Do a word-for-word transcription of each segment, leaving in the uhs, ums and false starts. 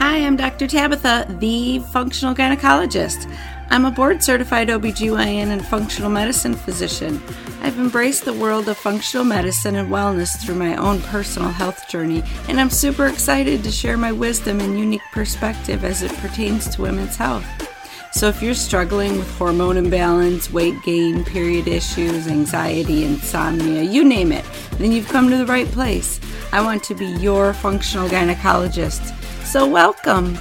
Hi, I'm Doctor Tabitha, the functional gynecologist. I'm a board-certified O B G Y N and functional medicine physician. I've embraced the world of functional medicine and wellness through my own personal health journey, and I'm super excited to share my wisdom and unique perspective as it pertains to women's health. So if you're struggling with hormone imbalance, weight gain, period issues, anxiety, insomnia, you name it, then you've come to the right place. I want to be your functional gynecologist. So welcome.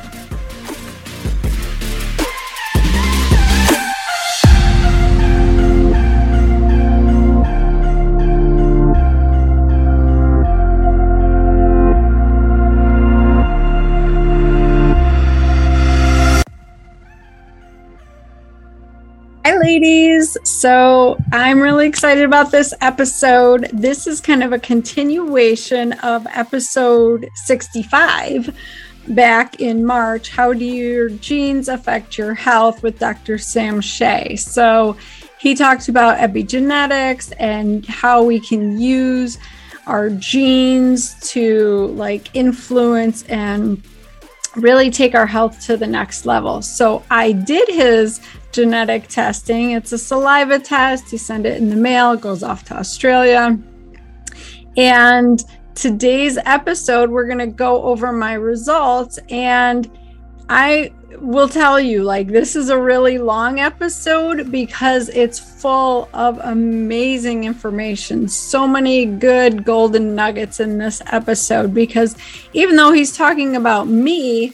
Hi ladies, so I'm really excited about this episode. This is kind of a continuation of episode sixty-five back in March. How do your genes affect your health with Doctor Sam Shea? So he talks about epigenetics and how we can use our genes to like influence and really take our health to the next level. So I did his genetic testing. It's a saliva test. You send it in the mail, it goes off to Australia. And today's episode, we're going to go over my results. And I will tell you, like, this is a really long episode because it's full of amazing information. So many good golden nuggets in this episode, because even though he's talking about me,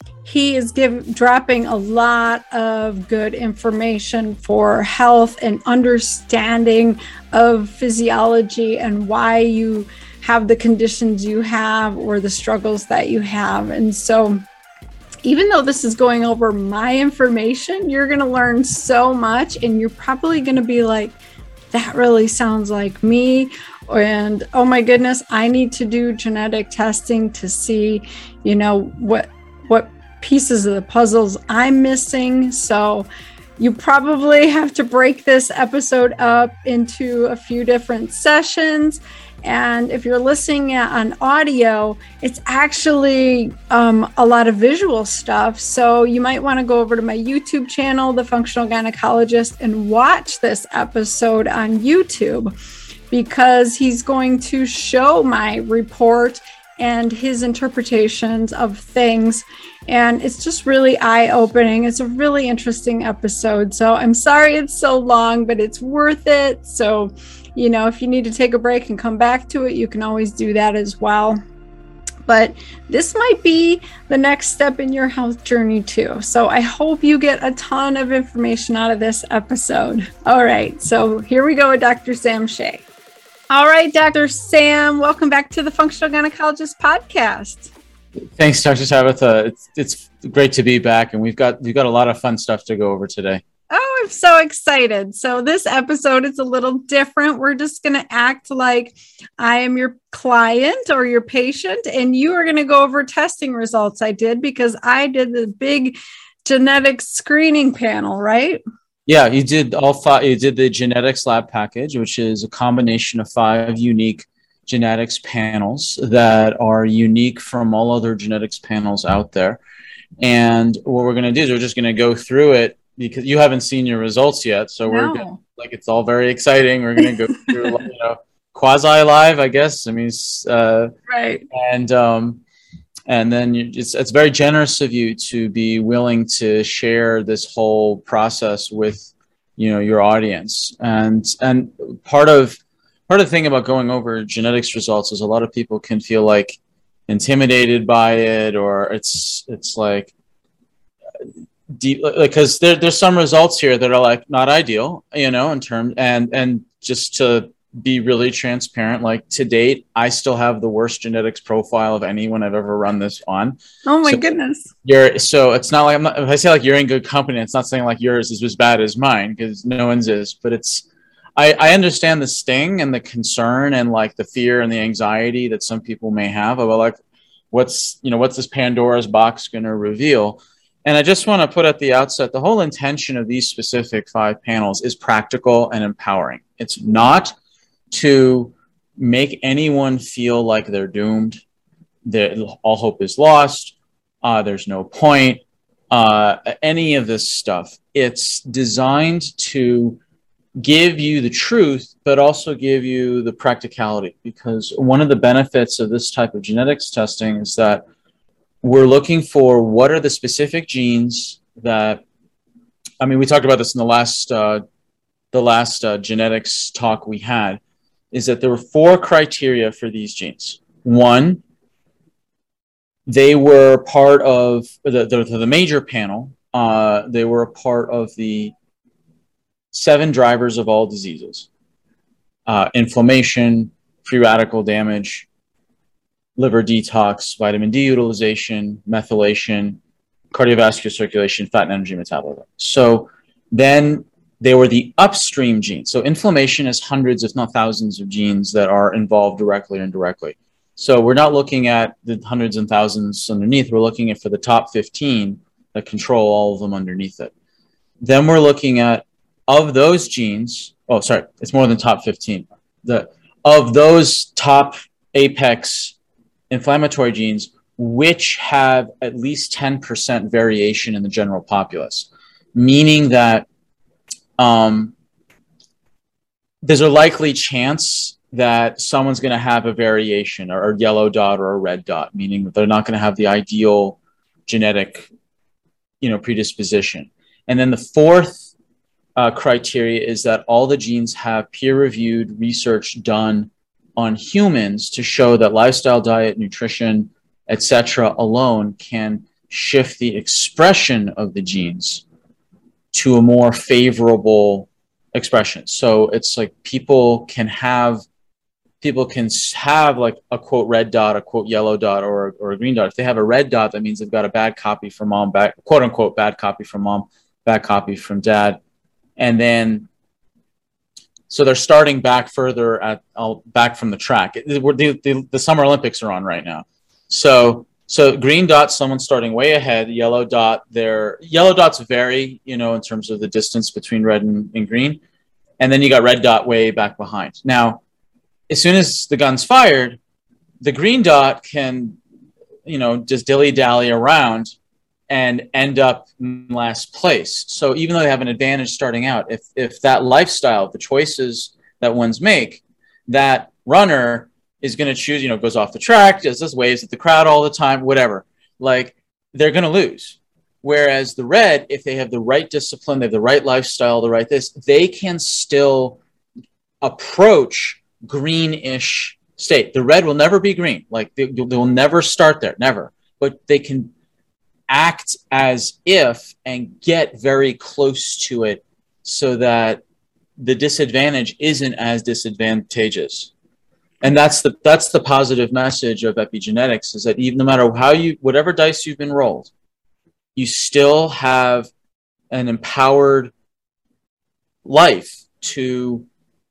he is give, dropping a lot of good information for health and understanding of physiology and why you have the conditions you have or the struggles that you have. And so even though this is going over my information, you're going to learn so much, and you're probably going to be like, that really sounds like me. And oh my goodness, I need to do genetic testing to see, you know, what, what pieces of the puzzles I'm missing. So you probably have to break this episode up into a few different sessions. And if you're listening on audio, it's actually um, a lot of visual stuff. So you might want to go over to my YouTube channel, The Functional Gynecologist, and watch this episode on YouTube, because he's going to show my report and his interpretations of things. And it's just really eye-opening. It's a really interesting episode. So I'm sorry it's so long, but it's worth it. So, you know, if you need to take a break and come back to it, you can always do that as well. But this might be the next step in your health journey too. So I hope you get a ton of information out of this episode. All right, so here we go with Doctor Sam Shea. All right, Doctor Sam, welcome back to the Functional Gynecologist podcast. Thanks, Doctor Tabitha. It's it's great to be back, and we've got we've got a lot of fun stuff to go over today. Oh, I'm so excited. So this episode is a little different. We're just going to act like I am your client or your patient, and you are going to go over testing results I did, because I did the big genetic screening panel, right? Yeah, you did all five. You did the genetics lab package, which is a combination of five unique genetics panels that are unique from all other genetics panels out there. And what we're going to do is we're just going to go through it, because you haven't seen your results yet. So we're no. gonna, like, it's all very exciting. We're going to go through, you know, quasi live, I guess. I mean, uh, right. And, um, and then you, it's, it's very generous of you to be willing to share this whole process with, you know, your audience. And, and part of, part of the thing about going over genetics results is a lot of people can feel like intimidated by it, or it's, it's like, deep, because there, there's some results here that are like not ideal, you know, in terms, and, and just to be really transparent, like to date, I still have the worst genetics profile of anyone I've ever run this on. Oh my so goodness. You're, so it's not like, I'm not, if I say like you're in good company, it's not saying like yours is as bad as mine, because no one's is, but it's, I, I understand the sting and the concern and like the fear and the anxiety that some people may have about like, what's, you know, what's this Pandora's box going to reveal? And I just want to put at the outset, the whole intention of these specific five panels is practical and empowering. It's not to make anyone feel like they're doomed, that all hope is lost, Uh, there's no point. Uh, any of this stuff. It's designed to give you the truth, but also give you the practicality. Because one of the benefits of this type of genetics testing is that we're looking for what are the specific genes that, I mean, we talked about this in the last, uh, the last uh, genetics talk we had, is that there were four criteria for these genes. One, they were part of the, the, the major panel. Uh, they were a part of the seven drivers of all diseases: uh, inflammation, free radical damage, liver detox, vitamin D utilization, methylation, cardiovascular circulation, fat and energy metabolism. So then they were the upstream genes. So inflammation has hundreds, if not thousands, of genes that are involved directly or indirectly. So we're not looking at the hundreds and thousands underneath. We're looking at for the top fifteen that control all of them underneath it. Then we're looking at, of those genes, oh, sorry, it's more than top fifteen. The, of those top apex inflammatory genes, which have at least ten percent variation in the general populace, meaning that um, there's a likely chance that someone's going to have a variation or a yellow dot or a red dot, meaning that they're not going to have the ideal genetic, you know, predisposition. And then the fourth uh, criteria is that all the genes have peer-reviewed research done on humans to show that lifestyle, diet, nutrition, et cetera alone can shift the expression of the genes to a more favorable expression. So it's like people can have people can have like a quote red dot, a quote yellow dot, or, or a green dot. If they have a red dot, that means they've got a bad copy from mom, bad, quote unquote, bad copy from mom, bad copy from dad. And then, so they're starting back further at, uh, back from the track. The, the, the Summer Olympics are on right now. So, so green dot, someone's starting way ahead. Yellow dot, their yellow dots vary, you know, in terms of the distance between red and, and green. And then you got red dot way back behind. Now, as soon as the gun's fired, the green dot can, you know, just dilly-dally around and end up in last place. So even though they have an advantage starting out, if if that lifestyle, the choices that ones make, that runner is going to choose, you know, goes off the track, does this, waves at the crowd all the time, whatever, like they're going to lose. Whereas the red, if they have the right discipline, they have the right lifestyle, the right this, they can still approach greenish state. The red will never be green. Like they, they will never start there, never. But they can act as if and get very close to it so that the disadvantage isn't as disadvantageous. And that's the that's the positive message of epigenetics, is that even no matter how you, whatever dice you've been rolled, you still have an empowered life to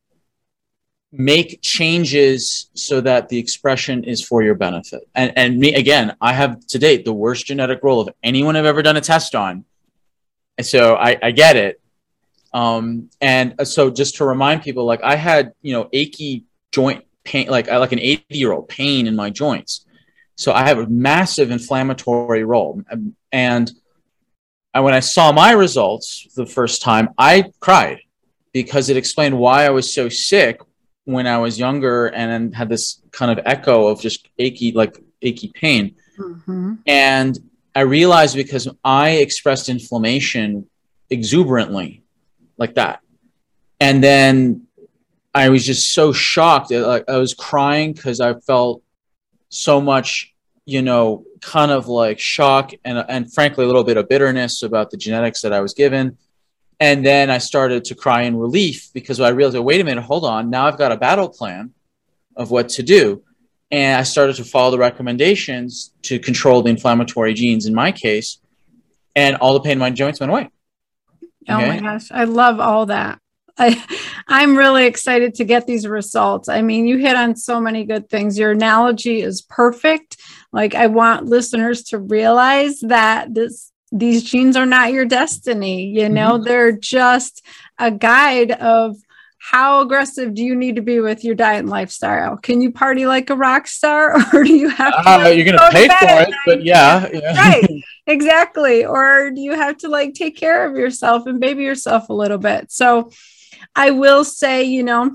make changes so that the expression is for your benefit. And and me, again, I have to date the worst genetic roll of anyone I've ever done a test on. And so I, I get it. Um, and so just to remind people, like I had, you know, achy joint pain, like I like an eighty year old pain in my joints. So I have a massive inflammatory roll. And I, when I saw my results the first time, I cried because it explained why I was so sick when I was younger and then had this kind of echo of just achy, like achy pain. Mm-hmm. And I realized because I expressed inflammation exuberantly like that. And then I was just so shocked. Like I was crying because I felt so much, you know, kind of like shock and, and frankly, a little bit of bitterness about the genetics that I was given. And then I started to cry in relief because I realized, oh, wait a minute, hold on. Now I've got a battle plan of what to do. And I started to follow the recommendations to control the inflammatory genes in my case. And all the pain in my joints went away. Okay? Oh my gosh. I love all that. I, I'm really excited to get these results. I mean, you hit on so many good things. Your analogy is perfect. Like I want listeners to realize that this these genes are not your destiny. You know, mm-hmm. They're just a guide of how aggressive do you need to be with your diet and lifestyle? Can you party like a rock star, or do you have to? Uh, you're going to pay for it, but yeah, yeah. Right, exactly. Or do you have to like take care of yourself and baby yourself a little bit? So I will say, you know,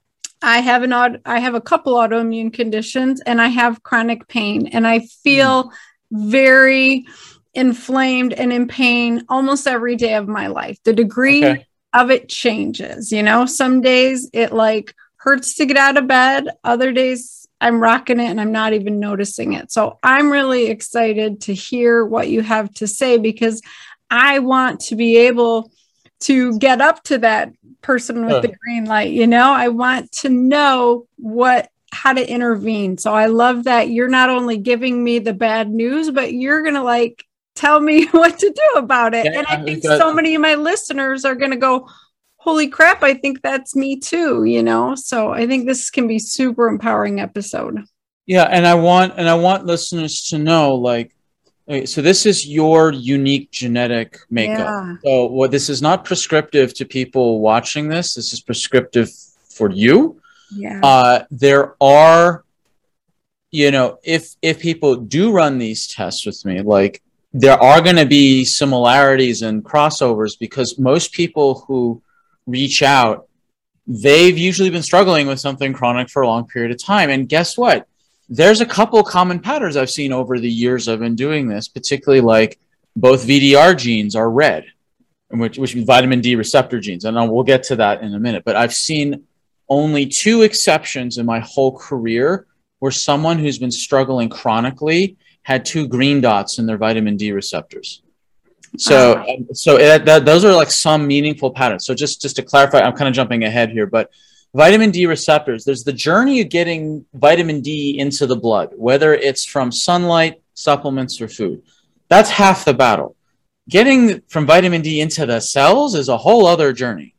I have an auto, I have a couple autoimmune conditions, and I have chronic pain, and I feel mm. very inflamed and in pain almost every day of my life. The degree okay. of it changes, you know, some days it like hurts to get out of bed. Other days I'm rocking it and I'm not even noticing it. So I'm really excited to hear what you have to say, because I want to be able to get up to that person with the green light. You know, I want to know what, how to intervene. So I love that you're not only giving me the bad news, but you're going to like tell me what to do about it. Yeah, and I think so many of my listeners are going to go, holy crap, I think that's me too, you know? So I think this can be super empowering episode. Yeah. And I want, and I want listeners to know, like, okay, so this is your unique genetic makeup. Yeah. So what, this is not prescriptive to people watching this. This is prescriptive for you. Yeah. Uh, there are, you know, if, if people do run these tests with me, like, there are going to be similarities and crossovers, because most people who reach out, they've usually been struggling with something chronic for a long period of time. And guess what? There's a couple common patterns I've seen over the years I've been doing this, particularly like both V D R genes are red, which, which means vitamin D receptor genes. And we'll get to that in a minute. But I've seen only two exceptions in my whole career where someone who's been struggling chronically had two green dots in their vitamin D receptors. So, uh, so it, that, those are like some meaningful patterns. So just, just to clarify, I'm kind of jumping ahead here, but vitamin D receptors, there's the journey of getting vitamin D into the blood, whether it's from sunlight, supplements, or food. That's half the battle. Getting from vitamin D into the cells is a whole other journey.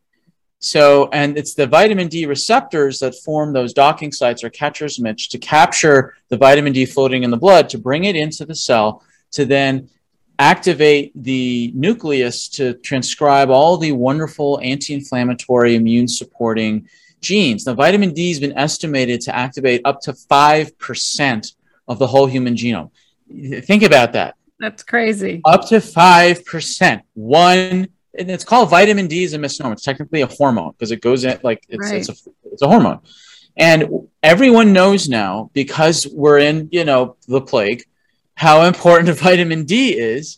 So, and it's the vitamin D receptors that form those docking sites or catcher's mitts to capture the vitamin D floating in the blood, to bring it into the cell, to then activate the nucleus to transcribe all the wonderful anti-inflammatory, immune-supporting genes. Now, vitamin D has been estimated to activate up to five percent of the whole human genome. Think about that. That's crazy. Up to five percent. One, and it's called vitamin D is a misnomer. It's technically a hormone because it goes in like it's, right. it's, a, it's a hormone. And everyone knows now, because we're in, you know, the plague, how important vitamin D is,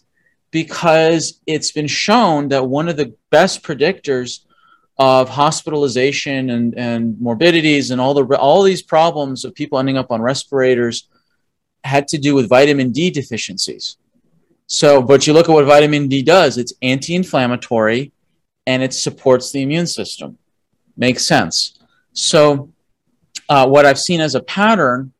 because it's been shown that one of the best predictors of hospitalization and, and morbidities and all the all these problems of people ending up on respirators had to do with vitamin D deficiencies. So, but you look at what vitamin D does, it's anti-inflammatory and it supports the immune system. Makes sense. So uh, what I've seen as a pattern,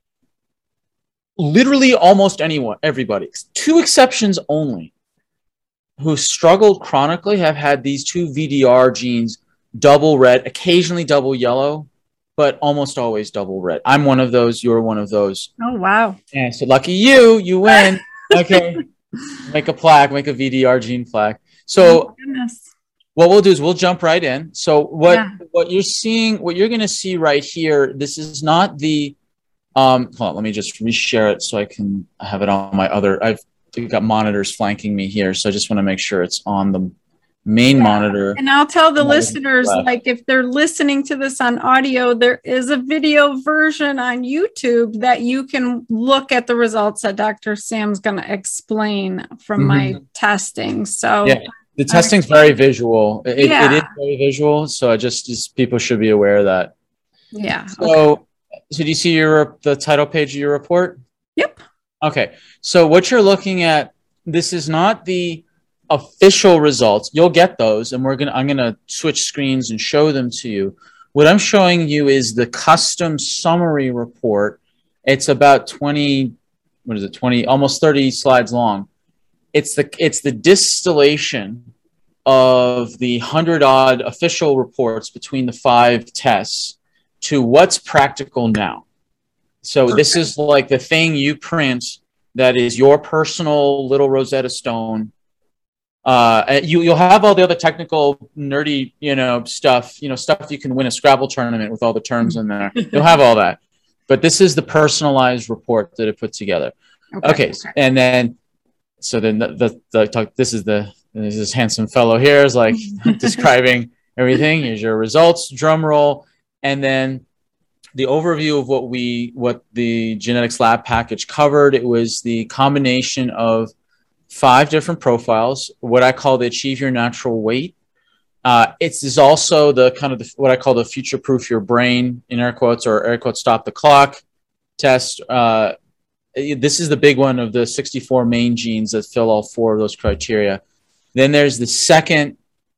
literally almost anyone, everybody, two exceptions only, who struggled chronically have had these two V D R genes double red, occasionally double yellow, but almost always double red. I'm one of those. You're one of those. Oh, wow. And so lucky you, you win. Okay. Make a plaque, make a V D R gene plaque. So oh, what we'll do is we'll jump right in. So what, yeah. what you're seeing, what you're going to see right here, this is not the, um, hold on, let me just reshare it so I can have it on my other, I've got monitors flanking me here. So I just want to make sure it's on the main yeah. monitor. And I'll tell the listeners, left. like if they're listening to this on audio, there is a video version on YouTube that you can look at the results that Doctor Sam's going to explain from mm-hmm. my testing. So yeah, the testing's very visual. It, yeah. it is very visual. So I just, just people should be aware of that. Yeah. So, okay. so do you see your the title page of your report? Yep. Okay. So what you're looking at, this is not the official results. You'll get those, and we're gonna I'm gonna switch screens and show them to you. What I'm showing you is the custom summary report. It's about twenty, what is it, twenty, almost thirty slides long. It's the it's the distillation of the hundred odd official reports between the five tests to what's practical now. So Perfect. This is like the thing you print that is your personal little Rosetta Stone Uh, and you, you'll have all the other technical, nerdy, you know, stuff, you know, stuff you can win a Scrabble tournament with all the terms in there. You'll have all that. But this is the personalized report that it put together. Okay. okay. okay. And then, so then the, the, the talk, this is the, this is handsome fellow here is like describing everything. Here's your results, drum roll. And then the overview of what we, what the genetics lab package covered. It was the combination of five different profiles, what I call the achieve your natural weight. Uh, it's is also the kind of the, what I call the future proof your brain in air quotes or air quotes stop the clock test. Uh, this is the big one of the sixty-four main genes that fill all four of those criteria. Then there's the second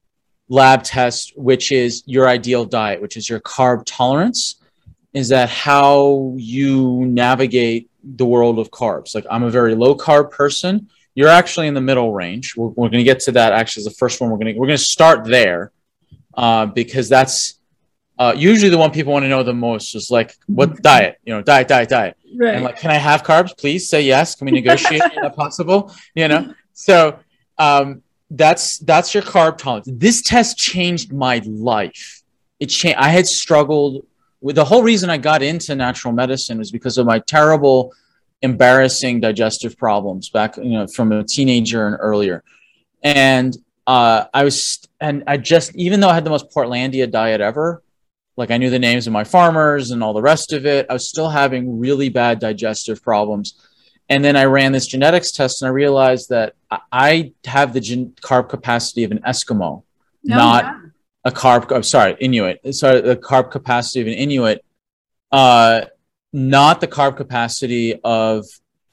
lab test, which is your ideal diet, which is your carb tolerance. Is that how you navigate the world of carbs? Like I'm a very low carb person. You're actually in the middle range. We're, we're going to get to that actually as the first one. We're going to we're going to start there uh, because that's uh, usually the one people want to know the most is like, what diet? You know, diet, diet, diet. Right. And like, can I have carbs? Please say yes. Can we negotiate? Is that possible? You know, so um, that's that's your carb tolerance. This test changed my life. It changed. I had struggled with the whole reason I got into natural medicine was because of my terrible, embarrassing digestive problems back, you know, from a teenager and earlier. And uh, I was, and I just, even though I had the most Portlandia diet ever, like I knew the names of my farmers and all the rest of it, I was still having really bad digestive problems. And then I ran this genetics test and I realized that I have the gen- carb capacity of an Eskimo, no, not yeah. a carb, I'm sorry, Inuit, sorry, the carb capacity of an Inuit, uh, not the carb capacity of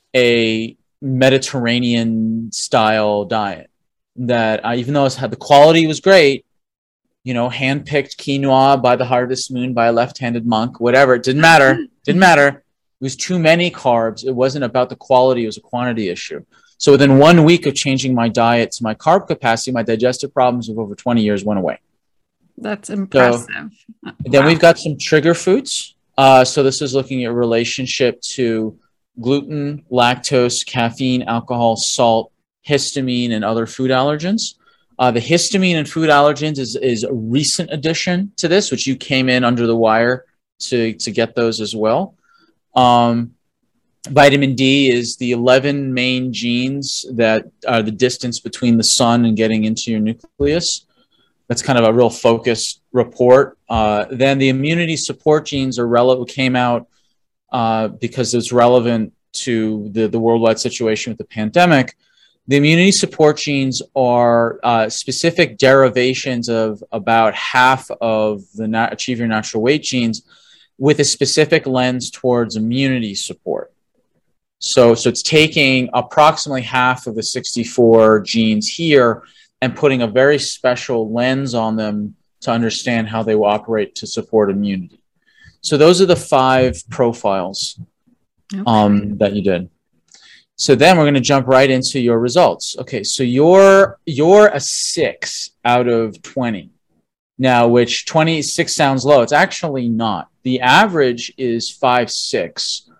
a Mediterranean style diet. That I, even though it had the quality was great, you know, hand-picked quinoa by the harvest moon by a left-handed monk, whatever, it didn't matter, didn't matter. It was too many carbs. It wasn't about the quality, it was a quantity issue. So within one week of changing my diet to my carb capacity, my digestive problems of over twenty years went away. That's impressive. So, then wow. We've got some trigger foods. Uh, so this is looking at relationship to gluten, lactose, caffeine, alcohol, salt, histamine, and other food allergens. Uh, the histamine and food allergens is, is a recent addition to this, which you came in under the wire to, to get those as well. Um, vitamin D is the eleven main genes that are the distance between the sun and getting into your nucleus. That's kind of a real focused report. Uh, then the immunity support genes are relevant, came out uh, because it's relevant to the, the worldwide situation with the pandemic. The immunity support genes are uh, specific derivations of about half of the nat- achieve your natural weight genes with a specific lens towards immunity support. So, so it's taking approximately half of the sixty-four genes here and putting a very special lens on them to understand how they will operate to support immunity. So those are the five profiles okay. um, that you did. So then we're going to jump right into your results. Okay, so you're, you're a six out of twenty. Now, which twenty-six sounds low. It's actually not. The average is five, six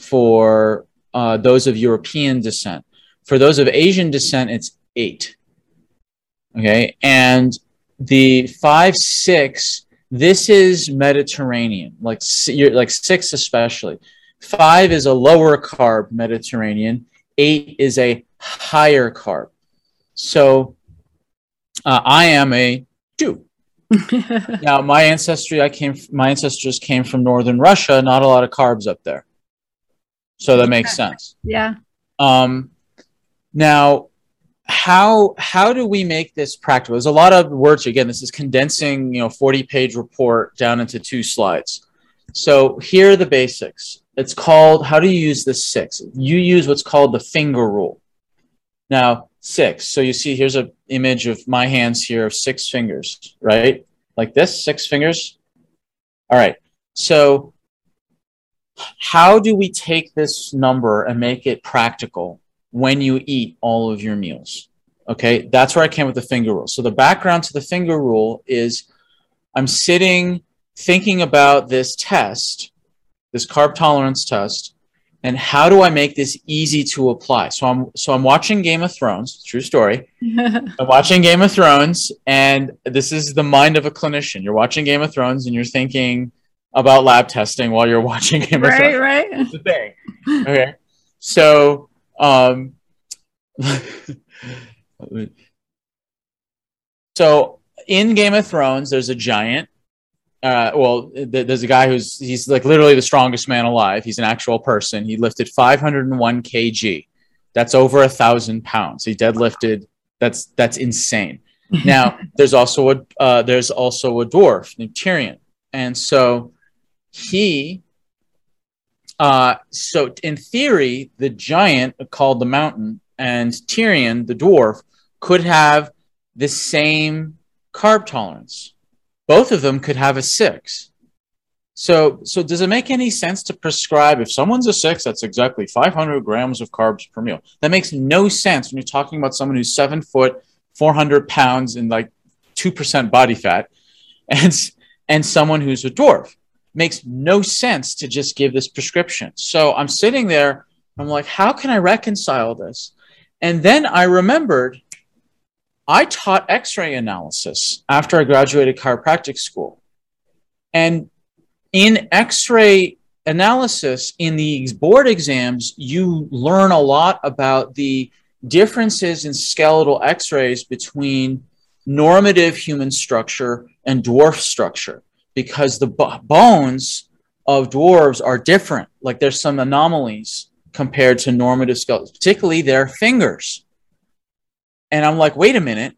for uh, those of European descent. For those of Asian descent, it's eight. Okay, and the five, six, this is Mediterranean, like like six especially. Five is a lower carb Mediterranean. Eight is a higher carb. So uh, I am a two. Now my ancestry, I came, my ancestors came from northern Russia. Not a lot of carbs up there, so that makes sense. Yeah. Um, now. How how do we make this practical? There's a lot of words here. Again, this is condensing, you know, forty page report down into two slides. So here are the basics. It's called, how do you use this six? You use what's called the finger rule. Now, six. So you see, here's an image of my hands here of six fingers, right? Like this, six fingers. All right. So how do we take this number and make it practical when you eat all of your meals? Okay, that's where I came with the finger rule. So the background to the finger rule is I'm sitting thinking about this test, this carb tolerance test, And how do I make this easy to apply? So I'm so I'm watching Game of Thrones, true story. I'm watching Game of Thrones, and this is the mind of a clinician. You're watching Game of Thrones and you're thinking about lab testing while you're watching Game of right, Thrones. Right, That's the thing. Okay. So um so in Game of Thrones, there's a giant. Uh, well, th- there's a guy who's he's like literally the strongest man alive. He's an actual person. He lifted five hundred one kilograms. That's over a thousand pounds. He deadlifted. That's that's insane. Now there's also a uh, there's also a dwarf named Tyrion, and so he. Uh, so in theory, the giant called the mountain and Tyrion, the dwarf, could have the same carb tolerance. Both of them could have a six. So, so does it make any sense to prescribe if someone's a six, that's exactly five hundred grams of carbs per meal? That makes no sense when you're talking about someone who's seven foot, four hundred pounds, and like two percent body fat, and and someone who's a dwarf. Makes no sense to just give this prescription. So I'm sitting there, I'm like, how can I reconcile this? And then I remembered I taught X-ray analysis after I graduated chiropractic school. And in X-ray analysis, in the board exams, you learn a lot about the differences in skeletal X-rays between normative human structure and dwarf structure, because the b- bones of dwarves are different. Like there's some anomalies compared to normative skeletons, particularly their fingers. And I'm like, wait a minute,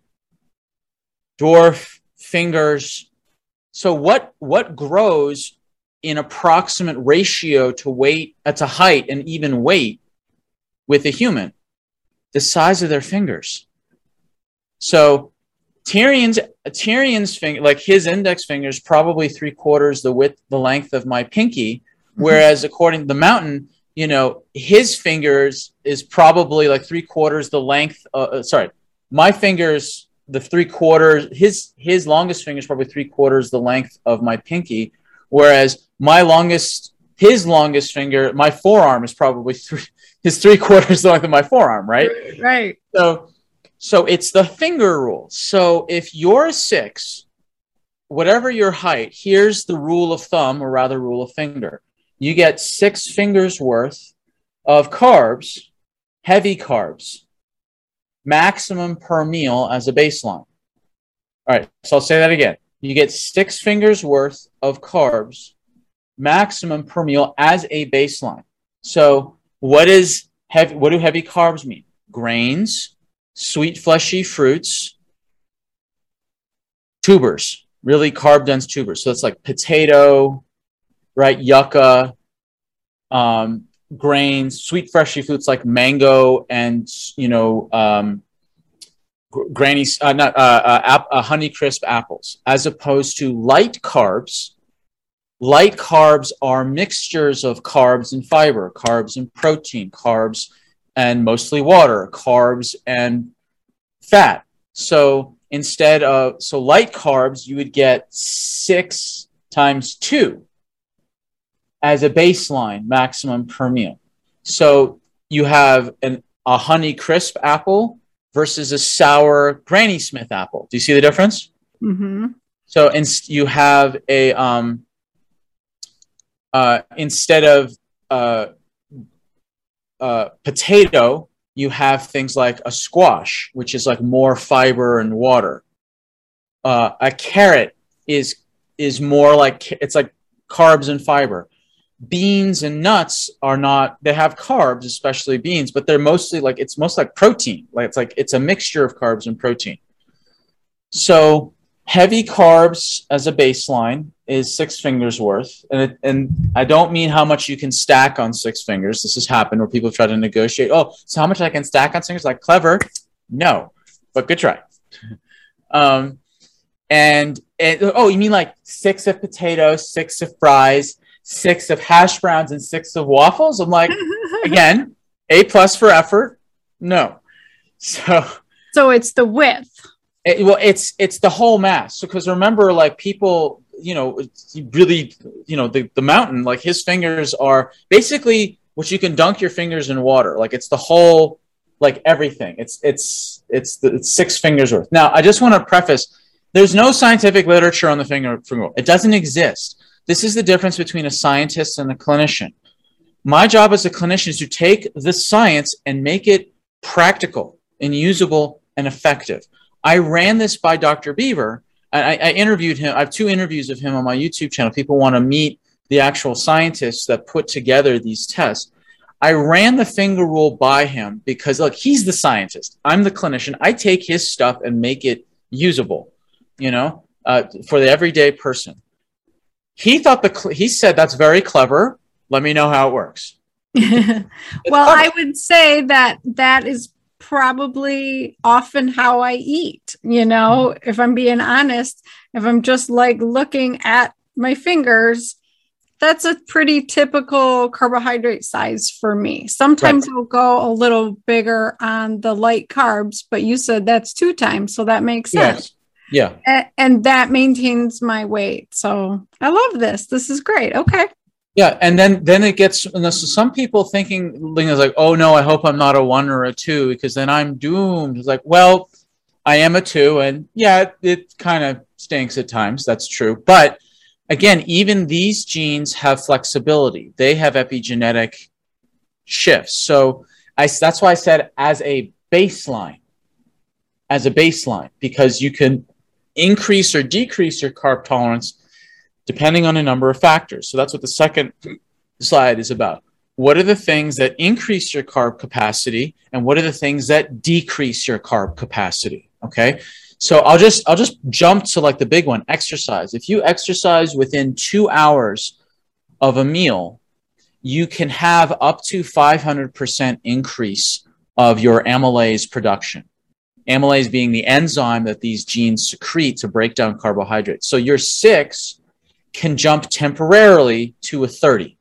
dwarf fingers. So what, what grows in approximate ratio to weight, uh, to height and even weight with a human? The size of their fingers. So Tyrion's, Tyrion's finger, like his index finger is probably three quarters the width, the length of my pinky. Whereas according to the mountain, you know, his fingers is probably like three quarters the length. Uh, sorry, my fingers, the three quarters, his, his longest finger is probably three quarters the length of my pinky. Whereas my longest, his longest finger, my forearm is probably three, his three quarters the length of my forearm, right? Right. So, so it's the finger rule. So if you're a six, whatever your height, here's the rule of thumb, or rather rule of finger. You get six fingers worth of carbs, heavy carbs, maximum per meal as a baseline. All right, so I'll say that again. You get six fingers worth of carbs, maximum per meal as a baseline. So what is heavy? What do heavy carbs mean? Grains, sweet fleshy fruits, tubers, really carb dense tubers. So it's like potato, right? Yucca, um, grains, sweet fleshy fruits like mango and, you know, um, granny, uh, not uh, uh, ap- uh, Honeycrisp apples, as opposed to light carbs. Light carbs are mixtures of carbs and fiber, carbs and protein, carbs and mostly water, carbs and fat. So instead of, so light carbs, you would get six times two as a baseline maximum per meal. So you have an, a Honeycrisp apple versus a sour Granny Smith apple. Do you see the difference? Mm-hmm. So in, you have a, um, uh, instead of uh, uh, potato, you have things like a squash, which is like more fiber and water. Uh, a carrot is is more like, it's like carbs and fiber. Beans and nuts are not, they have carbs, especially beans, but they're mostly like, it's most like protein. Like it's like, it's a mixture of carbs and protein. So heavy carbs as a baseline is six fingers worth. And, it, and I don't mean how much you can stack on six fingers. This has happened where people try to negotiate. Oh, so how much I can stack on fingers? Like, clever. No, but good try. Um, and, and, oh, you mean like six of potatoes, six of fries, six of hash browns, and six of waffles? I'm like, again, A plus for effort. No. So, so it's the width. It, well, it's it's the whole mass. So, because remember, like people, you know, really, you know, the, the mountain, like his fingers are basically which you can dunk your fingers in water. Like it's the whole, like everything. It's it's it's the it's six fingers worth. Now, I just want to preface: there's no scientific literature on the finger finger roll. It doesn't exist. This is the difference between a scientist and a clinician. My job as a clinician is to take the science and make it practical and usable and effective. I ran this by Doctor Beaver. I, I interviewed him. I have two interviews of him on my YouTube channel. People want to meet the actual scientists that put together these tests. I ran the finger rule by him because, look, he's the scientist. I'm the clinician. I take his stuff and make it usable, you know, uh, for the everyday person. He thought the, he said, that's very clever. Let me know how it works. Well, I would say that that is probably often how I eat. You know, if I'm being honest, if I'm just like looking at my fingers, that's a pretty typical carbohydrate size for me. Sometimes right. I'll go a little bigger on the light carbs, but you said that's two times. So that makes sense. Yes. Yeah. And, and that maintains my weight. So I love this. This is great. Okay. Yeah, and then then it gets, and so some people thinking like, oh no, I hope I'm not a one or a two because then I'm doomed. It's like, well, I am a two, and yeah, it, it kind of stinks at times. That's true, but again, even these genes have flexibility. They have epigenetic shifts. So I, that's why I said as a baseline, as a baseline, because you can increase or decrease your carb tolerance depending on a number of factors. So that's what the second slide is about. What are the things that increase your carb capacity, and what are the things that decrease your carb capacity? Okay. So I'll just I'll just jump to like the big one, exercise. If you exercise within two hours of a meal, you can have up to five hundred percent increase of your amylase production. Amylase being the enzyme that these genes secrete to break down carbohydrates. So your six can jump temporarily to a thirty.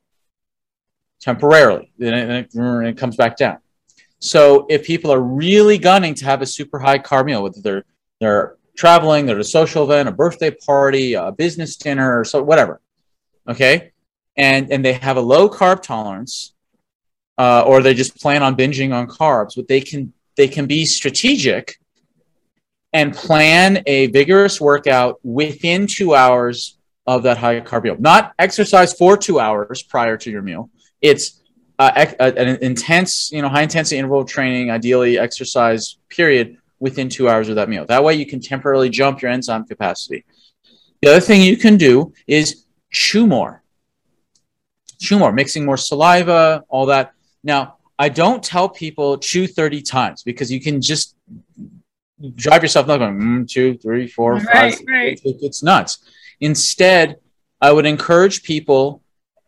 Temporarily. Then it, then it comes back down. So if people are really gunning to have a super high carb meal, whether they're they're traveling, they're at a social event, a birthday party, a business dinner, or so whatever, okay, and and they have a low carb tolerance, uh, or they just plan on binging on carbs, but they can they can be strategic and plan a vigorous workout within two hours of that high carb meal. Not exercise for two hours prior to your meal. It's uh, ec- an intense, you know, high intensity interval training, ideally exercise period within two hours of that meal. That way you can temporarily jump your enzyme capacity. The other thing you can do is chew more. Chew more, mixing more saliva, all that. Now, I don't tell people chew thirty times because you can just drive yourself nuts going, mm, two, three, four, right, five. Right. It, it's nuts. Instead, I would encourage people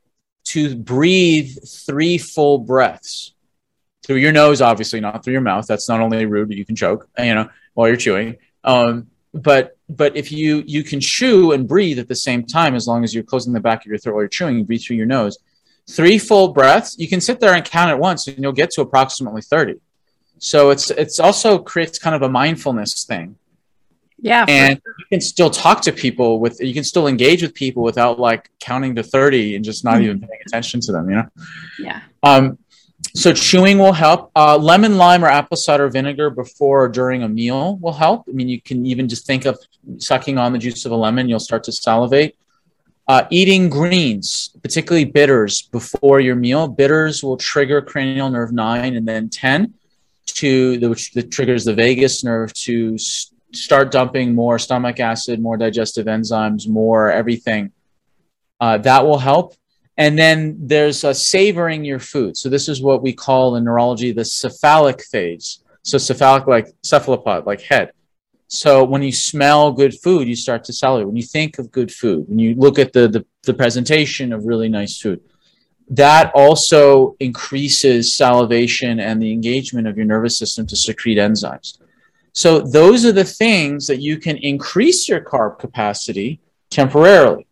to breathe three full breaths through your nose, obviously not through your mouth. That's not only rude, but you can choke, you know, while you're chewing. Um, but but if you you can chew and breathe at the same time, as long as you're closing the back of your throat while you're chewing, you breathe through your nose. Three full breaths. You can sit there and count at once, and you'll get to approximately thirty. So it's it's also creates kind of a mindfulness thing. Yeah. And sure. You can still talk to people with, you can still engage with people without like counting to thirty and just not mm-hmm. even paying attention to them, you know? Yeah. Um, so chewing will help. Uh, lemon, lime, or apple cider vinegar before or during a meal will help. I mean, you can even just think of sucking on the juice of a lemon, you'll start to salivate. Uh, eating greens, particularly bitters, before your meal. Bitters will trigger cranial nerve nine and then ten, to the, which that triggers the vagus nerve to st- start dumping more stomach acid, more digestive enzymes, more everything. Uh, that will help. And then there's uh, savoring your food. So this is what we call in neurology the cephalic phase. So cephalic, like cephalopod, like head. So when you smell good food, you start to salivate. When you think of good food, when you look at the, the, the presentation of really nice food, that also increases salivation and the engagement of your nervous system to secrete enzymes. So those are the things that you can increase your carb capacity temporarily.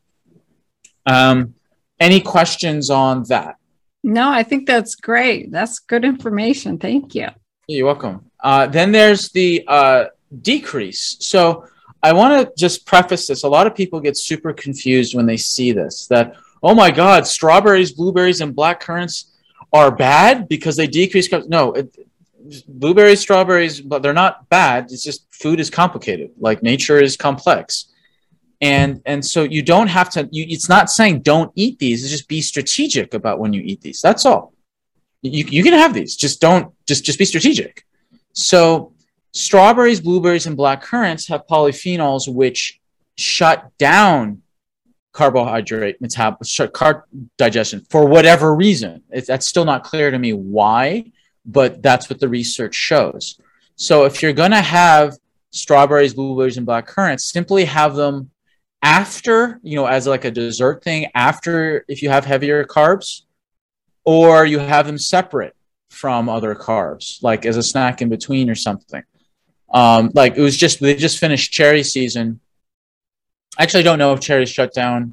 Um, any questions on that? No, I think that's great. That's good information. Thank you. You're welcome. Uh, then there's the uh, decrease. So I want to just preface this. A lot of people get super confused when they see this, that, oh my God, strawberries, blueberries, and black currants are bad because they decrease carbs. No, it, blueberries, strawberries, but they're not bad. It's just food is complicated. Like nature is complex. And and so you don't have to, you, it's not saying don't eat these. It's just be strategic about when you eat these. That's all. You, you can have these. Just don't, just, just be strategic. So strawberries, blueberries, and black currants have polyphenols which shut down carbohydrate metabolism, carb digestion for whatever reason. It's, that's still not clear to me why, but that's what the research shows. So if you're going to have strawberries, blueberries, and black currants, simply have them after, you know, as like a dessert thing, after if you have heavier carbs, or you have them separate from other carbs, like as a snack in between or something. Um, like it was just, they just finished cherry season. Actually, I don't know if cherries shut down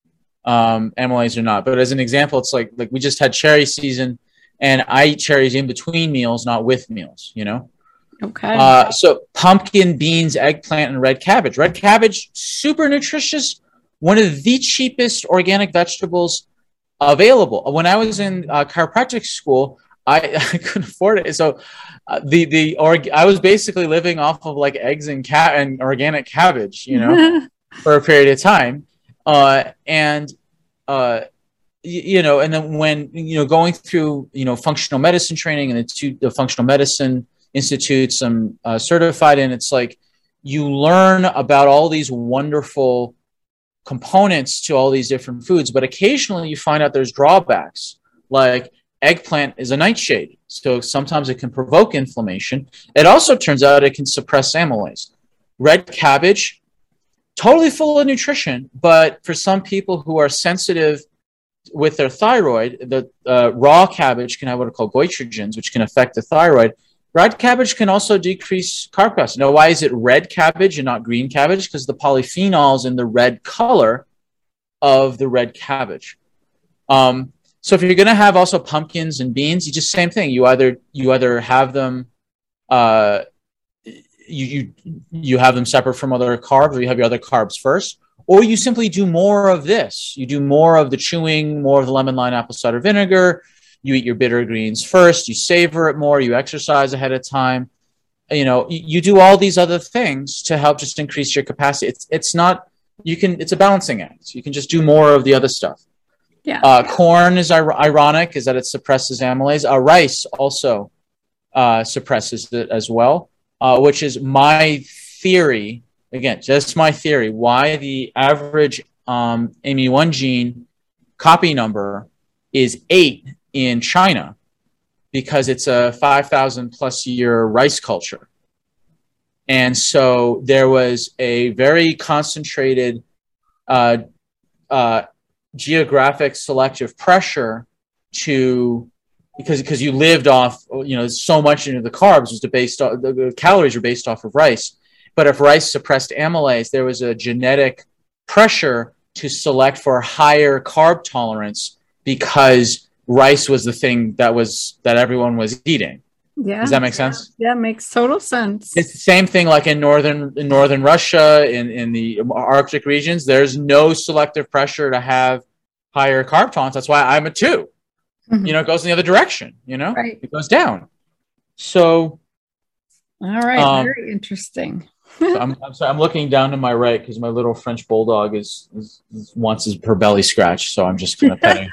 um, amylase or not, but as an example, it's like, like we just had cherry season and I eat cherries in between meals, not with meals, you know? Okay. Uh, so pumpkin, beans, eggplant, and red cabbage. Red cabbage, super nutritious, one of the cheapest organic vegetables available. When I was in uh, chiropractic school, I, I couldn't afford it. So uh, the the org- I was basically living off of like eggs and cat and organic cabbage, you know, for a period of time. Uh, and uh, y- you know, and then when you know going through you know functional medicine training and the two the functional medicine institutes I'm uh, certified in, it's like you learn about all these wonderful components to all these different foods, but occasionally you find out there's drawbacks. Like eggplant is a nightshade, so sometimes it can provoke inflammation. It also turns out it can suppress amylase. Red cabbage, totally full of nutrition, but for some people who are sensitive with their thyroid, the uh, raw cabbage can have what are called goitrogens, which can affect the thyroid. Red cabbage can also decrease carb capacity. Now, why is it red cabbage and not green cabbage? Because the polyphenols in the red color of the red cabbage. Um, so if you're going to have also pumpkins and beans, you just same thing. You either you either have them, uh, you you you have them separate from other carbs, or you have your other carbs first, or you simply do more of this. You do more of the chewing, more of the lemon, lime, apple cider vinegar. You eat your bitter greens first, you savor it more, you exercise ahead of time. You know, you, you do all these other things to help just increase your capacity. It's it's not, you can, it's a balancing act. You can just do more of the other stuff. Yeah. Uh, corn is ir- ironic, is that it suppresses amylase. Uh, rice also uh, suppresses it as well, uh, which is my theory, again, just my theory, why the average um, A M Y one gene copy number is eight in China, because it's a five thousand plus year rice culture. And so there was a very concentrated uh, uh, geographic selective pressure to, because because you lived off, you know, so much into the carbs was based off, the, the calories were based off of rice. But if rice suppressed amylase, there was a genetic pressure to select for higher carb tolerance because rice was the thing that was that everyone was eating. Yeah. Does that make sense? Yeah, makes total sense. It's the same thing like in northern in northern Russia, in, in the Arctic regions, there's no selective pressure to have higher carb tolerance. That's why I'm a two. Mm-hmm. You know, it goes in the other direction, you know, right. It goes down. So all right, um, very interesting. so I'm, I'm sorry, I'm looking down to my right because my little French bulldog is, is, is wants his her belly scratched, so I'm just gonna pet him.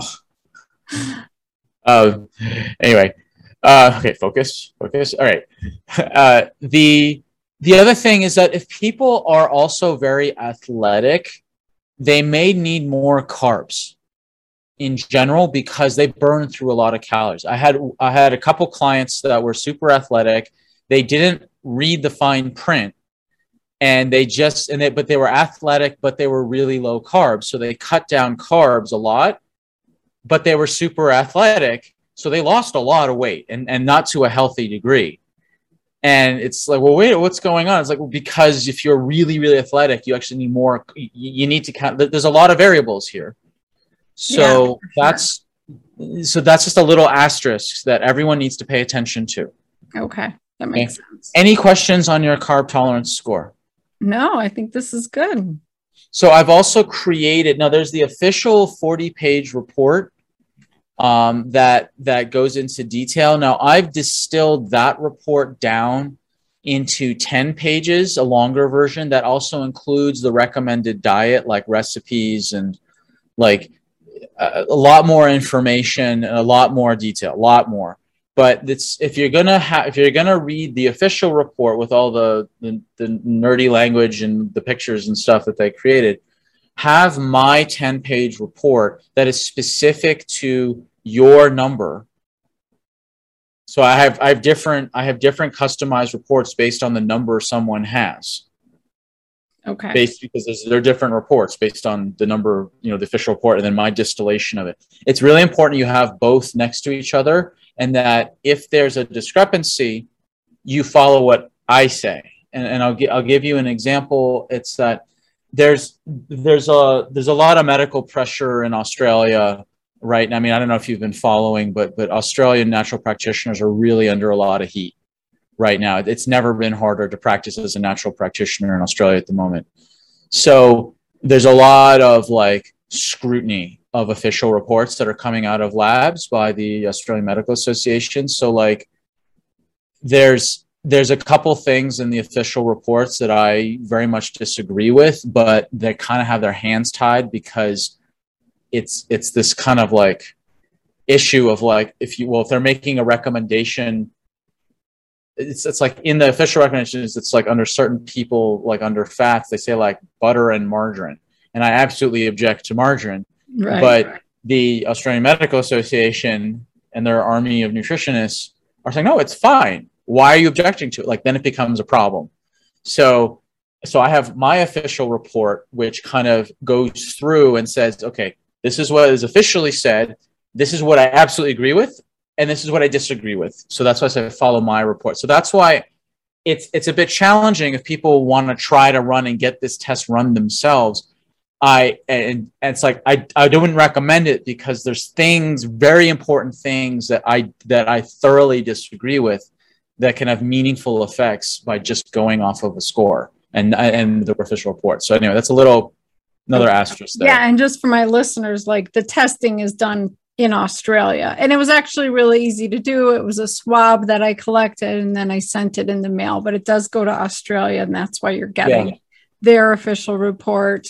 Uh, anyway, uh, okay, focus, focus. All right. Uh, the the other thing is that if people are also very athletic, they may need more carbs in general because they burn through a lot of calories. I had I had a couple clients that were super athletic. They didn't read the fine print, and they just and they but they were athletic, but they were really low carbs, so they cut down carbs a lot. But they were super athletic, so they lost a lot of weight, and, and not to a healthy degree. And it's like, well, wait, what's going on? It's like, well, because if you're really, really athletic, you actually need more. You, you need to count. There's a lot of variables here. So yeah, that's sure. so that's just a little asterisk that everyone needs to pay attention to. Okay, that makes okay. sense. Any questions on your carb tolerance score? No, I think this is good. So I've also created, now there's the official forty page report um, that that goes into detail. Now, I've distilled that report down into ten pages, a longer version that also includes the recommended diet, like recipes and like a, a lot more information and a lot more detail, a lot more. But it's, if you're gonna have, if you're gonna read the official report with all the, the the nerdy language and the pictures and stuff that they created, have my ten page report that is specific to your number. So I have I have different I have different customized reports based on the number someone has. Okay. Based, because there's, there are different reports based on the number, you know, the official report, and then my distillation of it. It's really important you have both next to each other, and that if there's a discrepancy, you follow what I say. And, and I'll, gi- I'll give you an example. It's that there's there's a there's a lot of medical pressure in Australia, right? I mean, I don't know if you've been following, but but Australian natural practitioners are really under a lot of heat right now. It's never been harder to practice as a natural practitioner in Australia at the moment. So there's a lot of like scrutiny of official reports that are coming out of labs by the Australian Medical Association. So like there's there's a couple things in the official reports that I very much disagree with, but they kind of have their hands tied because it's it's this kind of like issue of like, if you, well, if they're making a recommendation, it's it's like in the official recommendations, it's like under certain people, like under fats, they say like butter and margarine. And I absolutely object to margarine. Right. But the Australian Medical Association and their army of nutritionists are saying, no, it's fine. Why are you objecting to it? Like, then it becomes a problem. So, so I have my official report, which kind of goes through and says, okay, this is what is officially said. This is what I absolutely agree with. And this is what I disagree with. So that's why I said follow my report. So that's why it's it's a bit challenging if people want to try to run and get this test run themselves. I and, and it's like I I wouldn't recommend it because there's things, very important things that I that I thoroughly disagree with that can have meaningful effects by just going off of a score and and the official report. So anyway, that's a little another asterisk there. Yeah, and just for my listeners, like the testing is done in Australia. And it was actually really easy to do. It was a swab that I collected and then I sent it in the mail, but it does go to Australia and that's why you're getting yeah. their official report.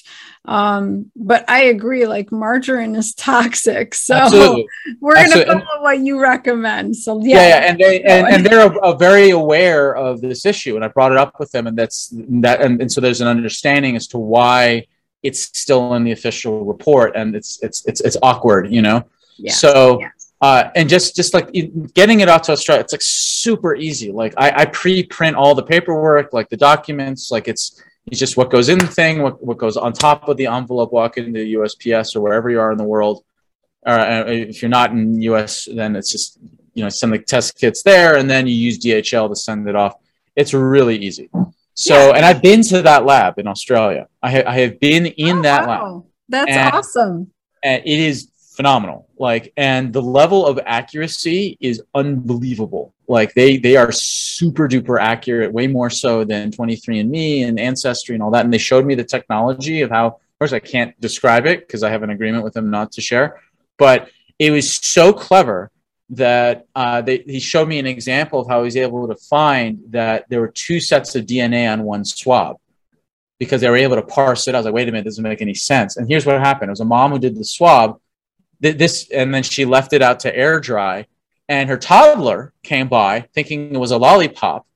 Um, but I agree, like margarine is toxic. So Absolutely. we're going to follow what you recommend. So yeah. Yeah, yeah. and they and, and they're a, a very aware of this issue. And I brought it up with them, and that's that and, and so there's an understanding as to why it's still in the official report, and it's it's it's it's awkward, you know. Yeah. So, yeah. Uh, and just, just like getting it out to Australia, it's like super easy. Like I, I pre-print all the paperwork, like the documents, like it's, it's just what goes in the thing, what, what goes on top of the envelope, walk into U S P S or wherever you are in the world. Uh, if you're not in U S, then it's just, you know, send the test kits there and then you use D H L to send it off. It's really easy. So, yeah. And I've been to that lab in Australia. I, ha- I have been in oh, that wow. lab. That's and, awesome. And it is phenomenal. Like, and the level of accuracy is unbelievable. Like they, they are super duper accurate, way more so than twenty-three and me and Ancestry and all that. And they showed me the technology of how, of course I can't describe it because I have an agreement with them not to share, but it was so clever that uh, they, he showed me an example of how he was able to find that there were two sets of D N A on one swab because they were able to parse it. I was like, wait a minute, this doesn't make any sense. And here's what happened. It was a mom who did the swab. This and then she left it out to air dry, and her toddler came by thinking it was a lollipop,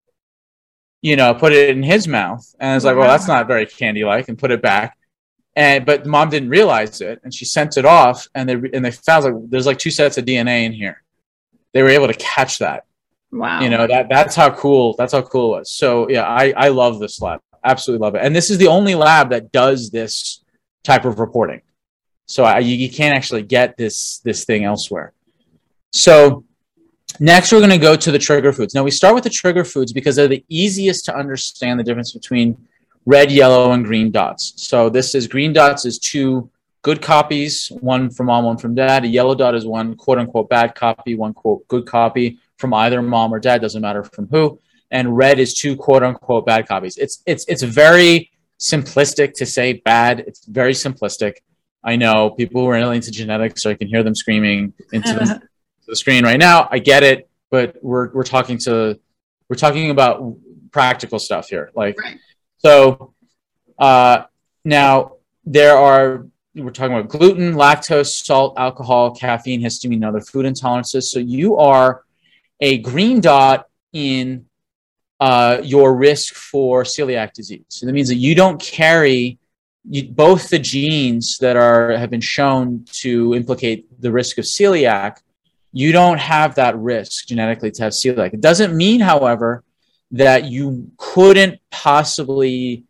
you know, put it in his mouth, and I was like, well, that's not very candy like, and put it back. And but mom didn't realize it, and she sent it off, and they and they found like there's like two sets of D N A in here. They were able to catch that. Wow. You know, that that's how cool that's how cool it was. So yeah, I I love this lab, absolutely love it, and this is the only lab that does this type of reporting. So I, you, you can't actually get this, this thing elsewhere. So next we're going to go to the trigger foods. Now we start with the trigger foods because they're the easiest to understand the difference between red, yellow, and green dots. So this is green dots is two good copies, one from mom, one from dad. A yellow dot is one quote unquote bad copy, one quote good copy from either mom or dad, doesn't matter from who. And red is two quote unquote bad copies. It's, it's, it's very simplistic to say bad. It's very simplistic. I know people who are really into genetics, so I can hear them screaming into the, to the screen right now. I get it, but we're we're talking to we're talking about practical stuff here. Like, right. so uh, now there are we're talking about gluten, lactose, salt, alcohol, caffeine, histamine, and other food intolerances. So you are a green dot in uh, your risk for celiac disease. So that means that you don't carry you, both the genes that are have been shown to implicate the risk of celiac. You don't have that risk genetically to have celiac. It doesn't mean, however, that you couldn't possibly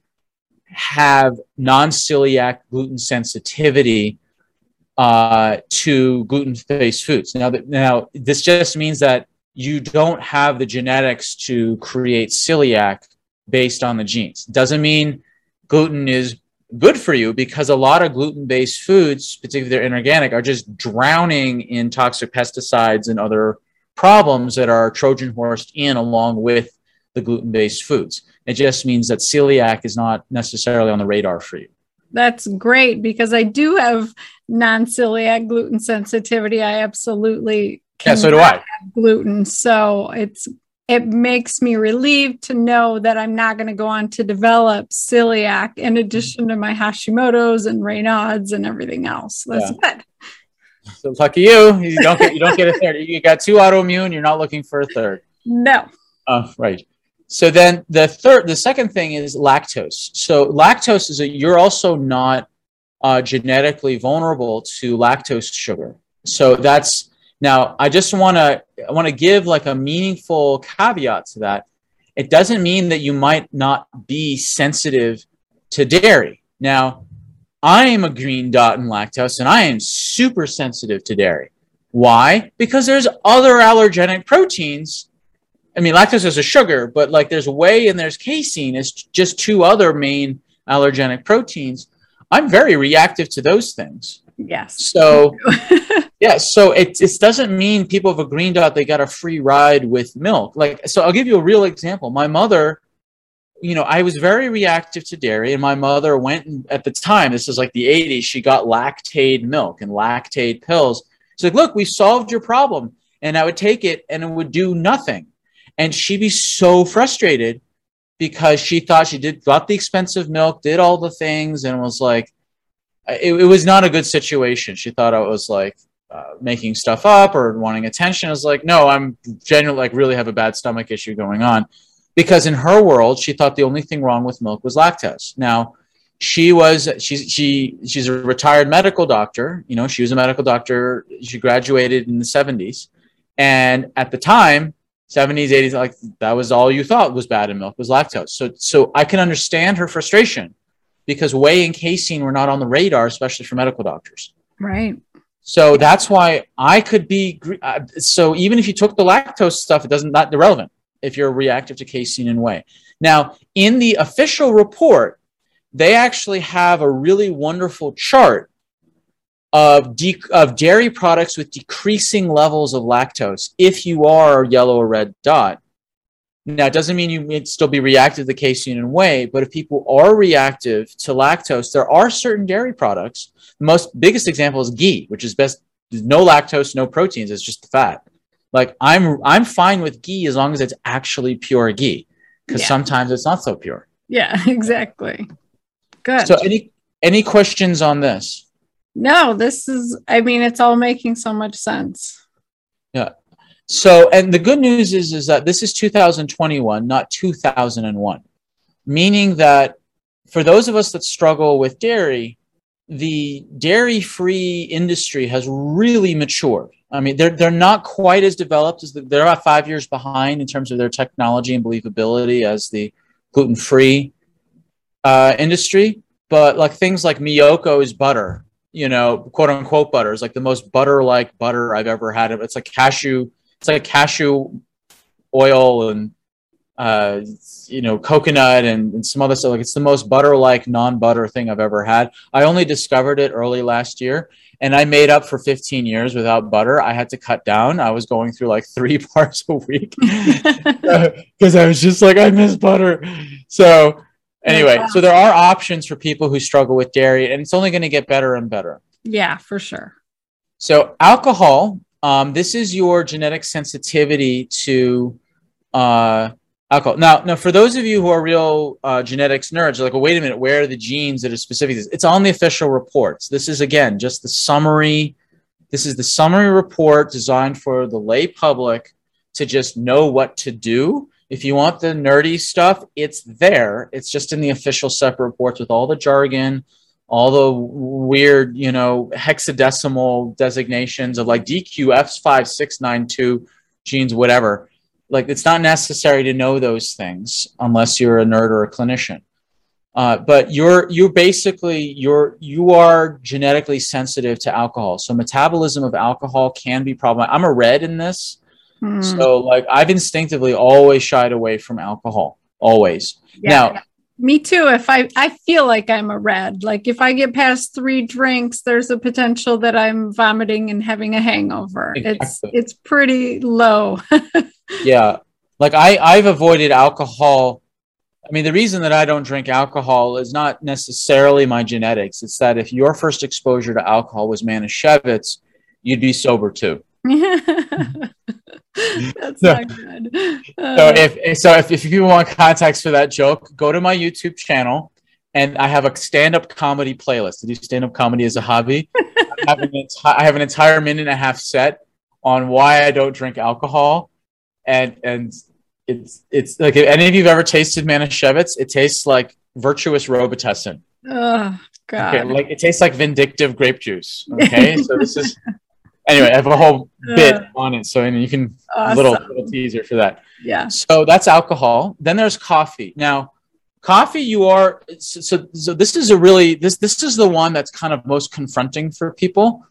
have non-celiac gluten sensitivity uh, to gluten-based foods. Now, that, now, this just means that you don't have the genetics to create celiac based on the genes. Doesn't mean gluten is good for you, because a lot of gluten-based foods, particularly if they're inorganic, are just drowning in toxic pesticides and other problems that are Trojan horsed in along with the gluten-based foods. It just means that celiac is not necessarily on the radar for you. That's great, because I do have non-celiac gluten sensitivity. I absolutely yeah, so do I. Have gluten. So it's it makes me relieved to know that I'm not going to go on to develop celiac in addition to my Hashimoto's and Raynaud's and everything else. That's yeah. good. So lucky you. You don't get you don't get a third. You got two autoimmune. You're not looking for a third. No. Oh, right. So then the third, the second thing is lactose. So lactose is that you're also not uh, genetically vulnerable to lactose sugar. So that's now. I just want to I want to give like a meaningful caveat to that. It doesn't mean that you might not be sensitive to dairy. Now, I am a green dot in lactose, and I am super sensitive to dairy. Why? Because there's other allergenic proteins. I mean, lactose is a sugar, but like there's whey and there's casein. It's just two other main allergenic proteins. I'm very reactive to those things. Yes. So, yeah. So it, it doesn't mean people have a green dot, they got a free ride with milk. Like, so I'll give you a real example. My mother, you know, I was very reactive to dairy, and my mother went and, at the time, this is like the eighties, she got Lactaid milk and Lactaid pills. She's like, look, we solved your problem. And I would take it and it would do nothing. And she'd be so frustrated because she thought she did got the expensive milk, did all the things, and was like, it, it was not a good situation. She thought I was like uh, making stuff up or wanting attention. I was like, no, I'm genuinely like really have a bad stomach issue going on. Because in her world, she thought the only thing wrong with milk was lactose. Now, she was she's she she's a retired medical doctor. You know, she was a medical doctor. She graduated in the seventies, and at the time, seventies, eighties, like that was all you thought was bad in milk was lactose. So, so I can understand her frustration because whey and casein were not on the radar, especially for medical doctors. Right. So that's why I could be. Uh, so even if you took the lactose stuff, it doesn't not irrelevant if you're reactive to casein and whey. Now, in the official report, they actually have a really wonderful chart of, de- of dairy products with decreasing levels of lactose if you are a yellow or red dot. Now, it doesn't mean you may still be reactive to casein and whey, but if people are reactive to lactose, there are certain dairy products. The most biggest example is ghee, which is best, no lactose, no proteins, it's just fat. Like I'm I'm fine with ghee as long as it's actually pure ghee, because yeah. sometimes it's not so pure. Yeah, exactly. Good. So any any questions on this? No, this is, I mean, it's all making so much sense. Yeah. So, and the good news is, is that this is two thousand twenty-one, not two thousand one, meaning that for those of us that struggle with dairy, the dairy-free industry has really matured. I mean, they're they're not quite as developed as the, they're about five years behind in terms of their technology and believability as the gluten-free uh, industry. But like things like Miyoko's butter, you know, quote unquote butter is like the most butter-like butter I've ever had. It's like cashew, it's like cashew oil and uh, you know, coconut and, and some other stuff. Like it's the most butter-like non-butter thing I've ever had. I only discovered it early last year. And I made up for fifteen years without butter. I had to cut down. I was going through like three bars a week because I was just like, I miss butter. So Anyway, That's so there are options for people who struggle with dairy, and it's only going to get better and better. Yeah, for sure. So alcohol, um, this is your genetic sensitivity to uh, alcohol. Now, now, for those of you who are real uh, genetics nerds, you're like, well, wait a minute, where are the genes that are specific? It's on the official reports. This is, again, just the summary. This is the summary report designed for the lay public to just know what to do. If you want the nerdy stuff, it's there. It's just in the official separate reports with all the jargon, all the weird, you know, hexadecimal designations of like D Q F five six nine two genes, whatever. Like, it's not necessary to know those things unless you're a nerd or a clinician. Uh, but you're you're basically you're you are genetically sensitive to alcohol. So metabolism of alcohol can be problematic. I'm a red in this. Mm. So like I've instinctively always shied away from alcohol. Always. Yeah, now, yeah. Me too. If I, I feel like I'm a red, like if I get past three drinks, there's a potential that I'm vomiting and having a hangover. Exactly. It's it's pretty low. Yeah. Like I, I've avoided alcohol. I mean, the reason that I don't drink alcohol is not necessarily my genetics. It's that if your first exposure to alcohol was Manischewitz, you'd be sober too. That's so, not good. Uh, so if so if, if you want context for that joke, go to my YouTube channel, and I have a stand-up comedy playlist. I do stand-up comedy as a hobby. I, have an enti- I have an entire minute and a half set on why I don't drink alcohol, and and it's it's like if any of you've ever tasted Manischewitz, it tastes like virtuous Robitussin. Oh God! Okay, like it tastes like vindictive grape juice. Okay, so this is. Anyway, I have a whole bit uh, on it, so and you can awesome. little little teaser for that. Yeah. So that's alcohol. Then there's coffee. Now, coffee, you are so, so so. This is a really this this is the one that's kind of most confronting for people.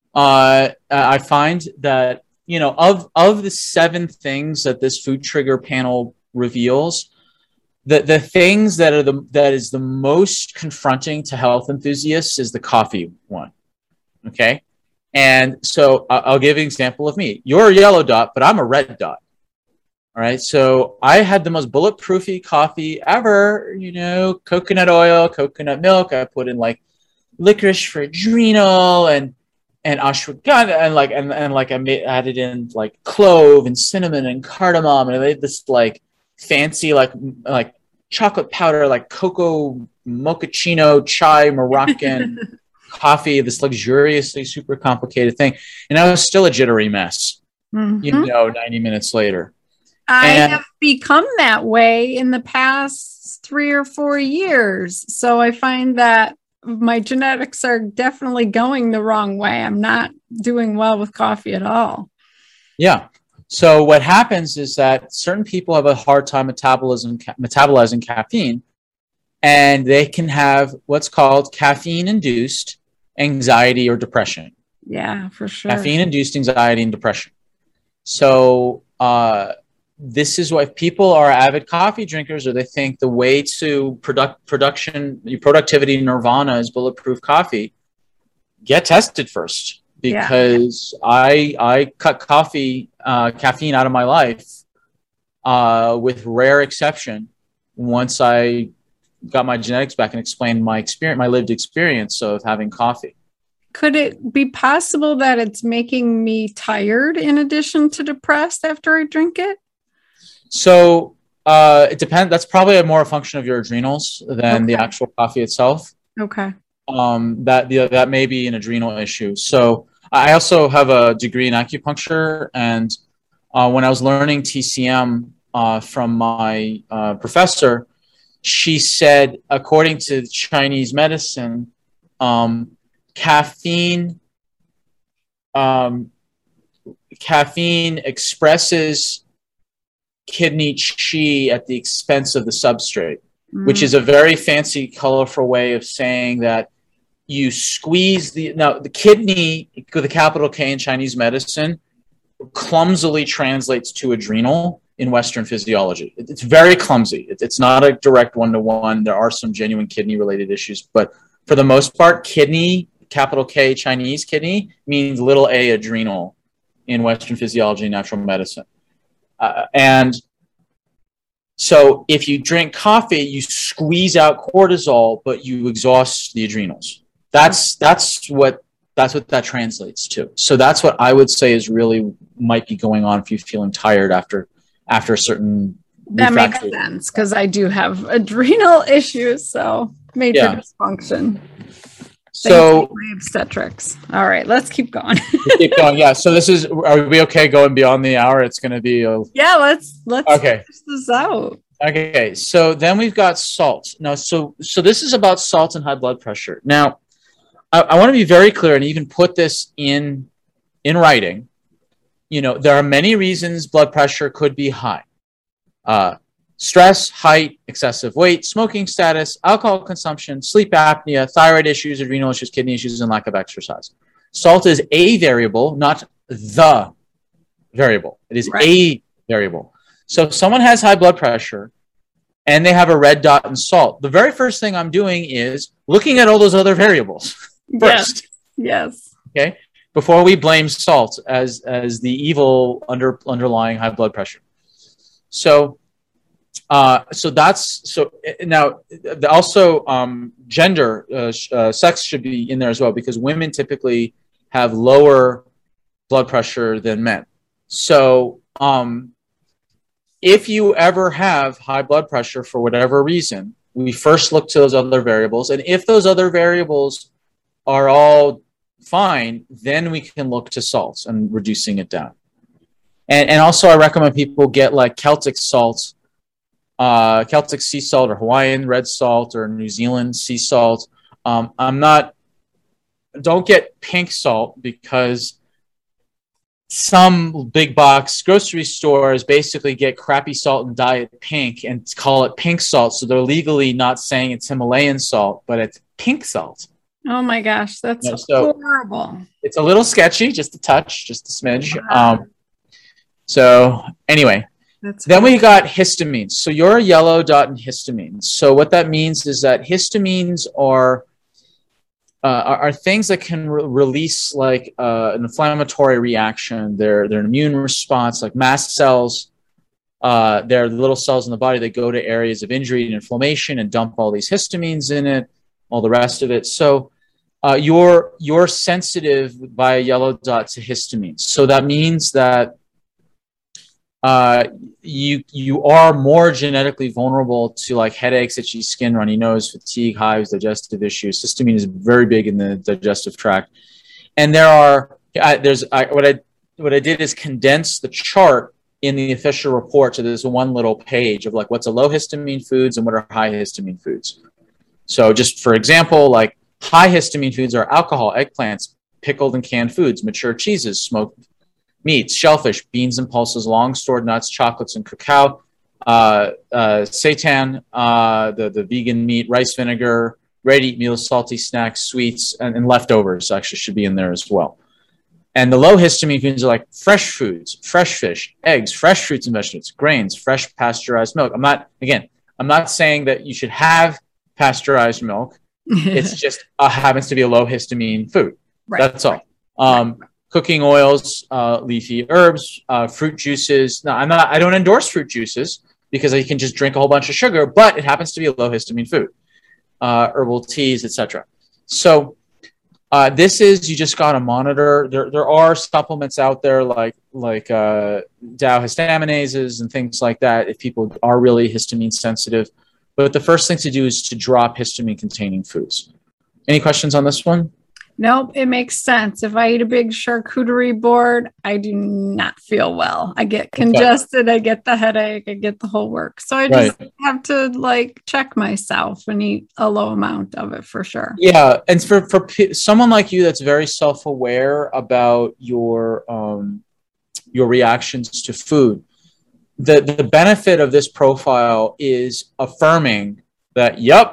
Uh, I find that you know of of the seven things that this food trigger panel reveals, the the things that are the that is the most confronting to health enthusiasts is the coffee one. Okay. And so I'll give you an example of me. You're a yellow dot, but I'm a red dot. All right. So I had the most bulletproofy coffee ever, you know, coconut oil, coconut milk. I put in like licorice for adrenal and, and ashwagandha and like, and, and like I made, added in like clove and cinnamon and cardamom. And I made this like fancy, like, like chocolate powder, like cocoa mochaccino chai Moroccan coffee, this luxuriously super complicated thing, and I was still a jittery mess. Mm-hmm. You know, ninety minutes later, I and, have become that way in the past three or four years. So I find that my genetics are definitely going the wrong way. I'm not doing well with coffee at all. Yeah. So what happens is that certain people have a hard time metabolism ca- metabolizing caffeine, and they can have what's called caffeine-induced anxiety or depression. Yeah, for sure. Caffeine-induced anxiety and depression. So uh, this is why if people are avid coffee drinkers, or they think the way to product production, productivity nirvana is bulletproof coffee, get tested first. Because yeah. I I cut coffee, uh, caffeine out of my life uh, with rare exception once I got my genetics back and explained my experience, my lived experience of having coffee. Could it be possible that it's making me tired in addition to depressed after I drink it? So uh, it depends. That's probably a more a function of your adrenals than okay. the actual coffee itself. Okay. Um, that the, that may be an adrenal issue. So I also have a degree in acupuncture, and uh, when I was learning T C M uh, from my uh, professor, she said, according to Chinese medicine, um, caffeine um, caffeine expresses kidney qi at the expense of the substrate, mm. which is a very fancy, colorful way of saying that you squeeze the now the kidney with a capital K in Chinese medicine clumsily translates to adrenal in Western physiology. It's very clumsy. It's not a direct one-to-one. There are some genuine kidney-related issues, but for the most part, kidney, capital K Chinese kidney, means little a adrenal in Western physiology and natural medicine. Uh, and So if you drink coffee, you squeeze out cortisol, but you exhaust the adrenals. That's that's what that's what that translates to. So that's what I would say is really might be going on if you're feeling tired after after a certain. That makes sense because I do have adrenal issues, so major yeah. dysfunction. So obstetrics. All right, let's keep going. keep going. Yeah. So this is. Are we okay going beyond the hour? It's going to be. A, yeah. Let's let's okay. finish this out. Okay. So then we've got salt. Now, so so this is about salt and high blood pressure. Now, I, I want to be very clear and even put this in in writing. You know, there are many reasons blood pressure could be high. Uh, stress, height, excessive weight, smoking status, alcohol consumption, sleep apnea, thyroid issues, adrenal issues, kidney issues, and lack of exercise. Salt is a variable, not the variable. It is right. a variable. So if someone has high blood pressure and they have a red dot in salt, the very first thing I'm doing is looking at all those other variables first. Yes. yes. Okay. Before we blame salt as, as the evil under, underlying high blood pressure. So, uh, so that's so now also um, gender, uh, uh, sex should be in there as well because women typically have lower blood pressure than men. So, um, if you ever have high blood pressure for whatever reason, we first look to those other variables, and if those other variables are all fine, then we can look to salts and reducing it down. And, and also I recommend people get like Celtic salt, uh, Celtic sea salt or Hawaiian red salt or New Zealand sea salt. Um, I'm not, don't get pink salt because some big box grocery stores basically get crappy salt and dye it pink and call it pink salt. So they're legally not saying it's Himalayan salt, but it's pink salt. Oh my gosh, that's you know, so horrible. It's a little sketchy, just a touch, just a smidge. Wow. Um, So anyway, That's then cool. we got histamines. So you're a yellow dot in histamines. So what that means is that histamines are uh, are, are things that can re- release like uh, an inflammatory reaction. They're they're an immune response, like mast cells. Uh, they're little cells in the body that go to areas of injury and inflammation and dump all these histamines in it, all the rest of it. So uh, you're you're sensitive by a yellow dot to histamines. So that means that Uh, you you are more genetically vulnerable to like headaches, itchy skin, runny nose, fatigue, hives, digestive issues. Histamine is very big in the digestive tract, and there are I, there's I, what I what I did is condense the chart in the official report to this one little page of like what's a low histamine foods and what are high histamine foods. So just for example, like high histamine foods are alcohol, eggplants, pickled and canned foods, mature cheeses, smoked meats, shellfish, beans and pulses, long-stored nuts, chocolates, and cacao, uh, uh, seitan, uh, the, the vegan meat, rice vinegar, ready-to-eat meals, salty snacks, sweets, and, and leftovers actually should be in there as well. And the low histamine foods are like fresh foods, fresh fish, eggs, fresh fruits and vegetables, grains, fresh pasteurized milk. I'm not, again, I'm not saying that you should have pasteurized milk. It's just uh, happens to be a low histamine food. Right. That's all. Um, right. Cooking oils, uh, leafy herbs, uh, fruit juices. Now, I'm not. I don't endorse fruit juices because you can just drink a whole bunch of sugar, but it happens to be a low histamine food. Uh, herbal teas, et cetera. So uh, this is you just got to monitor. There, there are supplements out there like like uh, Dow histaminases and things like that if people are really histamine sensitive. But the first thing to do is to drop histamine-containing foods. Any questions on this one? Nope, it makes sense. If I eat a big charcuterie board, I do not feel well. I get congested, okay. I get the headache, I get the whole work. So I just right. have to like check myself and eat a low amount of it for sure. Yeah, and for, for p- someone like you that's very self-aware about your um, your reactions to food, the, the benefit of this profile is affirming that, yep,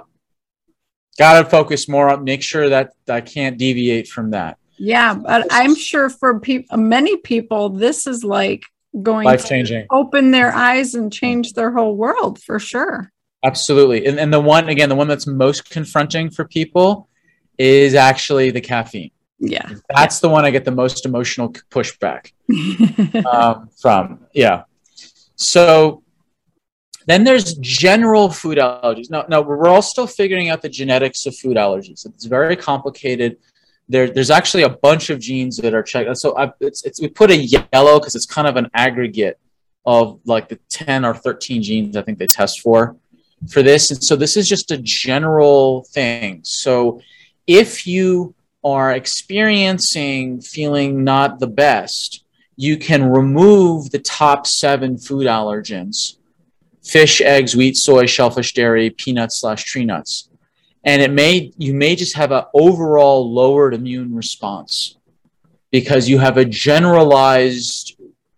got to focus more on, make sure that I can't deviate from that. Yeah, but I'm sure for people, many people, this is like going life-changing. To open their eyes and change their whole world for sure. Absolutely. And, and the one, again, the one that's most confronting for people is actually the caffeine. Yeah. That's the one I get the most emotional pushback um, from. Yeah. So Then there's general food allergies. Now, now we're all still figuring out the genetics of food allergies. It's very complicated. There, there's actually a bunch of genes that are checked. So I, it's, it's, we put a yellow because it's kind of an aggregate of like the ten or thirteen genes I think they test for for this. And so this is just a general thing. So if you are experiencing feeling not the best, you can remove the top seven food allergens: fish, eggs, wheat, soy, shellfish, dairy, peanuts slash tree nuts. And it may, you may just have an overall lowered immune response because you have a generalized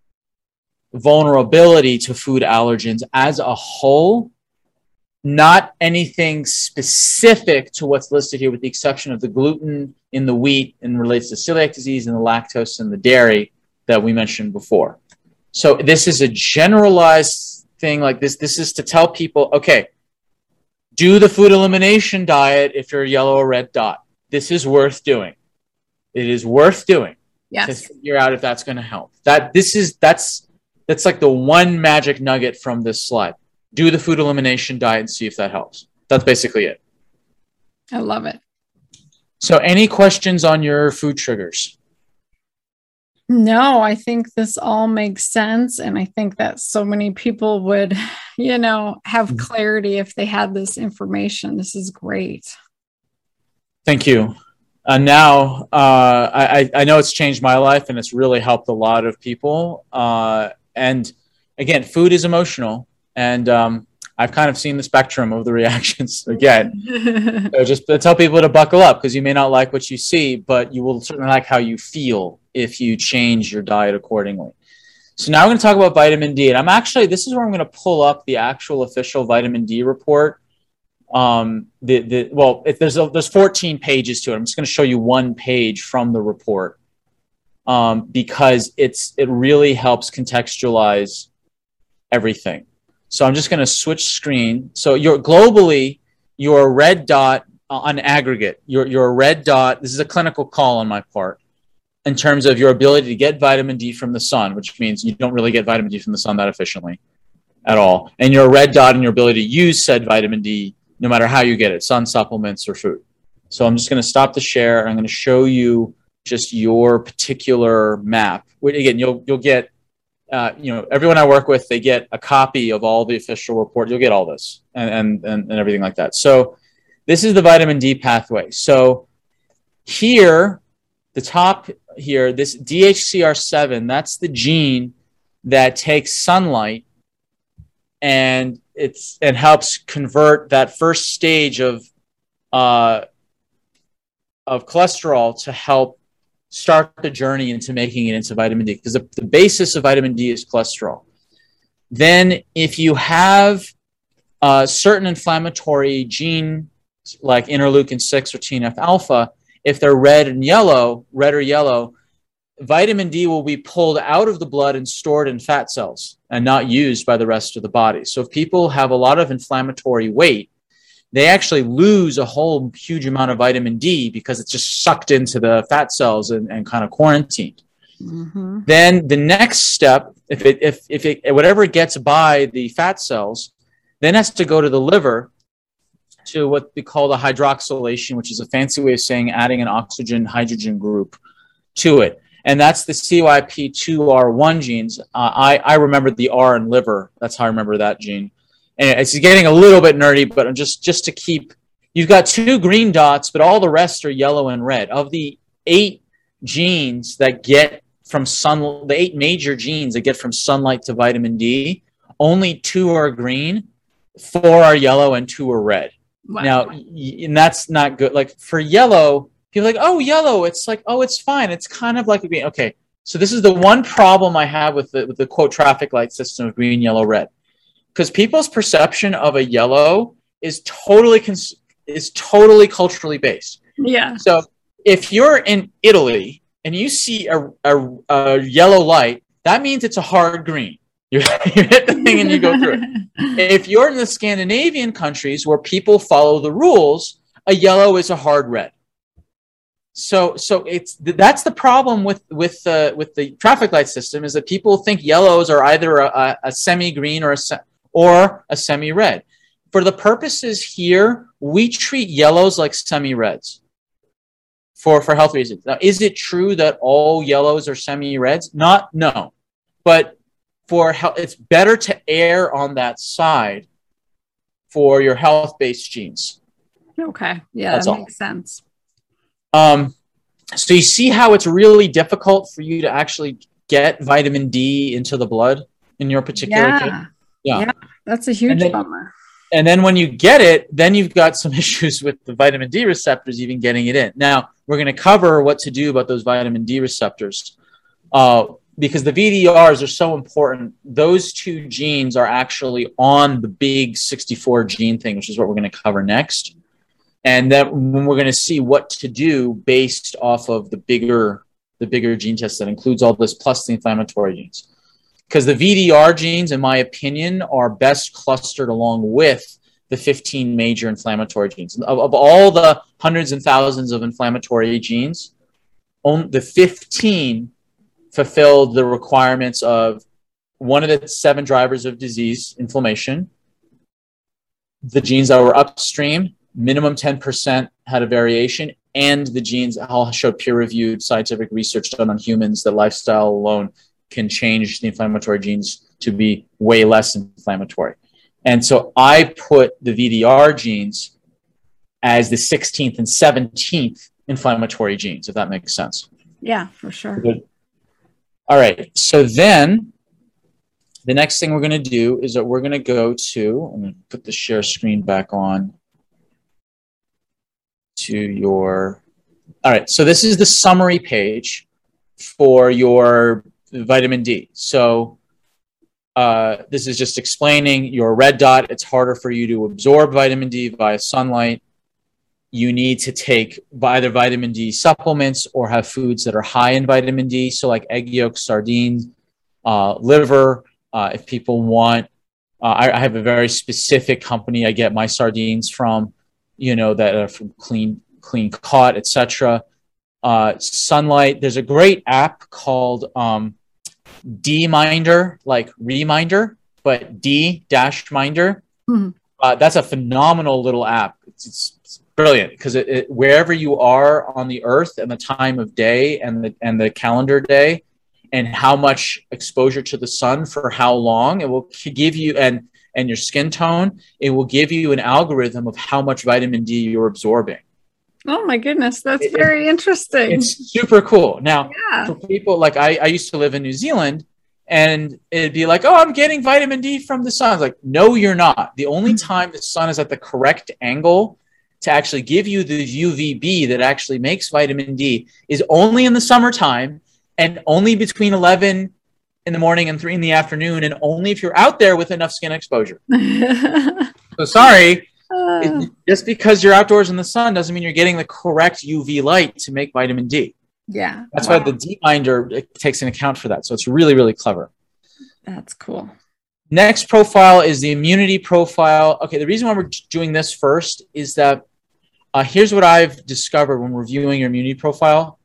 vulnerability to food allergens as a whole, not anything specific to what's listed here with the exception of the gluten in the wheat and relates to celiac disease and the lactose in the dairy that we mentioned before. So this is a generalized thing like this. This is to tell people, okay, do the food elimination diet if you're a yellow or red dot. This is worth doing. It is worth doing yes. to figure out if that's going to help. That this is that's that's like the one magic nugget from this slide. Do the food elimination diet and see if that helps. That's basically it. I love it. So any questions on your food triggers? No, I think this all makes sense. And I think that so many people would, you know, have clarity if they had this information. This is great. Thank you. Uh, now, uh, I, I know it's changed my life and it's really helped a lot of people. Uh, and again, food is emotional. And um, I've kind of seen the spectrum of the reactions again. So just to tell people to buckle up because you may not like what you see, but you will certainly like how you feel if you change your diet accordingly. So now we're going to talk about vitamin D. And I'm actually, this is where I'm going to pull up the actual official vitamin D report. Um, the, the, well, if there's, a, there's fourteen pages to it. I'm just going to show you one page from the report um, because it's, it really helps contextualize everything. So I'm just going to switch screen. So you're globally, you're a red dot on aggregate. You're, you're a red dot. This is a clinical call on my part in terms of your ability to get vitamin D from the sun, which means you don't really get vitamin D from the sun that efficiently at all. And you're a red dot in your ability to use said vitamin D no matter how you get it, sun supplements or food. So I'm just going to stop the share. I'm going to show you just your particular map. Again, you'll, you'll get Uh, you know, everyone I work with, they get a copy of all the official report. You'll get all this and, and, and, and everything like that. So this is the vitamin D pathway. So here, the top here, this D H C R seven, that's the gene that takes sunlight and it's and helps convert that first stage of uh, of cholesterol to help start the journey into making it into vitamin D, because the, the basis of vitamin D is cholesterol. Then if you have uh, certain inflammatory genes like interleukin six or T N F alpha, if they're red and yellow, red or yellow, vitamin D will be pulled out of the blood and stored in fat cells and not used by the rest of the body. So if people have a lot of inflammatory weight, they actually lose a whole huge amount of vitamin D because it's just sucked into the fat cells and, and kind of quarantined. Mm-hmm. Then the next step, if it, if, if it, whatever gets by the fat cells, then has to go to the liver to what we call the hydroxylation, which is a fancy way of saying adding an oxygen hydrogen group to it. And that's the C Y P two R one genes. Uh, I, I remember the R in liver. That's how I remember that gene. And it's getting a little bit nerdy, but just, just to keep, you've got two green dots, but all the rest are yellow and red. Of the eight genes that get from sun, the eight major genes that get from sunlight to vitamin D, only two are green, four are yellow, and two are red. Wow. Now, and that's not good. Like for yellow, people are like, oh, yellow, it's like, oh, it's fine. It's kind of like a green. Okay, so this is the one problem I have with the, with the quote traffic light system of green, yellow, red. Because people's perception of a yellow is totally cons- is totally culturally based. Yeah. So if you're in Italy and you see a, a, a yellow light, that means it's a hard green. You, you hit the thing and you go through it. If you're in the Scandinavian countries where people follow the rules, a yellow is a hard red. So, so it's that's the problem with with the uh, with the traffic light system, is that people think yellows are either a, a semi green or a or a semi-red. For the purposes here, we treat yellows like semi-reds for, for health reasons. Now, is it true that all yellows are semi-reds? Not, no. But for health, it's better to err on that side for your health-based genes. Okay. Yeah, That's that all. makes sense. Um, so you see how it's really difficult for you to actually get vitamin D into the blood in your particular Yeah. case? Yeah. Yeah. That's a huge And then- bummer. And then when you get it, then you've got some issues with the vitamin D receptors even getting it in. Now, we're going to cover what to do about those vitamin D receptors uh, because the V D Rs are so important. Those two genes are actually on the big sixty-four gene thing, which is what we're going to cover next. And then we're going to see what to do based off of the bigger, the bigger gene test that includes all this plus the inflammatory genes. Because the V D R genes, in my opinion, are best clustered along with the fifteen major inflammatory genes. Of, of all the hundreds and thousands of inflammatory genes, only the fifteen fulfilled the requirements of one of the seven drivers of disease, inflammation. The genes that were upstream, minimum ten percent had a variation, and the genes all showed peer-reviewed scientific research done on humans that lifestyle alone can change the inflammatory genes to be way less inflammatory. And so I put the V D R genes as the sixteenth and seventeenth inflammatory genes, if that makes sense. Yeah, for sure. Good. All right. So then the next thing we're going to do is that we're going to go to, I'm going to put the share screen back on to your, all right. So this is the summary page for your vitamin D. So uh, this is just explaining your red dot. It's harder for you to absorb vitamin D via sunlight. You need to take either vitamin D supplements or have foods that are high in vitamin D. So like egg yolks, sardines, uh, liver. Uh, if people want, uh, I, I have a very specific company I get my sardines from, you know, that are from clean, clean caught, et cetera. Uh, sunlight. There's a great app called um, D-Minder, like Reminder, but D-Minder. Mm-hmm. Uh, that's a phenomenal little app. It's, it's, it's brilliant because it, it, wherever you are on the earth and the time of day and the and the calendar day and how much exposure to the sun for how long, it will give you, and and your skin tone, it will give you an algorithm of how much vitamin D you're absorbing. Oh my goodness, that's It- very interesting. It's super cool. Now, Yeah. for people like I, I used to live in New Zealand, and it'd be like, oh, I'm getting vitamin D from the sun. It's like, no, you're not. The only time the sun is at the correct angle to actually give you the U V B that actually makes vitamin D is only in the summertime and only between eleven in the morning and three in the afternoon, and only if you're out there with enough skin exposure. So sorry, Uh, it- just because you're outdoors in the sun doesn't mean you're getting the correct U V light to make vitamin D. yeah. That's Wow. why the D-Minder takes into account for that. So it's really, really clever. That's cool. Next profile is the immunity profile. Okay, the reason why we're doing this first is that uh, here's what I've discovered when reviewing your immunity profile.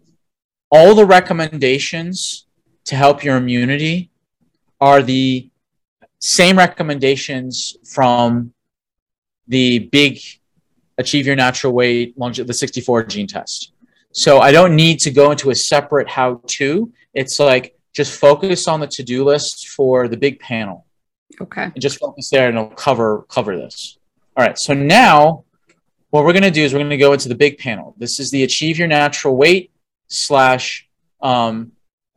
All the recommendations to help your immunity are the same recommendations from the big Achieve Your Natural Weight, the sixty-four gene test. So I don't need to go into a separate how-to. It's like just focus on the to-do list for the big panel. Okay. And just focus there and it'll cover, cover this. All right, so now what we're going to do is we're going to go into the big panel. This is the Achieve Your Natural Weight slash, um,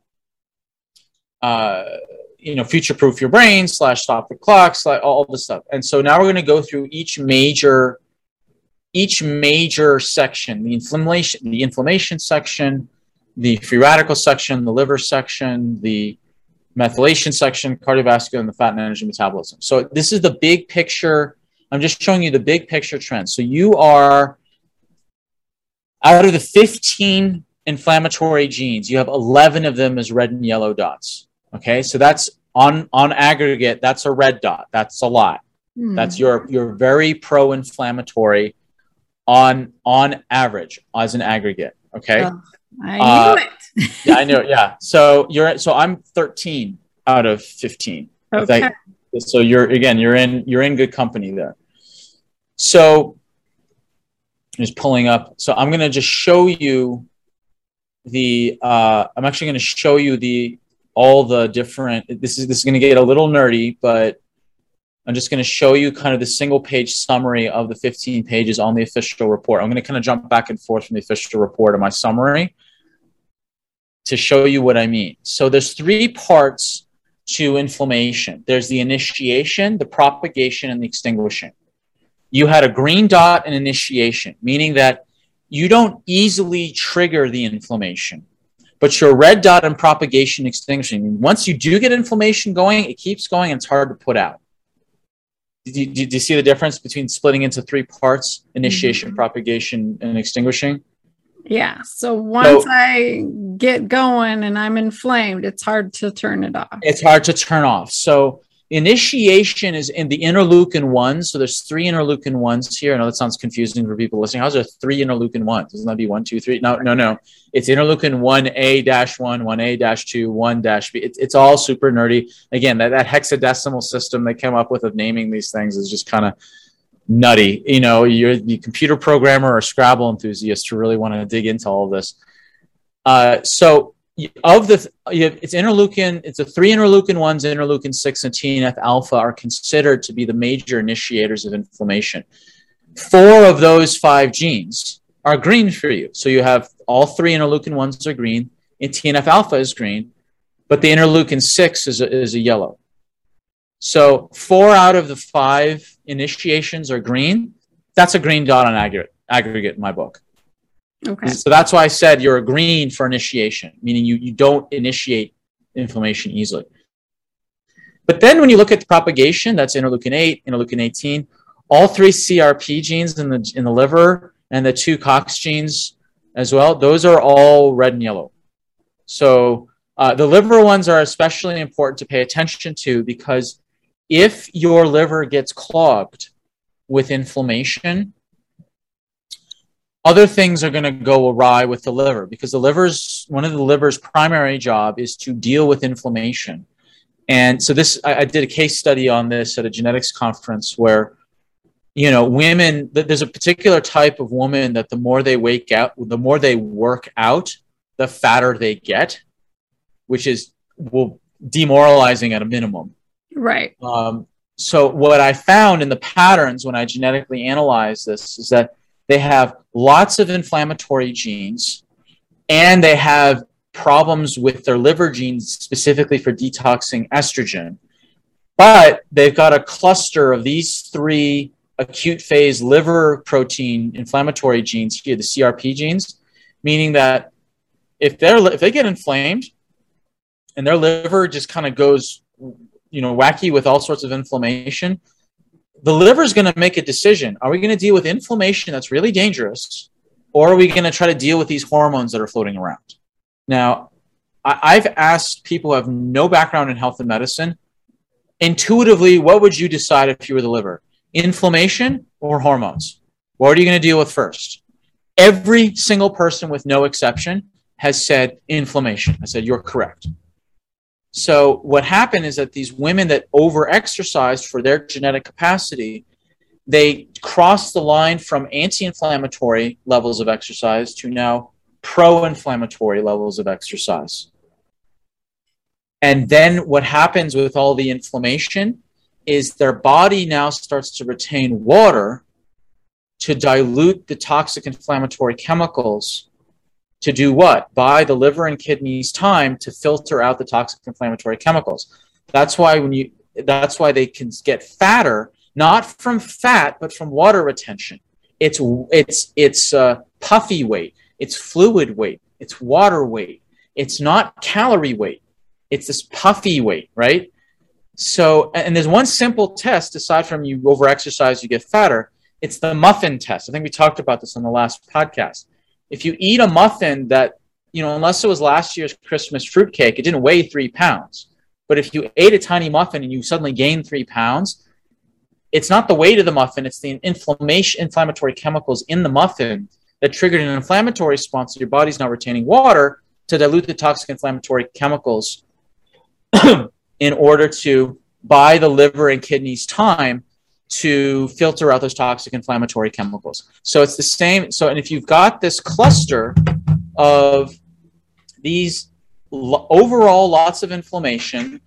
uh, you know, future-proof your brain slash stop the clock, slash all this stuff. And so now we're going to go through each major, each major section, the inflammation, the inflammation section, the free radical section, the liver section, the methylation section, cardiovascular, and the fat and energy metabolism. So this is the big picture. I'm just showing you the big picture trend. So you are, out of the fifteen inflammatory genes, you have eleven of them as red and yellow dots. Okay, so that's on, on aggregate, that's a red dot. That's a lot. Hmm. That's your, you're very pro-inflammatory on, on average as an aggregate. Okay. Oh, I Uh, knew it. Yeah, I know. Yeah. So you're, so I'm thirteen out of fifteen. Okay. That So you're, again, you're in, you're in good company there. So just pulling up. So I'm going to just show you the, uh, I'm actually going to show you the, all the different, this is, this is going to get a little nerdy, but I'm just going to show you kind of the single page summary of the fifteen pages on the official report. I'm going to kind of jump back and forth from the official report to my summary to show you what I mean. So there's three parts to inflammation. There's the initiation, the propagation, and the extinguishing. You had a green dot in initiation, meaning that you don't easily trigger the inflammation, but your red dot in propagation, extinguishing. Once you do get inflammation going, it keeps going and it's hard to put out. Do you, do you see the difference between splitting into three parts, initiation, mm-hmm. propagation, and extinguishing? Yeah. So once so, I get going and I'm inflamed, it's hard to turn it off. It's hard to turn off. So initiation is in the interleukin one. So there's three interleukin ones here. I know that sounds confusing for people listening. How's there three interleukin ones? Doesn't that be one, two, three? No, no, no. It's interleukin one A dash one, one A dash two, one dash B. It's, it's all super nerdy. Again, that, that hexadecimal system they came up with of naming these things is just kind of nutty. You know, you're the computer programmer or Scrabble enthusiast to really want to dig into all of this. Uh, so of the, it's interleukin, it's the three interleukin ones, interleukin six and T N F alpha are considered to be the major initiators of inflammation. Four of those five genes are green for you. So you have all three interleukin ones are green, and T N F alpha is green, but the interleukin six is a, is a yellow. So four out of the five initiations are green. That's a green dot on aggregate, aggregate in my book. Okay. So that's why I said you're a green for initiation, meaning you, you don't initiate inflammation easily. But then when you look at the propagation, that's interleukin eight, interleukin eighteen, all three C R P genes in the, in the liver and the two COX genes as well, those are all red and yellow. So uh, the liver ones are especially important to pay attention to because if your liver gets clogged with inflammation, other things are going to go awry with the liver because the liver's, one of the liver's primary job is to deal with inflammation. And so this, I, I did a case study on this at a genetics conference where, you know, women, there's a particular type of woman that the more they wake out, the more they work out, the fatter they get, which is well, demoralizing at a minimum. Right. Um, so what I found in the patterns when I genetically analyzed this is that they have lots of inflammatory genes and they have problems with their liver genes specifically for detoxing estrogen. But they've got a cluster of these three acute phase liver protein inflammatory genes here, the C R P genes, meaning that if they're if they get inflamed and their liver just kind of goes, you know, wacky with all sorts of inflammation, the liver is going to make a decision. Are we going to deal with inflammation that's really dangerous, or are we going to try to deal with these hormones that are floating around? Now, I, I've asked people who have no background in health and medicine, intuitively, what would you decide if you were the liver? Inflammation or hormones? What are you going to deal with first? Every single person with no exception has said inflammation. I said, you're correct. So what happened is that these women that over-exercised for their genetic capacity, they crossed the line from anti-inflammatory levels of exercise to now pro-inflammatory levels of exercise. And then what happens with all the inflammation is their body now starts to retain water to dilute the toxic inflammatory chemicals. To do what? Buy the liver and kidneys time to filter out the toxic inflammatory chemicals. That's why when you that's why they can get fatter, not from fat, but from water retention. It's it's it's uh, puffy weight, it's fluid weight, it's water weight. It's not calorie weight. It's this puffy weight, right? So, and there's one simple test aside from you overexercise, you get fatter. It's the muffin test. I think we talked about this on the last podcast. If you eat a muffin that, you know, unless it was last year's Christmas fruitcake, it didn't weigh three pounds. But if you ate a tiny muffin and you suddenly gained three pounds, it's not the weight of the muffin, it's the inflammation, inflammatory chemicals in the muffin that triggered an inflammatory response. So your body's now retaining water to dilute the toxic inflammatory chemicals in order to buy the liver and kidneys time to filter out those toxic inflammatory chemicals. So it's the same. So, and if you've got this cluster of these lo- overall lots of inflammation,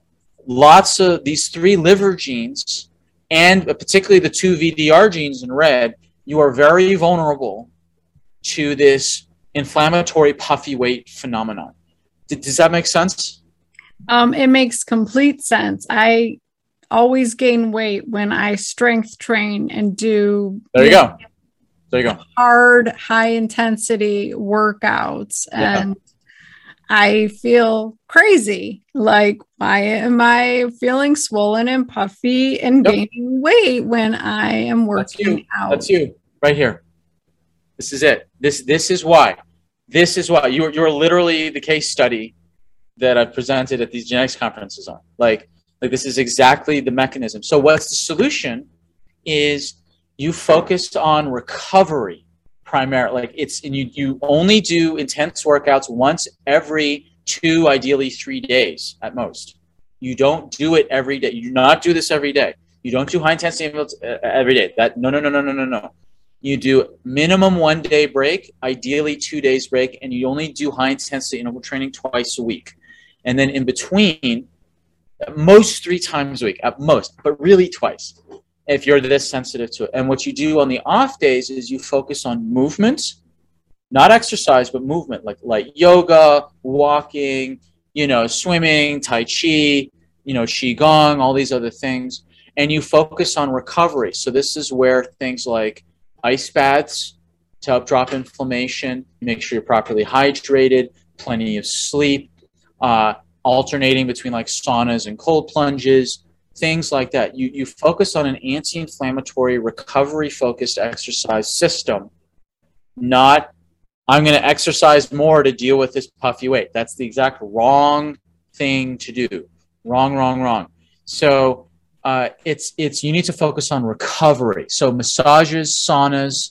lots of these three liver genes, and particularly the two V D R genes in red, you are very vulnerable to this inflammatory puffy weight phenomenon. D- does that make sense? Um, it makes complete sense. I always gain weight when I strength train and do there you go. There you go. hard, high intensity workouts. Yeah. And I feel crazy. Like, why am I feeling swollen and puffy and Yep. gaining weight when I am working That's you. out? That's you right here. This is it. This this is why. This is why you're you're literally the case study that I've presented at these genetics conferences on. Like, like this is exactly the mechanism. So what's the solution is you focus on recovery primarily. Like it's and you you only do intense workouts once every two, ideally three days at most. You don't do it every day. You do not do this every day. You don't do high intensity intervals every day. That no no no no no no no. You do minimum one day break, ideally two days break, and you only do high intensity interval training twice a week. And then in between, at most three times a week, at most, but really twice, if you're this sensitive to it. And what you do on the off days is you focus on movement, not exercise, but movement, like like yoga, walking, you know, swimming, tai chi, you know, qigong, all these other things. And you focus on recovery. So this is where things like ice baths to help drop inflammation, make sure you're properly hydrated, plenty of sleep, uh, alternating between like saunas and cold plunges, things like that. You, you focus on an anti-inflammatory, recovery-focused exercise system, not I'm going to exercise more to deal with this puffy weight. That's the exact wrong thing to do. Wrong, wrong, wrong. So uh, it's it's you need to focus on recovery. So massages, saunas,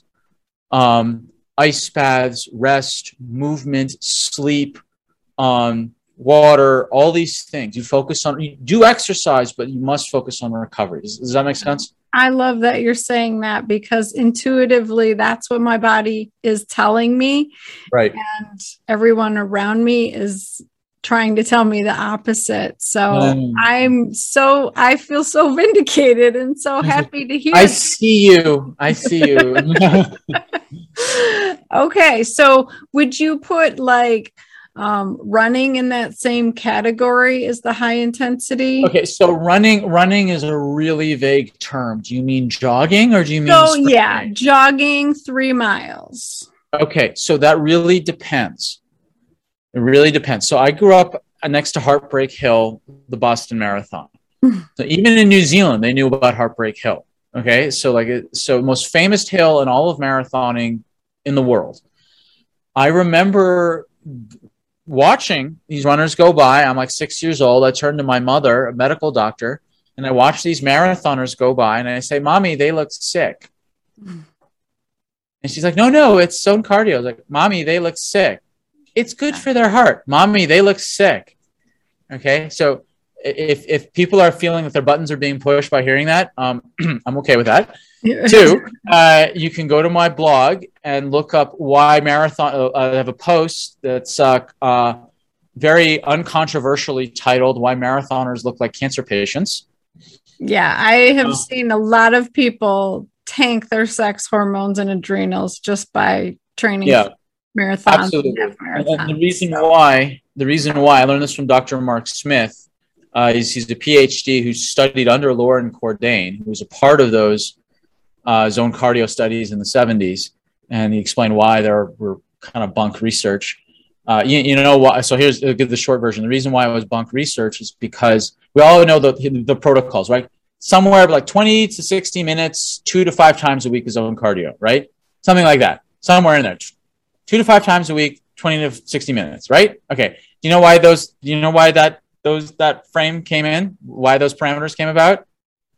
um, ice baths, rest, movement, sleep, um, water, all these things. You focus on, you do exercise, but you must focus on recovery. Does, does that make sense? I love that you're saying that, because intuitively that's what my body is telling me. Right. And everyone around me is trying to tell me the opposite. So Mm. I'm so, I feel so vindicated and so happy to hear. I see you. I see you. Okay. So would you put like um, running in that same category as the high intensity? Okay. So running, running is a really vague term. Do you mean jogging or do you mean? So sprinting? yeah, jogging three miles. Okay. So that really depends. It really depends. So I grew up next to Heartbreak Hill, the Boston Marathon. So even in New Zealand, they knew about Heartbreak Hill. Okay. So like, so most famous hill in all of marathoning in the world. I remember watching these runners go by. I'm like six years old. I turned to my mother, a medical doctor, and I watched these marathoners go by and I say, Mommy, they look sick. And she's like, no, no, it's zone cardio. I was like, Mommy, they look sick. It's good for their heart. Mommy, they look sick. Okay. So if, if people are feeling that their buttons are being pushed by hearing that, um, I'm okay with that. Two, uh, you can go to my blog and look up why marathon. Uh, I have a post that's uh, uh, very uncontroversially titled "Why Marathoners Look Like Cancer Patients." Yeah, I have Oh. seen a lot of people tank their sex hormones and adrenals just by training Yeah. marathons. Absolutely. And And, marathons, and the reason so. why, the reason why I learned this from Doctor Mark Smith, uh, is he's a P H D who studied under Lauren Cordain, who was a part of those uh, zone cardio studies in the seventies, and he explained why there were kind of bunk research. Uh, you, you know why? So here's I'll give the short version. The reason why it was bunk research is because we all know the the protocols, right? Somewhere like twenty to sixty minutes, two to five times a week is zone cardio, right? Something like that, somewhere in there. Two to five times a week, twenty to sixty minutes, right? Okay. Do you know why those, do you know why that, those, that frame came in? Why those parameters came about?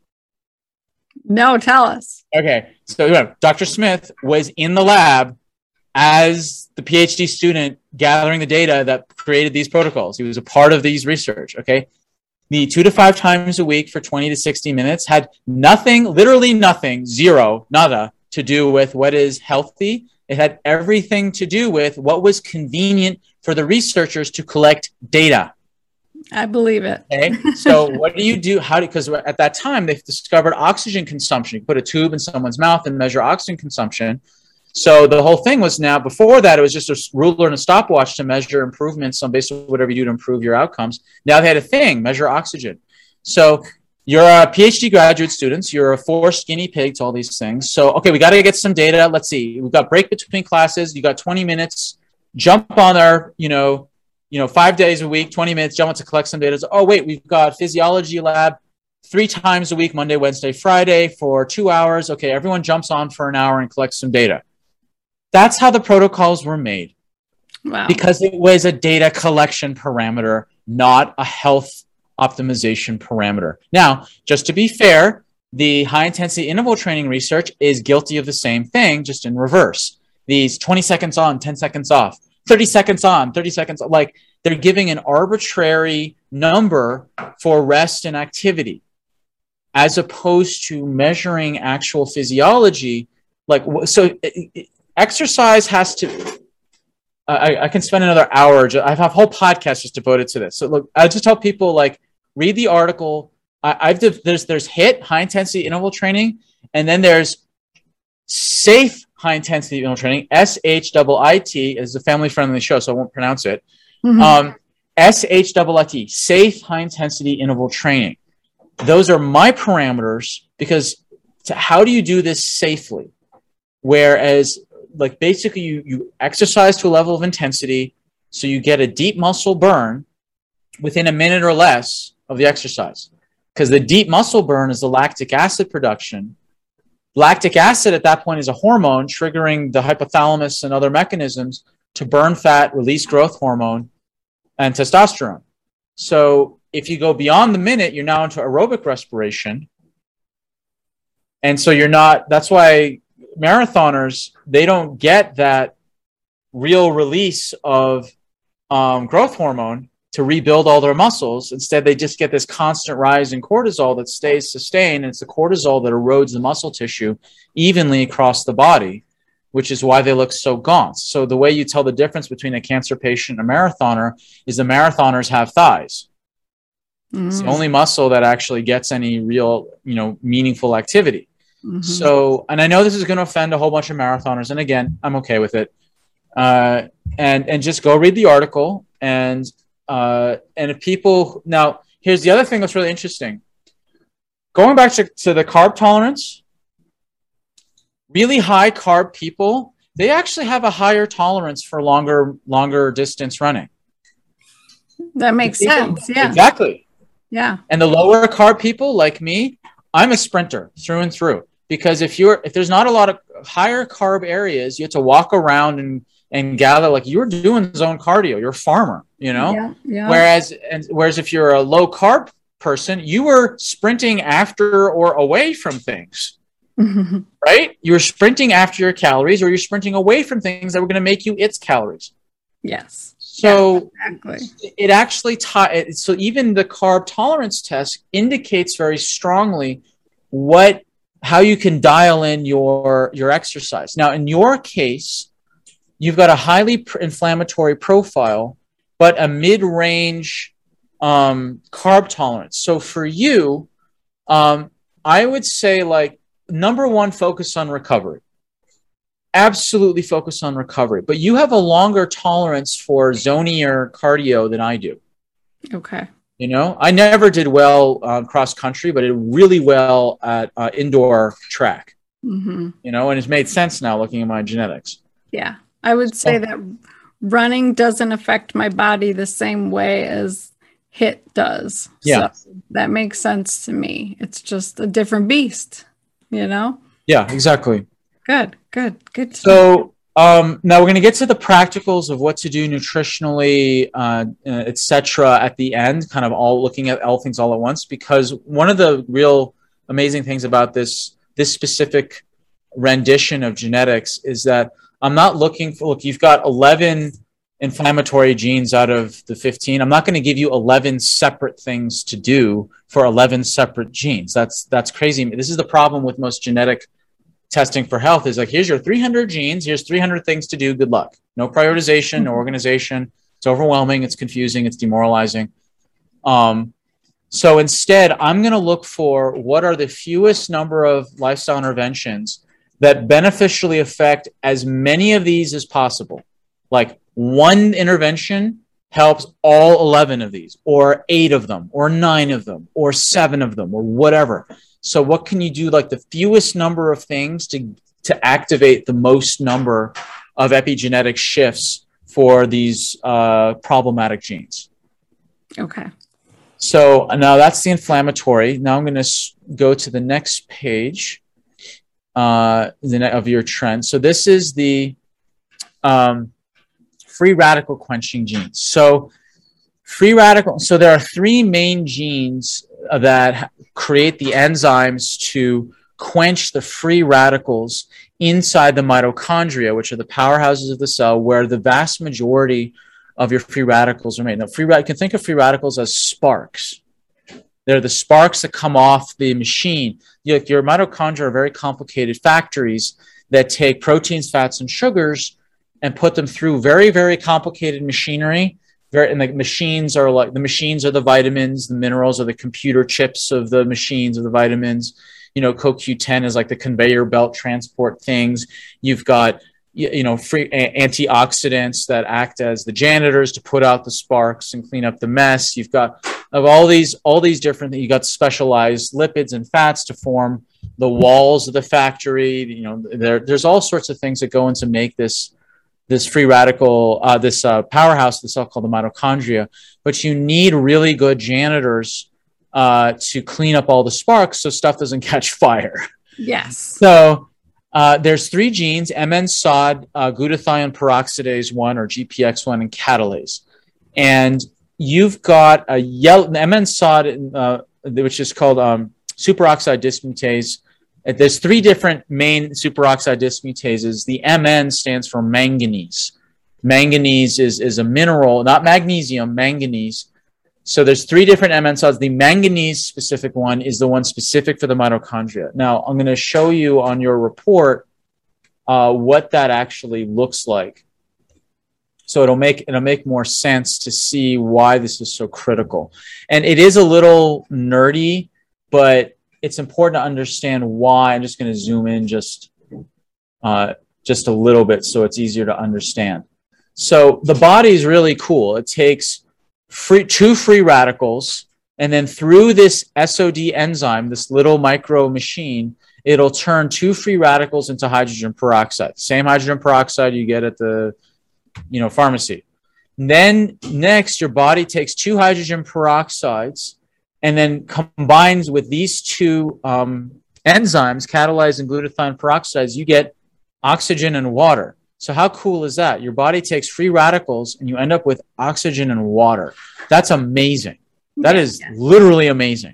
No, tell us. Okay. So yeah, Doctor Smith was in the lab as the P H D student gathering the data that created these protocols. He was a part of these research. Okay. me two to five times a week for twenty to sixty minutes, had nothing, literally nothing, zero, nada, to do with what is healthy. It had everything to do with what was convenient for the researchers to collect data. I believe it. Okay. So what do you do? How do, because at that time they discovered oxygen consumption. You put a tube in someone's mouth and measure oxygen consumption. So the whole thing was, now before that, it was just a ruler and a stopwatch to measure improvements on basically whatever you do to improve your outcomes. Now they had a thing, measure oxygen. So you're a PhD graduate students, you're a forced guinea pig to all these things. So, okay, we got to get some data. Let's see. We've got break between classes. You got twenty minutes, jump on our, you know, you know, five days a week, twenty minutes, jump on to collect some data. So, oh, wait, we've got physiology lab three times a week, Monday, Wednesday, Friday for two hours. Okay, everyone jumps on for an hour and collects some data. That's how the protocols were made. Wow. Because it was a data collection parameter, not a health optimization parameter. Now, just to be fair, the high-intensity interval training research is guilty of the same thing, just in reverse. These twenty seconds on, ten seconds off, thirty seconds on, thirty seconds off, like they're giving an arbitrary number for rest and activity, as opposed to measuring actual physiology. Like, so it, it, exercise has to, I, I can spend another hour. I have a whole podcast just devoted to this. So look, I just tell people, like, read the article. I, I've there's there's HIIT, high intensity interval training, and then there's safe high intensity interval training. S H I I T is a family friendly show, so I won't pronounce it. Mm-hmm. Um, S H I I T, safe high intensity interval training. Those are my parameters, because to, how do you do this safely? Whereas, like, basically you, you exercise to a level of intensity, so you get a deep muscle burn within a minute or less of the exercise. Because the deep muscle burn is the lactic acid production. Lactic acid at that point is a hormone triggering the hypothalamus and other mechanisms to burn fat, release growth hormone, and testosterone. So if you go beyond the minute, you're now into aerobic respiration. And so you're not, that's why marathoners, they don't get that real release of um, growth hormone to rebuild all their muscles. Instead, they just get this constant rise in cortisol that stays sustained. And it's the cortisol that erodes the muscle tissue evenly across the body, which is why they look so gaunt. So the way you tell the difference between a cancer patient and a marathoner is the marathoners have thighs. Mm-hmm. It's the only muscle that actually gets any real, you know, meaningful activity. Mm-hmm. So, and I know this is going to offend a whole bunch of marathoners. And again, I'm okay with it. Uh, and, and just go read the article. And, uh, and if people, now here's the other thing that's really interesting. Going back to, to the carb tolerance, really high carb people, they actually have a higher tolerance for longer, longer distance running. That makes people, sense. Yeah, exactly. Yeah. And the lower carb people like me, I'm a sprinter through and through, because if you're, if there's not a lot of higher carb areas, you have to walk around and, and gather, like you're doing zone cardio, you're a farmer, you know? Yeah, yeah. Whereas, and whereas if you're a low carb person, you were sprinting after or away from things, mm-hmm. right? You're sprinting after your calories, or you're sprinting away from things that were going to make you its calories. Yes. So yeah, exactly. it actually taught, so even the carb tolerance test indicates very strongly what, how you can dial in your, your exercise. Now, in your case, you've got a highly pr- inflammatory profile, but a mid-range um, carb tolerance. So for you, um, I would say, like, number one, focus on recovery. Absolutely focus on recovery. But you have a longer tolerance for zonier cardio than I do. Okay. You know, I never did well uh, cross country, but I did really well at uh, indoor track. Mm-hmm. You know, and it's made sense now looking at my genetics. Yeah. I would say that running doesn't affect my body the same way as HIIT does. Yeah. So that makes sense to me. It's just a different beast, you know? Yeah, exactly. Good, good, good. So um, now we're going to get to the practicals of what to do nutritionally, uh, et cetera at the end, kind of all looking at all things all at once, because one of the real amazing things about this, this specific rendition of genetics is that I'm not looking for, look, you've got eleven inflammatory genes out of the fifteen. I'm not going to give you eleven separate things to do for eleven separate genes. That's that's crazy. This is the problem with most genetic testing for health is like, here's your three hundred genes, here's three hundred things to do, good luck. No prioritization, no organization. It's overwhelming, it's confusing, it's demoralizing. Um, so instead, I'm going to look for what are the fewest number of lifestyle interventions that beneficially affect as many of these as possible. Like one intervention helps all eleven of these, or eight of them, or nine of them, or seven of them, or whatever. So what can you do, like the fewest number of things to, to activate the most number of epigenetic shifts for these uh, problematic genes? Okay. So now that's the inflammatory. Now I'm going to go to the next page uh, of your trend. So this is the um, free radical quenching genes. So free radical. So there are three main genes that create the enzymes to quench the free radicals inside the mitochondria, which are the powerhouses of the cell, where the vast majority of your free radicals are made. Now, free rad- you can think of free radicals as sparks. They're the sparks that come off the machine. Your, your mitochondria are very complicated factories that take proteins, fats, and sugars and put them through very, very complicated machinery. Very, and the machines are like the machines are the vitamins, the minerals are the computer chips of the machines of the vitamins. You know, Co Q ten is like the conveyor belt transport things. You've got, you know, free antioxidants that act as the janitors to put out the sparks and clean up the mess. You've got of all these, all these different, you got specialized lipids and fats to form the walls of the factory. You know, there, there's all sorts of things that go in to make this, this free radical, uh, this uh, powerhouse of the cell called the mitochondria. But you need really good janitors uh, to clean up all the sparks so stuff doesn't catch fire. Yes. So uh, there's three genes: M N S O D, uh, glutathione peroxidase one, or G P X one, and catalase. And you've got a yellow M N S O D, uh, which is called um, superoxide dismutase. There's three different main superoxide dismutases. The M N stands for manganese. Manganese is, is a mineral, not magnesium, manganese. So there's three different M N S O Ds. The manganese specific one is the one specific for the mitochondria. Now, I'm going to show you on your report uh, what that actually looks like. So it'll make, it'll make more sense to see why this is so critical. And it is a little nerdy, but it's important to understand why. I'm just going to zoom in just, uh, just a little bit so it's easier to understand. So the body is really cool. It takes free, two free radicals, and then through this S O D enzyme, this little micro machine, it'll turn two free radicals into hydrogen peroxide. Same hydrogen peroxide you get at the, you know, pharmacy. And then next, your body takes two hydrogen peroxides and then combines with these two um, enzymes, catalase and glutathione peroxides, you get oxygen and water. So how cool is that? Your body takes free radicals and you end up with oxygen and water. That's amazing. That yeah, is yeah. literally amazing.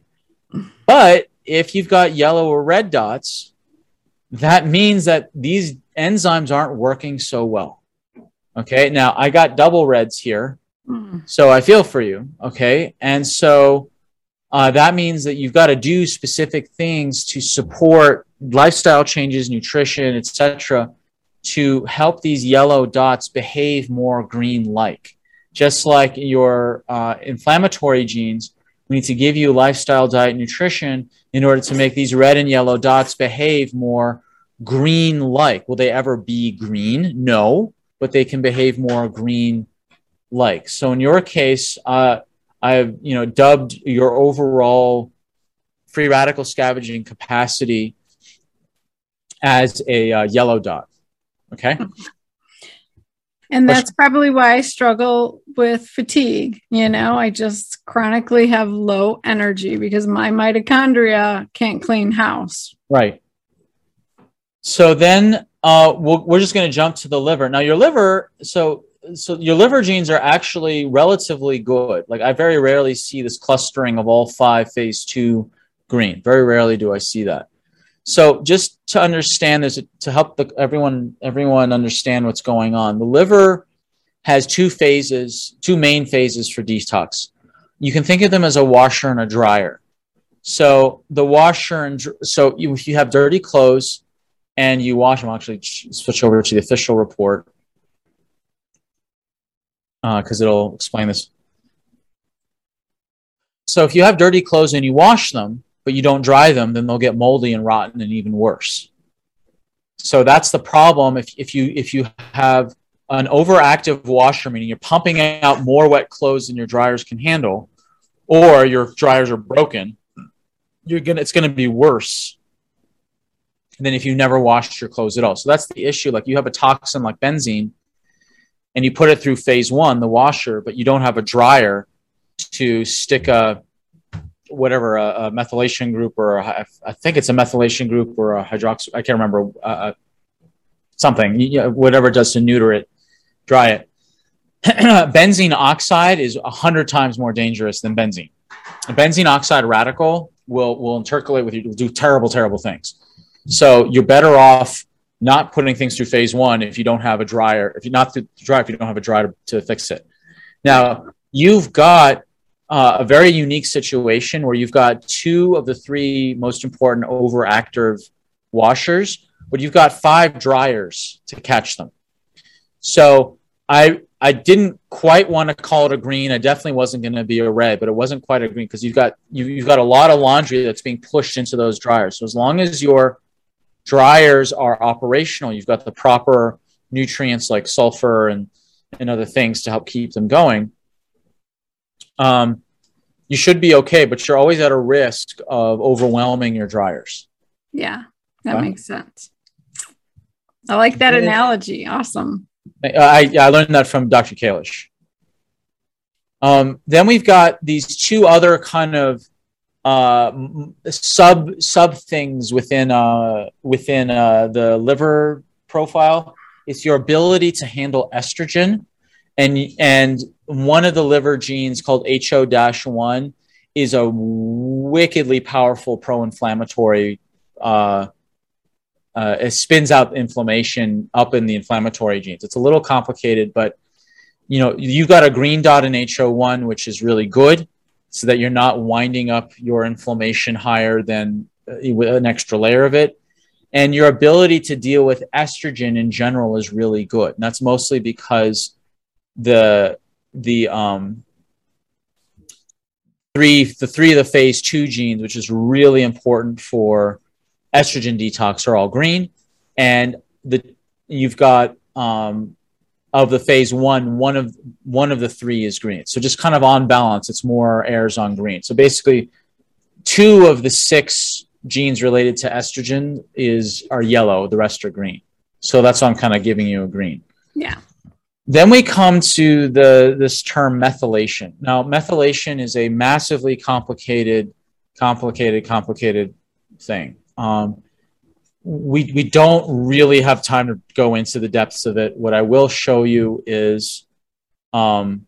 But if you've got yellow or red dots, that means that these enzymes aren't working so well. Okay, now I got double reds here, mm. so I feel for you. Okay, and so Uh, that means that you've got to do specific things to support lifestyle changes, nutrition, et cetera, to help these yellow dots behave more green-like. Just like your uh, inflammatory genes, we need to give you lifestyle, diet, nutrition in order to make these red and yellow dots behave more green-like. Will they ever be green? No, but they can behave more green-like. So in your case, uh, I've, you know, dubbed your overall free radical scavenging capacity as a uh, yellow dot. Okay. And that's probably why I struggle with fatigue. You know, I just chronically have low energy because my mitochondria can't clean house. Right. So then uh, we'll, we're just going to jump to the liver. Now your liver, so So your liver genes are actually relatively good. Like I very rarely see this clustering of all five phase two green. Very rarely do I see that. So just to understand this, to help the, everyone everyone understand what's going on, the liver has two phases, two main phases for detox. You can think of them as a washer and a dryer. So the washer and so you, if you have dirty clothes and you wash them, I'll actually switch over to the official report because uh, it'll explain this. So if you have dirty clothes and you wash them, but you don't dry them, then they'll get moldy and rotten and even worse. So that's the problem. If, if you if you have an overactive washer, meaning you're pumping out more wet clothes than your dryers can handle, or your dryers are broken, you're gonna it's gonna be worse than if you never washed your clothes at all. So that's the issue. Like you have a toxin like benzene, and you put it through phase one, the washer, but you don't have a dryer to stick a whatever a, a methylation group or a, I think it's a methylation group or a hydroxy. I can't remember uh, something. You know, whatever it does to neuter it, dry it. Benzene oxide is a hundred times more dangerous than benzene. A benzene oxide radical will will intercalate with you, will do terrible, terrible things. So you're better off not putting things through phase one if you don't have a dryer. If you're not through the dryer, if you don't have a dryer to, to fix it. Now you've got uh, a very unique situation where you've got two of the three most important overactive washers, but you've got five dryers to catch them. So I I didn't quite want to call it a green. I definitely wasn't going to be a red, but it wasn't quite a green because you've got you, you've got a lot of laundry that's being pushed into those dryers. So as long as your dryers are operational, you've got the proper nutrients like sulfur and, and other things to help keep them going. Um, you should be okay, but you're always at a risk of overwhelming your dryers. Yeah, that okay. makes sense. I like that analogy. Awesome. I, I learned that from Doctor Kalish. Um, then we've got these two other kind of uh, sub sub things within uh, within uh, the liver profile. It's your ability to handle estrogen, and and one of the liver genes called H O one is a wickedly powerful pro-inflammatory. Uh, Uh, it spins out inflammation up in the inflammatory genes. It's a little complicated, but you know, you've got a green dot in H O one, which is really good so that you're not winding up your inflammation higher than uh, an extra layer of it. And your ability to deal with estrogen in general is really good. And that's mostly because the, the, um, three, the three of the phase two genes, which is really important for estrogen detox, are all green, and the you've got um, of the phase one, one of one of the three is green. So just kind of on balance, it's more airs on green. So basically, two of the six genes related to estrogen is are yellow, the rest are green. So that's why I'm kind of giving you a green. Yeah. Then we come to the this term methylation. Now, methylation is a massively complicated, complicated, complicated thing. Um, we we don't really have time to go into the depths of it. What I will show you is um,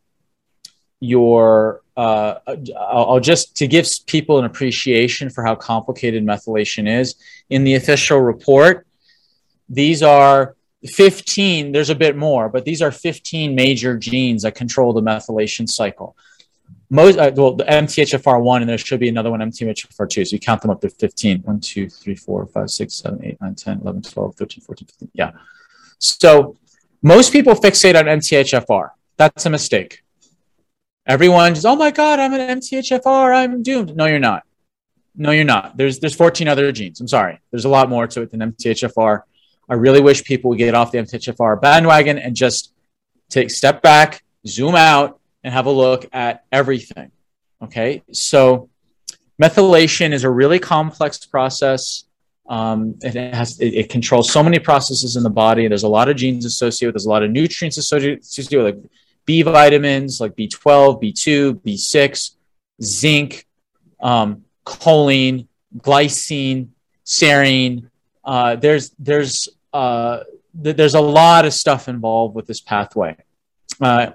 your. Uh, I'll, I'll just to give people an appreciation for how complicated methylation is. In the official report, these are fifteen. There's a bit more, but these are fifteen major genes that control the methylation cycle. Most, uh, well, the M T H F R one, and there should be another one, M T H F R two. So you count them up to fifteen. one, two, three, four, five, six, seven, eight, nine, ten, eleven, twelve, thirteen, fourteen, fifteen. Yeah. So most people fixate on M T H F R. That's a mistake. Everyone just, oh my God, I'm an M T H F R. I'm doomed. No, you're not. No, you're not. There's, there's fourteen other genes. I'm sorry. There's a lot more to it than M T H F R. I really wish people would get off the M T H F R bandwagon and just take a step back, zoom out, and have a look at everything. Okay, so methylation is a really complex process. Um, it has it, it controls so many processes in the body. There's a lot of genes associated. There's a lot of nutrients associated with like B vitamins, like B twelve, B two, B six, zinc, um, choline, glycine, serine. Uh, there's there's uh, th- there's a lot of stuff involved with this pathway. Uh,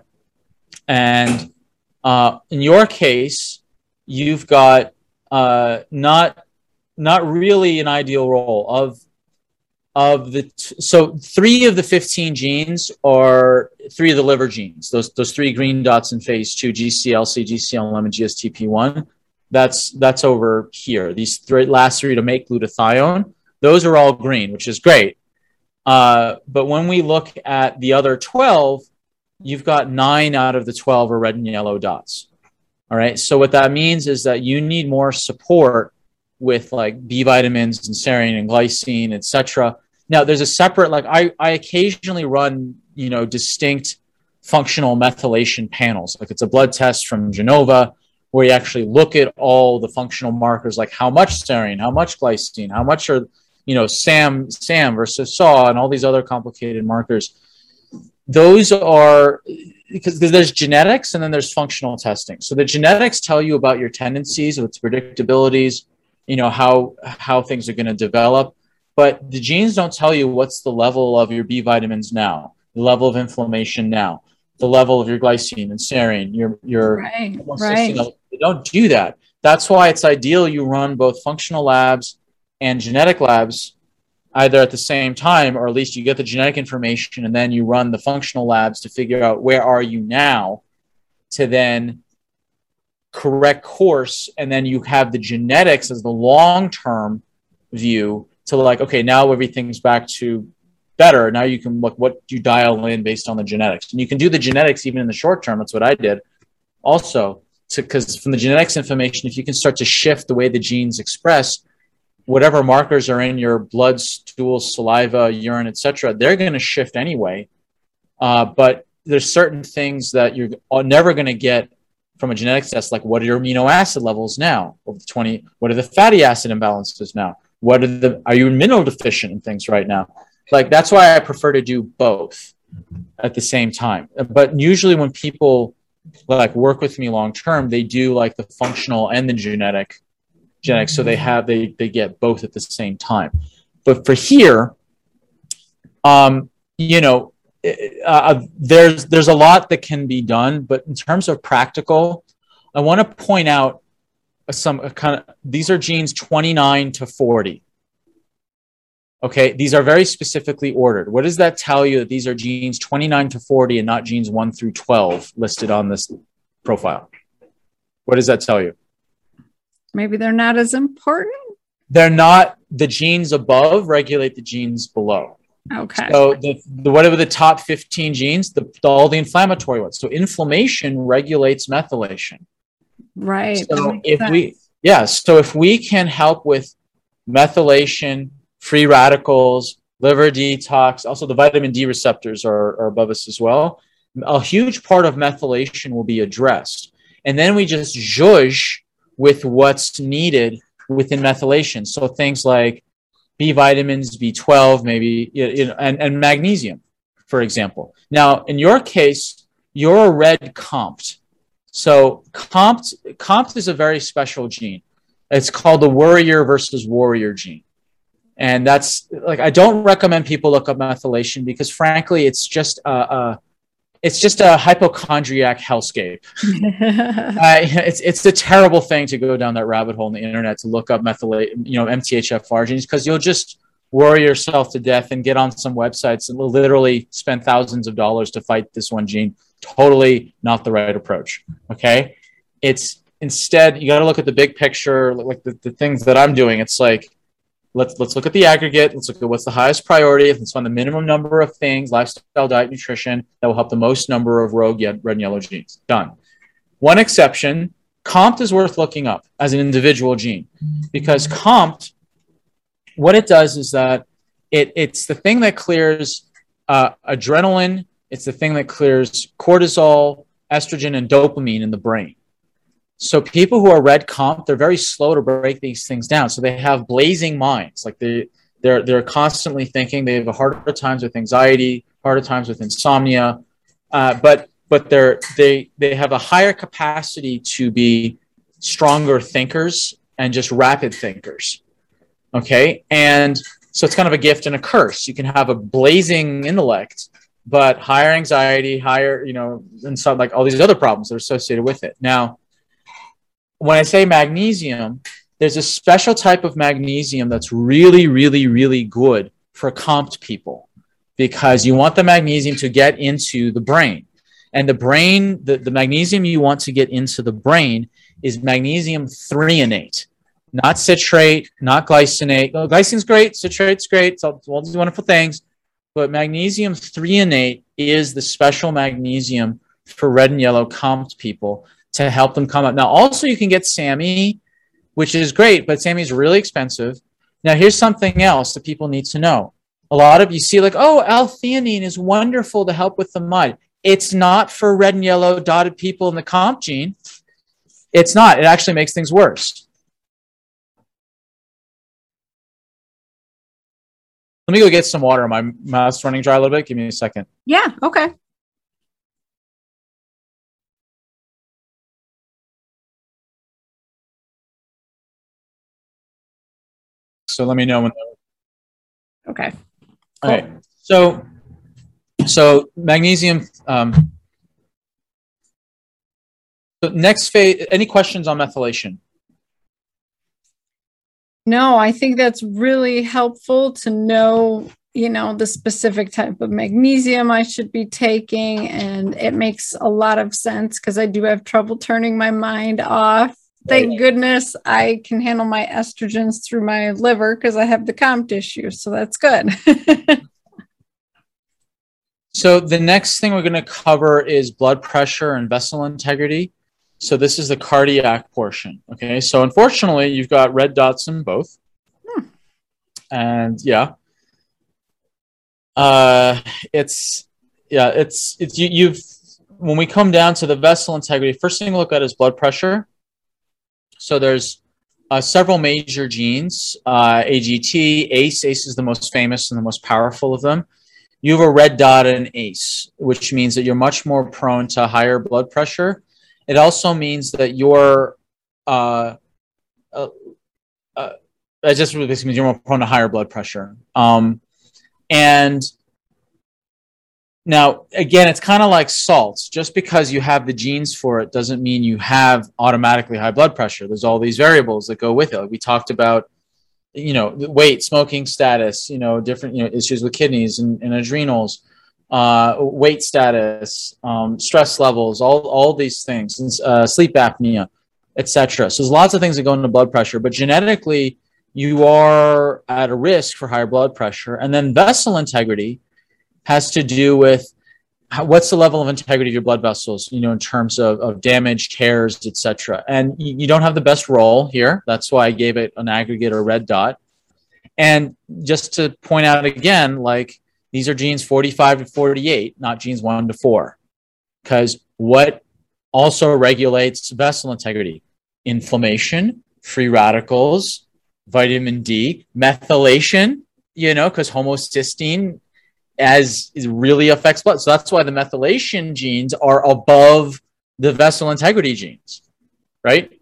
And uh, in your case, you've got uh, not not really an ideal role of of the t- so three of the fifteen genes are three of the liver genes. Those those three green dots in phase two: G C L C, G C L M, and G S T P one. That's that's over here. These three last three to make glutathione. Those are all green, which is great. Uh, but when we look at the other twelve, you've got nine out of the twelve are red and yellow dots. All right. So what that means is that you need more support with like B vitamins and serine and glycine, et cetera. Now there's a separate, like I, I occasionally run, you know, distinct functional methylation panels. Like it's a blood test from Genova where you actually look at all the functional markers, like how much serine, how much glycine, how much are, you know, SAM, SAM versus S A W and all these other complicated markers. Those are, because there's genetics and then there's functional testing. So the genetics tell you about your tendencies, its predictabilities, you know, how how things are going to develop. But the genes don't tell you what's the level of your B vitamins now, the level of inflammation now, the level of your glycine and serine, your, your right, right. They don't do that. That's why it's ideal you run both functional labs and genetic labs either at the same time, or at least you get the genetic information and then you run the functional labs to figure out where are you now to then correct course. And then you have the genetics as the long-term view to like, okay, now everything's back to better. Now you can look what you dial in based on the genetics. And you can do the genetics even in the short term. That's what I did also, because from the genetics information, if you can start to shift the way the genes express, whatever markers are in your blood, stool, saliva, urine, et cetera, they're going to shift anyway. Uh, but there's certain things that you're never going to get from a genetics test, like what are your amino acid levels now? Over twenty, what are the fatty acid imbalances now? What are the, are you mineral deficient in things right now? Like, that's why I prefer to do both at the same time. But usually when people like work with me long-term, they do like the functional and the genetic genetics. So they have, they, they get both at the same time. But for here, um, you know, uh, there's, there's a lot that can be done, but in terms of practical, I want to point out some kind of, these are genes twenty-nine to forty. Okay. These are very specifically ordered. What does that tell you that these are genes twenty-nine to forty and not genes one through twelve listed on this profile? What does that tell you? Maybe they're not as important. They're not, the genes above regulate the genes below. Okay. So the, the whatever the top fifteen genes, the, the all the inflammatory ones. So inflammation regulates methylation. Right. So if sense. we, yeah, so if we can help with methylation, free radicals, liver detox, also the vitamin D receptors are, are above us as well. A huge part of methylation will be addressed. And then we just zhuzh with what's needed within methylation. So things like B vitamins, B twelve, maybe, you know, and, and magnesium, for example. Now, in your case, you're a red compt. So compt, compt is a very special gene. It's called the worrier versus warrior gene. And that's like, I don't recommend people look up methylation because frankly, it's just a, a it's just a hypochondriac hellscape. uh, it's it's a terrible thing to go down that rabbit hole on the internet to look up methylate, you know, M T H F R genes, because you'll just worry yourself to death and get on some websites and literally spend thousands of dollars to fight this one gene. Totally not the right approach. Okay, it's instead you got to look at the big picture, like the, the things that I'm doing. It's like, Let's let's look at the aggregate. Let's look at what's the highest priority. Let's find the minimum number of things, lifestyle, diet, nutrition, that will help the most number of rogue red and yellow genes. Done. One exception, compt is worth looking up as an individual gene because compt, what it does is that it it's the thing that clears uh, adrenaline. It's the thing that clears cortisol, estrogen, and dopamine in the brain. So people who are red comp, they're very slow to break these things down. So they have blazing minds. Like they, they're, they're constantly thinking. They have a harder times with anxiety, harder times with insomnia. Uh, but but they're, they, they have a higher capacity to be stronger thinkers and just rapid thinkers. Okay. And so it's kind of a gift and a curse. You can have a blazing intellect, but higher anxiety, higher, you know, and so like all these other problems that are associated with it. Now, when I say magnesium, there's a special type of magnesium that's really, really, really good for COMT people because you want the magnesium to get into the brain. And the brain, the, the magnesium you want to get into the brain is magnesium threonate, not citrate, not glycinate. Oh, glycine's great, citrate's great, it's all, it's all these wonderful things. But magnesium threonate is the special magnesium for red and yellow COMT people to help them come up. Now, also you can get SAMe, which is great, but SAMe is really expensive. Now, here's something else that people need to know. A lot of you see like, oh, L-theanine is wonderful to help with the mud. It's not for red and yellow dotted people in the COMT gene. It's not. It actually makes things worse. Let me go get some water. My mouth's running dry a little bit. Give me a second. Yeah, okay. So let me know when. Okay. Cool. All right. So, so magnesium. Um, so next phase. Any questions on methylation? No, I think that's really helpful to know, you know, the specific type of magnesium I should be taking. And it makes a lot of sense because I do have trouble turning my mind off. Thank goodness I can handle my estrogens through my liver because I have the COMT issue. So that's good. So the next thing we're going to cover is blood pressure and vessel integrity. So this is the cardiac portion. Okay. So unfortunately, you've got red dots in both. Hmm. And yeah. Uh, it's, yeah, it's, it's, you, you've, when we come down to the vessel integrity, first thing we look at is blood pressure. So there's uh, several major genes, uh, A G T, A C E. A C E is the most famous and the most powerful of them. You have a red dot in A C E, which means that you're much more prone to higher blood pressure. It also means that you're, uh, uh, uh, that just really means you're more prone to higher blood pressure. Um, and now, again, it's kind of like salts. Just because you have the genes for it doesn't mean you have automatically high blood pressure. There's all these variables that go with it. Like we talked about, you know, weight, smoking status, you know, different, you know, issues with kidneys and, and adrenals. Uh, weight status, um, stress levels, all, all these things, uh, sleep apnea, et cetera. So there's lots of things that go into blood pressure, but genetically you are at a risk for higher blood pressure. And then vessel integrity has to do with how, what's the level of integrity of your blood vessels, you know, in terms of, of damage, tears, et cetera. And you, you don't have the best role here. That's why I gave it an aggregate or red dot. And just to point out again, like, these are genes forty-five to forty-eight, not genes one to four. Because what also regulates vessel integrity? Inflammation, free radicals, vitamin D, methylation, you know, because homocysteine as it really affects blood. So that's why the methylation genes are above the vessel integrity genes, right?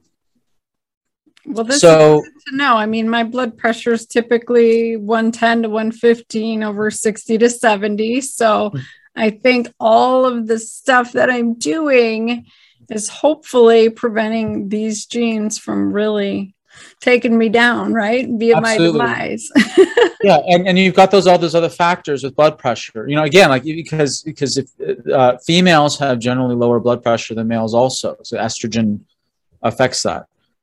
Well, this so, is good to know. I mean, my blood pressure is typically one ten to one fifteen over sixty to seventy. So I think all of the stuff that I'm doing is hopefully preventing these genes from really taking me down, right? Via absolutely. my demise. Yeah. And, and you've got those, all those other factors with blood pressure, you know, again, like because, because if uh, females have generally lower blood pressure than males also. So estrogen affects that.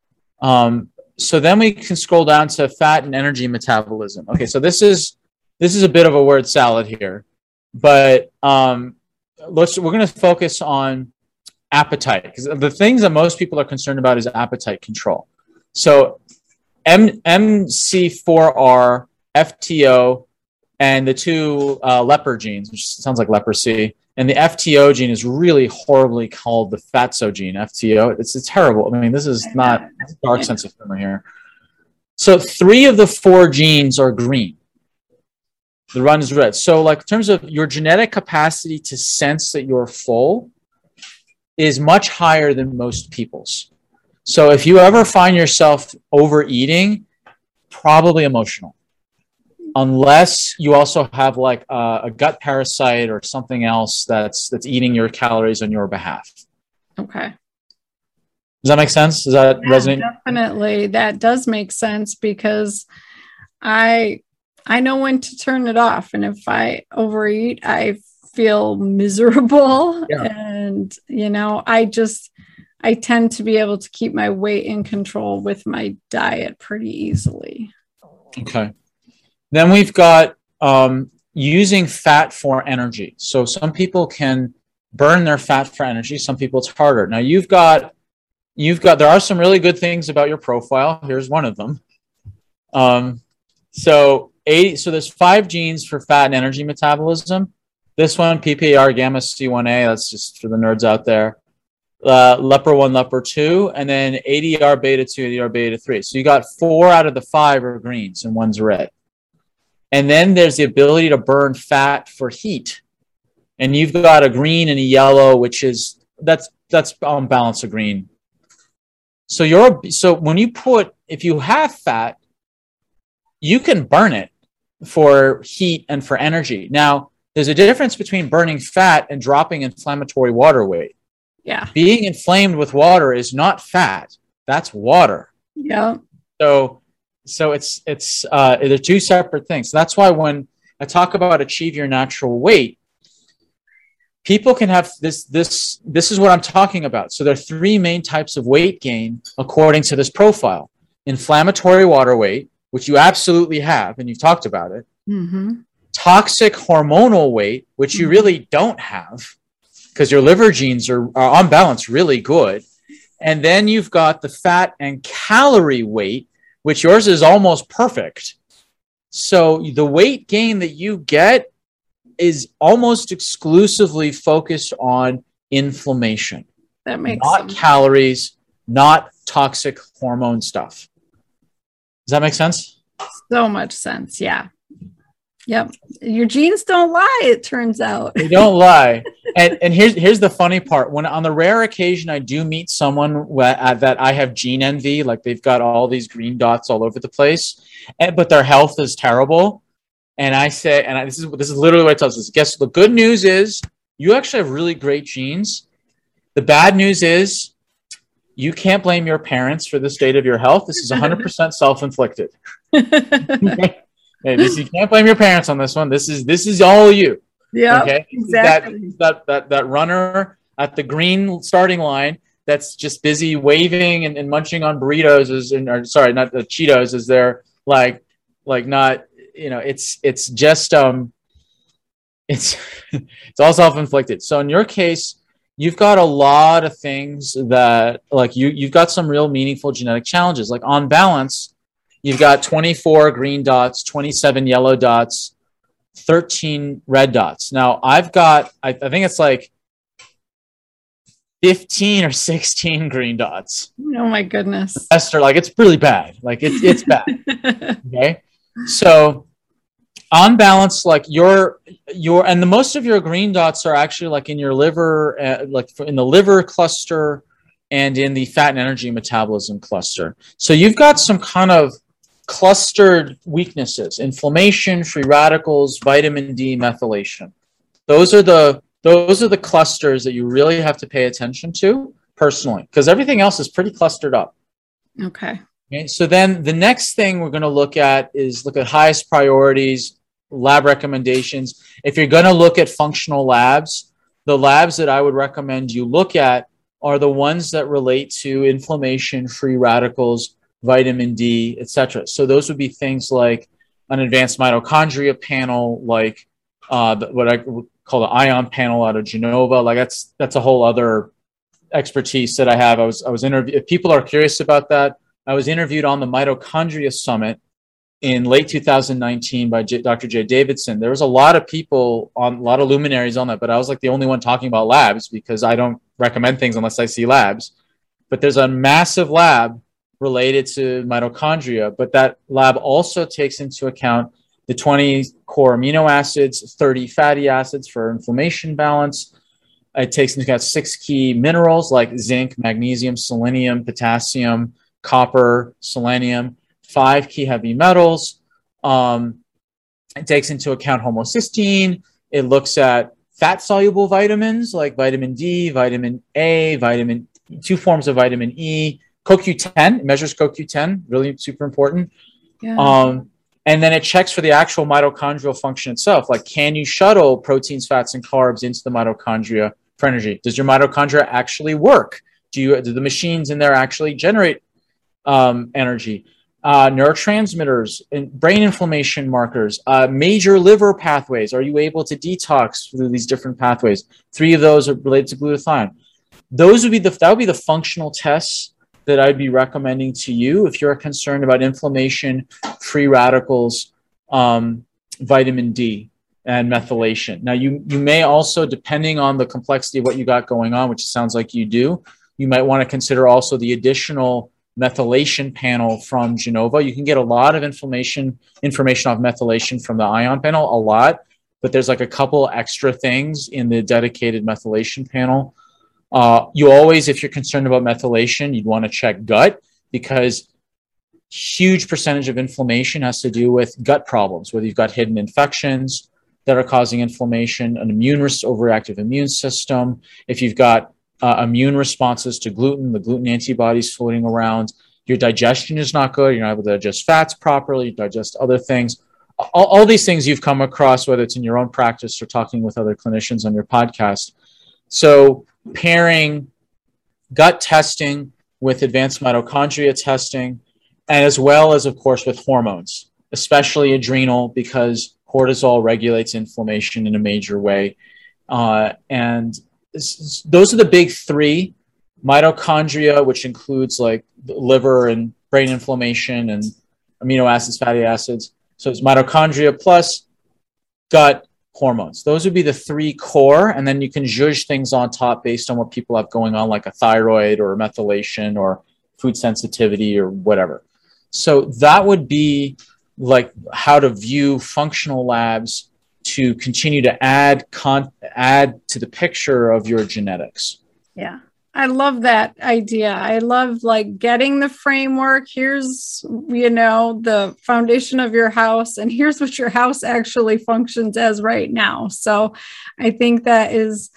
Um, so then we can scroll down to fat and energy metabolism. Okay, so this is this is a bit of a word salad here, but um, let's we're going to focus on appetite because the things that most people are concerned about is appetite control. So M M C four R, F T O, and the two uh, leper genes, which sounds like leprosy. And the F T O gene is really horribly called the fatso gene, F T O. It's, it's terrible. I mean, this is not a dark sense of humor here. So three of the four genes are green. The run is red. So like in terms of your genetic capacity to sense that you're full is much higher than most people's. So if you ever find yourself overeating, probably emotional. Unless you also have like a, a gut parasite or something else that's that's eating your calories on your behalf. Okay. Does that make sense? Does that yeah, resonate? Definitely. That does make sense because I I know when to turn it off. And if I overeat, I feel miserable. Yeah. And, you know, I just, I tend to be able to keep my weight in control with my diet pretty easily. Okay. Then we've got um, using fat for energy. So some people can burn their fat for energy. Some people it's harder. Now you've got, you've got, there are some really good things about your profile. Here's one of them. Um, so eighty, so there's five genes for fat and energy metabolism. This one, P P A R gamma C one A, that's just for the nerds out there. Uh, L E P R one, L E P R two, and then A D R beta two, A D R beta three. So you got four out of the five are greens and one's red. And then there's the ability to burn fat for heat. And you've got a green and a yellow, which is, that's, that's on balance a green. So you're, so when you put, if you have fat, you can burn it for heat and for energy. Now, there's a difference between burning fat and dropping inflammatory water weight. Yeah. Being inflamed with water is not fat. That's water. Yeah. So, so it's, it's, uh, they're two separate things. That's why when I talk about achieve your natural weight, people can have this, this, this is what I'm talking about. So there are three main types of weight gain according to this profile. Inflammatory water weight, which you absolutely have, and you've talked about it. Mm-hmm. Toxic hormonal weight, which you really don't have because your liver genes are, are on balance really good. And then you've got the fat and calorie weight, which yours is almost perfect. So the weight gain that you get is almost exclusively focused on inflammation. That makes not sense. Calories, not toxic hormone stuff. Does that make sense? So much sense. Yeah. Yep. Your genes don't lie, it turns out. They don't lie. And and here's here's the funny part. When on the rare occasion I do meet someone wh- uh, that I have gene envy, like they've got all these green dots all over the place, and, but their health is terrible. And I say, and I, this is this is literally what I tell us. Guess the good news is you actually have really great genes. The bad news is you can't blame your parents for the state of your health. This is one hundred percent self-inflicted. Hey, this, you can't blame your parents on this one. This is this is all you. Yeah, okay? exactly. That, that that that runner at the green starting line that's just busy waving and, and munching on burritos is, and, or sorry, not the Cheetos, is there like like not, you know, it's it's just um it's it's all self-inflicted. So in your case, you've got a lot of things that like you you've got some real meaningful genetic challenges. Like on balance, you've got twenty-four green dots, twenty-seven yellow dots, thirteen red dots. Now I've got, I, I think it's like fifteen or sixteen green dots. Oh my goodness. Esther, like it's really bad. Like it's, it's bad. Okay. So on balance, like your, your, and the most of your green dots are actually like in your liver, uh, like in the liver cluster and in the fat and energy metabolism cluster. So you've got some kind of clustered weaknesses: inflammation, free radicals, vitamin D, methylation. Those are the those are the clusters that you really have to pay attention to personally, because everything else is pretty clustered up. Okay. Okay. So then the next thing we're going to look at is look at highest priorities, lab recommendations. If you're going to look at functional labs, the labs that I would recommend you look at are the ones that relate to inflammation, free radicals, vitamin D, et cetera. So those would be things like an advanced mitochondria panel, like uh, the, what I would call the ion panel out of Genova. Like that's that's a whole other expertise that I have. I was I was interviewed. If people are curious about that, I was interviewed on the Mitochondria Summit in late two thousand nineteen by J, Doctor Jay Davidson. There was a lot of people on, a lot of luminaries on that, but I was like the only one talking about labs because I don't recommend things unless I see labs. But there's a massive lab related to mitochondria, but that lab also takes into account the twenty core amino acids, thirty fatty acids for inflammation balance. It takes into account six key minerals like zinc, magnesium, selenium, potassium, copper, selenium, five key heavy metals. Um, it takes into account homocysteine. It looks at fat-soluble vitamins like vitamin D, vitamin A, vitamin two forms of vitamin E, C O Q ten, it measures C O Q ten, really super important. Yeah. Um, And then it checks for the actual mitochondrial function itself. Like, can you shuttle proteins, fats, and carbs into the mitochondria for energy? Does your mitochondria actually work? Do you, do the machines in there actually generate um, energy? Uh, neurotransmitters and brain inflammation markers, uh, major liver pathways. Are you able to detox through these different pathways? Three of those are related to glutathione. Those would be the, that would be the functional tests that I'd be recommending to you if you're concerned about inflammation, free radicals, um, vitamin D, and methylation. Now, you, you may also, depending on the complexity of what you got going on, which it sounds like you do, you might want to consider also the additional methylation panel from Genova. You can get a lot of information, information off methylation from the ion panel, a lot, but there's like a couple extra things in the dedicated methylation panel. Uh, you always, if you're concerned about methylation, you'd want to check gut, because huge percentage of inflammation has to do with gut problems, whether you've got hidden infections that are causing inflammation, an immune overreactive immune system. If you've got uh, immune responses to gluten, the gluten antibodies floating around, your digestion is not good. You're not able to digest fats properly, digest other things. All, all these things you've come across, whether it's in your own practice or talking with other clinicians on your podcast. So pairing gut testing with advanced mitochondria testing, and as well as, of course, with hormones, especially adrenal, because cortisol regulates inflammation in a major way. Uh, and this, those are the big three. Mitochondria, which includes like liver and brain inflammation and amino acids, fatty acids. So it's mitochondria plus gut, hormones. Those would be the three core, and then you can zhuzh things on top based on what people have going on, like a thyroid or methylation or food sensitivity or whatever. So that would be like how to view functional labs to continue to add con- add to the picture of your genetics. Yeah. I love that idea. I love like getting the framework. Here's, you know, the foundation of your house, and here's what your house actually functions as right now. So I think that is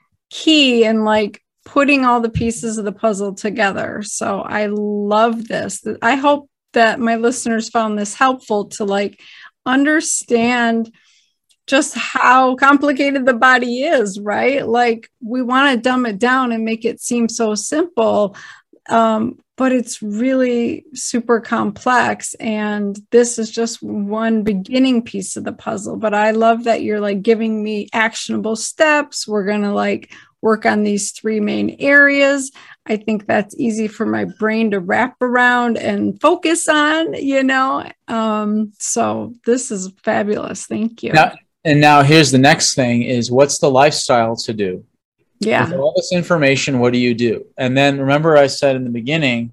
key in like putting all the pieces of the puzzle together. So I love this. I hope that my listeners found this helpful to like understand just how complicated the body is, right? Like we want to dumb it down and make it seem so simple, um, but it's really super complex. And this is just one beginning piece of the puzzle. But I love that you're like giving me actionable steps. We're going to like work on these three main areas. I think that's easy for my brain to wrap around and focus on, you know? Um, so this is fabulous. Thank you. Now, And now here's the next thing is, what's the lifestyle to do? Yeah. With all this information, what do you do? And then remember I said in the beginning,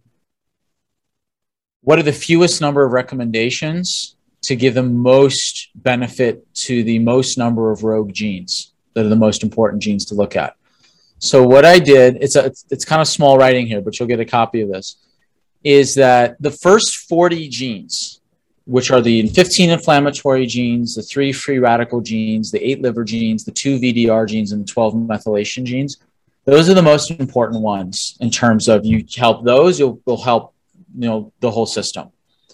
what are the fewest number of recommendations to give the most benefit to the most number of rogue genes that are the most important genes to look at? So what I did, it's a, it's, it's kind of small writing here, but you'll get a copy of this, is that the first forty genes, which are the fifteen inflammatory genes, the three free radical genes, the eight liver genes, the two V D R genes, and the twelve methylation genes. Those are the most important ones in terms of you help those, you'll, you'll help, you know, the whole system.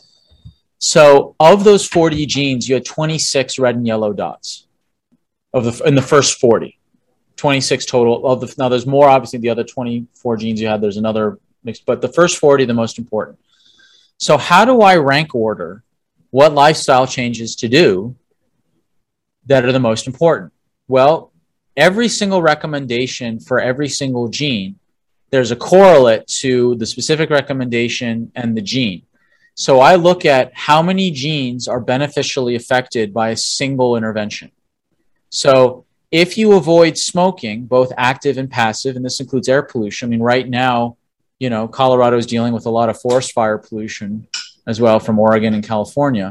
So of those forty genes, you had twenty-six red and yellow dots of the, in the first forty, twenty-six total of the, now there's more, obviously the other twenty-four genes you had, there's another mix, but the first forty, the most important. So how do I rank order what lifestyle changes to do that are the most important? Well, every single recommendation for every single gene, there's a correlate to the specific recommendation and the gene. So I look at how many genes are beneficially affected by a single intervention. So if you avoid smoking, both active and passive, and this includes air pollution, I mean, right now, you know, Colorado is dealing with a lot of forest fire pollution as well from Oregon and California.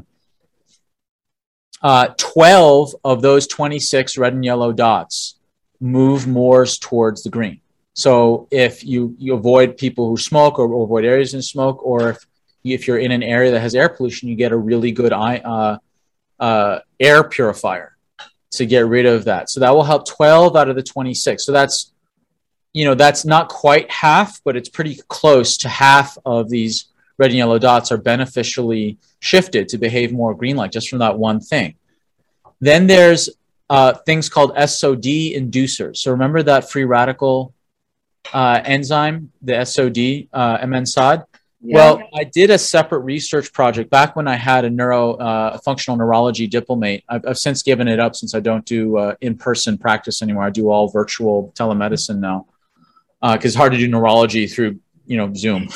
Uh, twelve of those twenty-six red and yellow dots move more towards the green. So if you, you avoid people who smoke or avoid areas in smoke, or if, if you're in an area that has air pollution, you get a really good uh, uh, air purifier to get rid of that. So that will help twelve out of the twenty-six. So that's, you know, that's not quite half, but it's pretty close to half of these red and yellow dots are beneficially shifted to behave more green-like just from that one thing. Then there's uh, things called S O D inducers. So remember that free radical uh, enzyme, the S O D, uh, M N S O D? Yeah. Well, I did a separate research project back when I had a neuro, uh, a functional neurology diplomate. I've, I've since given it up since I don't do uh, in-person practice anymore. I do all virtual telemedicine now because uh, it's hard to do neurology through, you know, Zoom.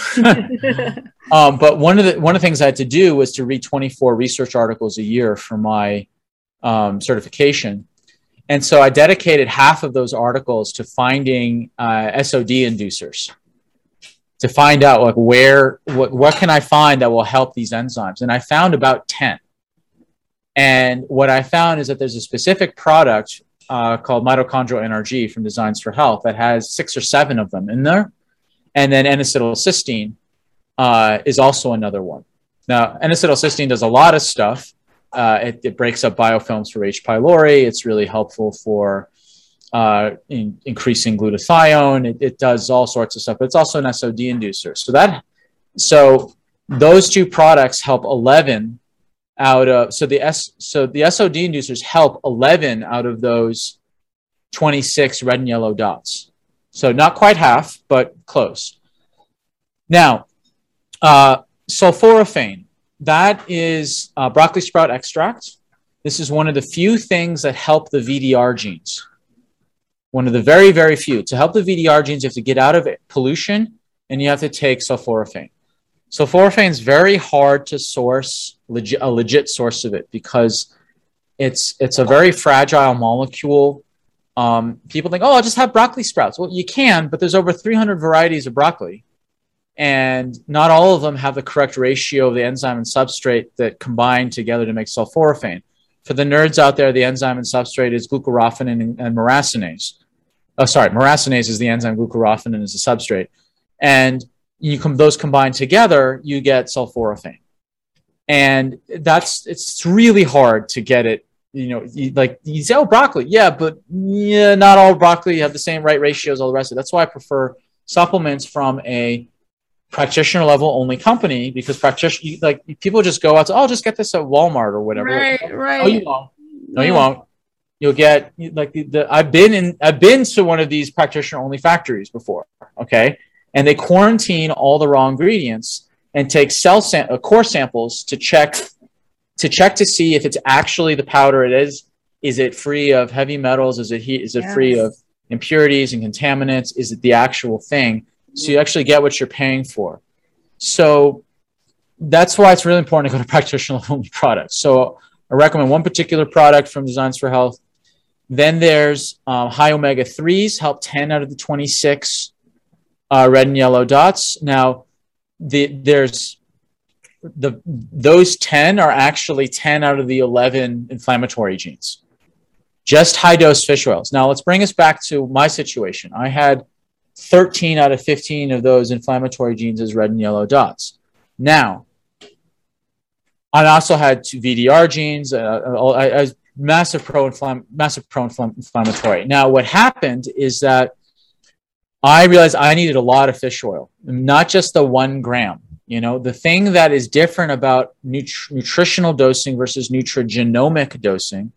um, but one of the one of the things I had to do was to read twenty-four research articles a year for my um, certification. And so I dedicated half of those articles to finding uh, S O D inducers, to find out like where, what, what can I find that will help these enzymes? And I found about ten. And what I found is that there's a specific product uh, called mitochondrial N R G from Designs for Health that has six or seven of them in there. And then N-acetylcysteine uh, is also another one. Now, N-acetylcysteine does a lot of stuff. Uh, it, it breaks up biofilms for H. pylori. It's really helpful for uh, in, increasing glutathione. It, it does all sorts of stuff, but it's also an S O D inducer. So that, so those two products help eleven out of, so the S, so the S O D inducers help eleven out of those twenty-six red and yellow dots. So not quite half, but close. Now, uh, sulforaphane, that is uh, broccoli sprout extract. This is one of the few things that help the V D R genes. One of the very, very few. To help the V D R genes, you have to get out of pollution and you have to take sulforaphane. Sulforaphane is very hard to source, legit, a legit source of it, because it's, it's a very fragile molecule. Um, people think, oh, I'll just have broccoli sprouts. Well, you can, but there's over three hundred varieties of broccoli. And not all of them have the correct ratio of the enzyme and substrate that combine together to make sulforaphane. For the nerds out there, the enzyme and substrate is glucoraphanin and, and moracinase. Oh, sorry, moracinase is the enzyme, glucoraphanin is the substrate. And you com those combined together, you get sulforaphane. And that's, it's really hard to get it. You know, you, like you say, oh, broccoli. Yeah, but yeah, not all broccoli have the same right ratios, all the rest of it. That's why I prefer supplements from a practitioner level only company, because practitioner, like people just go out to, oh, just get this at Walmart or whatever. Right, right. No, you won't. No, you won't. You'll get like the, the I've been in, I've been to one of these practitioner only factories before. Okay. And they quarantine all the raw ingredients and take cell sam uh, core samples to check, to check to see if it's actually the powder it is. Is it free of heavy metals? Is it, is it yes. free of impurities and contaminants? Is it the actual thing? So you actually get what you're paying for. So that's why it's really important to go to practitioner-only products. So I recommend one particular product from Designs for Health. Then there's um, high omega threes, help ten out of the twenty-six uh, red and yellow dots. Now, the, there's the those ten are actually ten out of the eleven inflammatory genes. Just high-dose fish oils. Now, let's bring us back to my situation. I had thirteen out of fifteen of those inflammatory genes as red and yellow dots. Now, I also had two V D R genes, uh, I, I was massive pro-inflamm massive pro-inflammatory. Now, what happened is that I realized I needed a lot of fish oil, not just the one gram. You know, the thing that is different about nut nutritional dosing versus nutrigenomic dosing,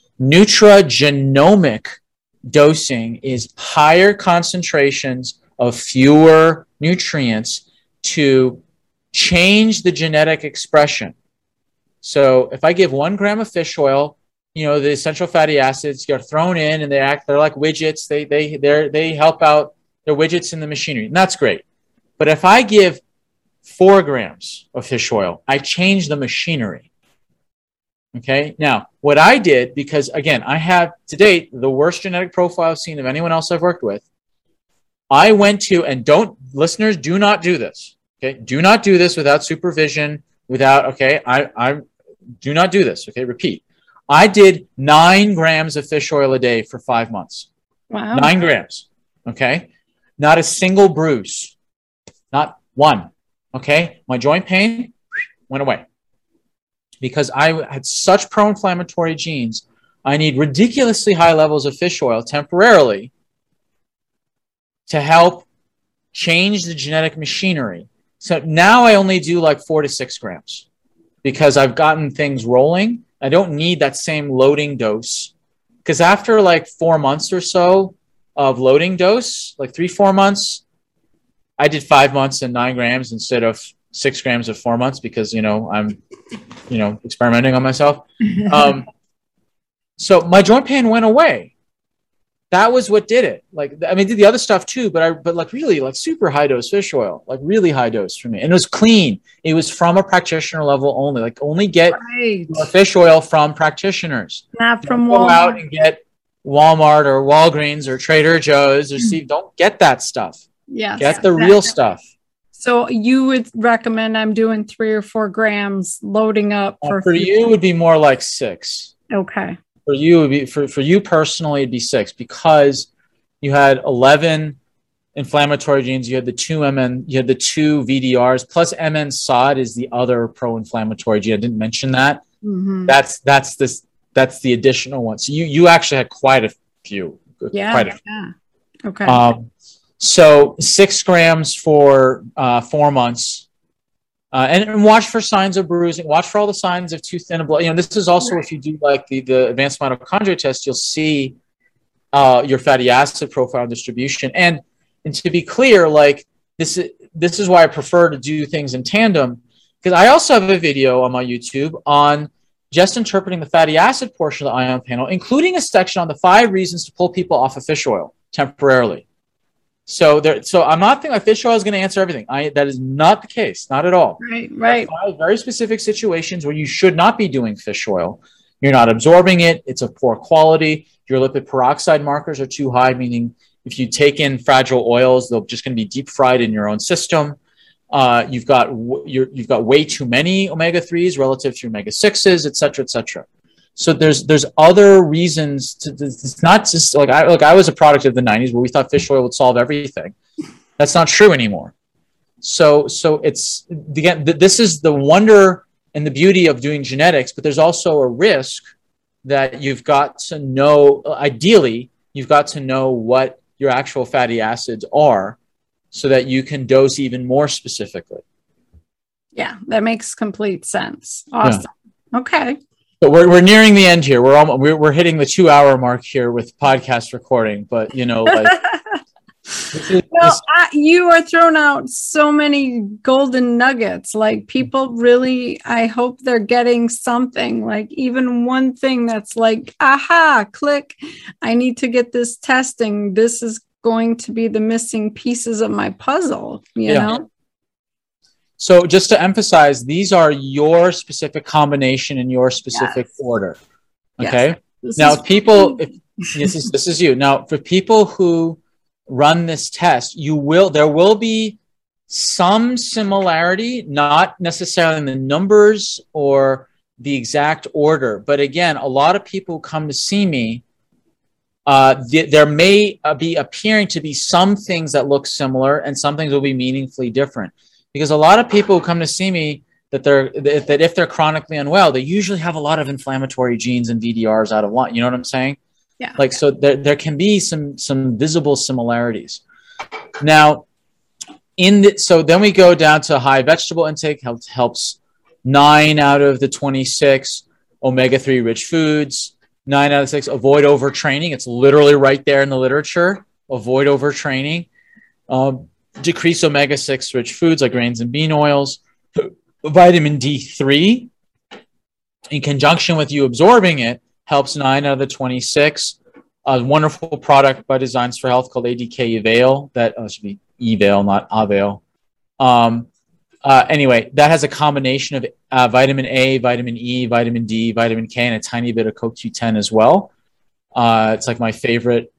nutrigenomic dosing is higher concentrations of fewer nutrients to change the genetic expression. So if I give one gram of fish oil, you know, the essential fatty acids get thrown in and they act, they're like widgets. They, they, they're, they help out, they're widgets in the machinery. And that's great. But if I give four grams of fish oil, I change the machinery. Okay. Now, what I did, because again, I have to date the worst genetic profile I've seen of anyone else I've worked with. I went to, and don't, listeners, do not do this. Okay. Do not do this without supervision, without, okay. I, I do not do this. Okay. Repeat. I did nine grams of fish oil a day for five months. Wow. Nine grams. Okay. Not a single bruise. Not one. Okay. My joint pain went away. Because I had such pro-inflammatory genes, I need ridiculously high levels of fish oil temporarily to help change the genetic machinery. So now I only do like four to six grams because I've gotten things rolling. I don't need that same loading dose because after like four months or so of loading dose, like three, four months, I did five months and nine grams instead of six grams of four months because, you know, I'm, you know, experimenting on myself. Um, so my joint pain went away. That was what did it. Like, I mean, I did the other stuff too, but I, but like really like super high dose fish oil, like really high dose for me. And it was clean. It was from a practitioner level only, like only get right. your fish oil from practitioners. Not from Don't Walmart. Go out and get Walmart or Walgreens or Trader Joe's or see, don't get that stuff. Yes. Get the real stuff. So you would recommend I'm doing three or four grams loading up for, uh, for you it would be more like six. Okay. For you, it would be for, for you personally, it'd be six because you had eleven inflammatory genes. You had the two M N, you had the two V D Rs plus M N S O D is the other pro-inflammatory gene. I didn't mention that. Mm-hmm. That's that's this that's the additional one. So you you actually had quite a few. Yeah. Quite a few. Yeah. Okay. Um, so six grams for uh, four months. Uh, and, and watch for signs of bruising. Watch for all the signs of too thin a blood. You know, this is also right. If you do like the, the advanced mitochondria test, you'll see uh, your fatty acid profile distribution. And and to be clear, like this is this is why I prefer to do things in tandem because I also have a video on my YouTube on just interpreting the fatty acid portion of the ion panel, including a section on the five reasons to pull people off of fish oil temporarily. So there, so I'm not thinking like fish oil is going to answer everything. I that is not the case, not at all. Right, right. Five very specific situations where you should not be doing fish oil. You're not absorbing it. It's of poor quality. Your lipid peroxide markers are too high, meaning if you take in fragile oils, they're just going to be deep fried in your own system. Uh, you've got you're, you've got way too many omega threes relative to omega sixes, et cetera, et cetera. So there's there's other reasons to. It's not just like I like I was a product of the nineties where we thought fish oil would solve everything. That's not true anymore. So so it's again this is the wonder and the beauty of doing genetics, but there's also a risk that you've got to know. Ideally, you've got to know what your actual fatty acids are, so that you can dose even more specifically. Yeah, that makes complete sense. Awesome. Yeah. Okay. But we're we're nearing the end here. We're almost we're we're hitting the two hour mark here with podcast recording. But you know, like this is, well, this- I, you are throwing out so many golden nuggets. Like people really, I hope they're getting something. Like even one thing that's like, aha, click. I need to get this testing. This is going to be the missing pieces of my puzzle. You yeah. know. So just to emphasize, these are your specific combination in your specific yes. order. Okay. Yes. Now, if people, if, this is this is you. Now, for people who run this test, you will there will be some similarity, not necessarily in the numbers or the exact order, but again, a lot of people who come to see me. Uh, th- there may uh, be appearing to be some things that look similar, and some things will be meaningfully different. Because a lot of people who come to see me that they're that if they're chronically unwell, they usually have a lot of inflammatory genes and V D Rs out of line. You know what I'm saying? Yeah. Like so, there there can be some some visible similarities. Now, in the, so then we go down to high vegetable intake. Helps helps nine out of the twenty-six omega three rich foods. Nine out of six. Avoid overtraining. It's literally right there in the literature. Avoid overtraining. Um, decrease omega six rich foods like grains and bean oils. Vitamin D three, in conjunction with you absorbing it, helps nine out of the twenty-six. A wonderful product by Designs for Health called A D K Evail. That oh, should be Evail, not Avail. Um, uh, anyway, that has a combination of uh, vitamin A, vitamin E, vitamin D, vitamin K, and a tiny bit of C O Q ten as well. Uh, it's like my favorite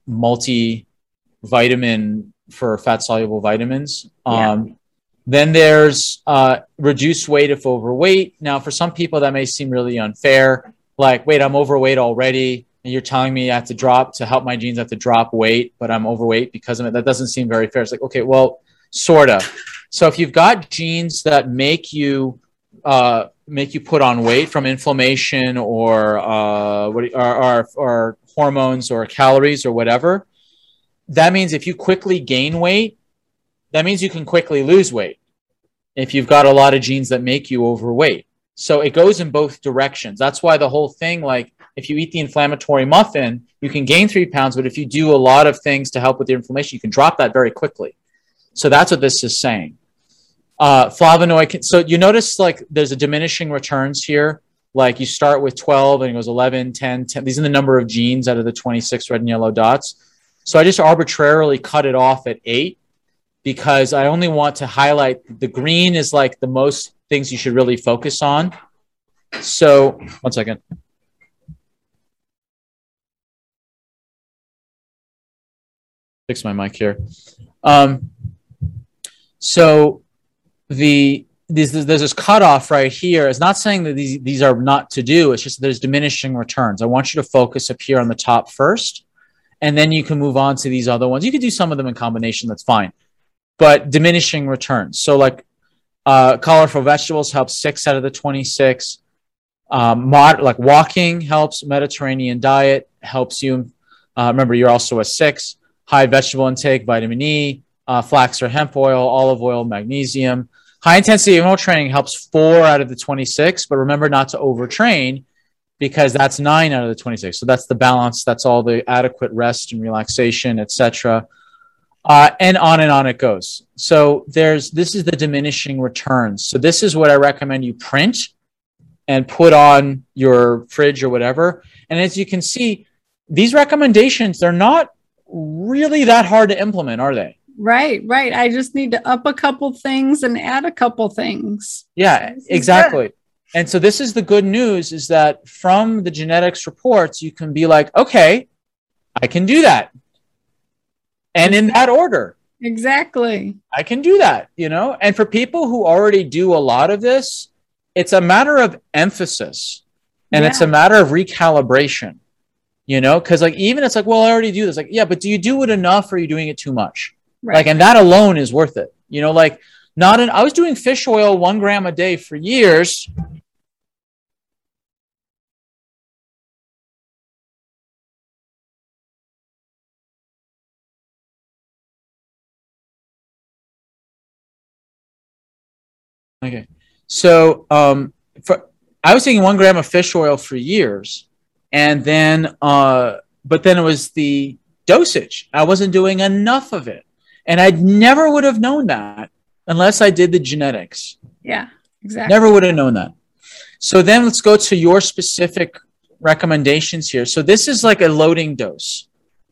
multi-vitamin for fat-soluble vitamins. Um, yeah. Then there's uh, reduce weight if overweight. Now, for some people, that may seem really unfair. Like, wait, I'm overweight already, and you're telling me I have to drop to help my genes have to drop weight, but I'm overweight because of it. That doesn't seem very fair. It's like, okay, well, sort of. So if you've got genes that make you uh, make you put on weight from inflammation or uh, what or, or, or hormones or calories or whatever, that means if you quickly gain weight, that means you can quickly lose weight. if you've got a lot of genes that make you overweight. So it goes in both directions. That's why the whole thing, like if you eat the inflammatory muffin, you can gain three pounds, but if you do a lot of things to help with the inflammation, you can drop that very quickly. So that's what this is saying. Uh, flavonoid, so you notice like there's a diminishing returns here. Like you start with twelve and it goes eleven, ten, ten. These are the number of genes out of the twenty-six red and yellow dots. So I just arbitrarily cut it off at eight because I only want to highlight the green is like the most things you should really focus on. So one second. Fix my mic here. Um, so the This, there's this cutoff right here. It's not saying that these, these are not to do. It's just there's diminishing returns. I want you to focus up here on the top first, and then you can move on to these other ones. You could do some of them in combination. That's fine. But diminishing returns. So like uh, colorful vegetables helps six out of the twenty-six. Um, mod, like walking helps. Mediterranean diet helps you. Uh, remember, you're also a six. High vegetable intake, vitamin E, uh, flax or hemp oil, olive oil, magnesium. High intensity interval training helps four out of the twenty-six, but remember not to overtrain because that's nine out of the twenty-six. So that's the balance. That's all the adequate rest and relaxation, et cetera. Uh, and on and on it goes. So there's this is the diminishing returns. So this is what I recommend you print and put on your fridge or whatever. And as you can see, these recommendations, they're not really that hard to implement, are they? Right, right. I just need to up a couple things and add a couple things. Yeah, exactly. And so this is the good news is that from the genetics reports, you can be like, okay, I can do that. And in that order. Exactly. I can do that, you know? And for people who already do a lot of this, it's a matter of emphasis and yeah. It's a matter of recalibration, you know? Because like, even it's like, well, I already do this. Like, yeah, but do you do it enough or are you doing it too much? Right. Like, and that alone is worth it. You know, like not an, I was doing fish oil one gram a day for years. Okay. So, um, for, I was taking one gram of fish oil for years and then, uh, but then it was the dosage. I wasn't doing enough of it. And I never would have known that unless I did the genetics. Yeah, exactly. Never would have known that. So then let's go to your specific recommendations here. So this is like a loading dose.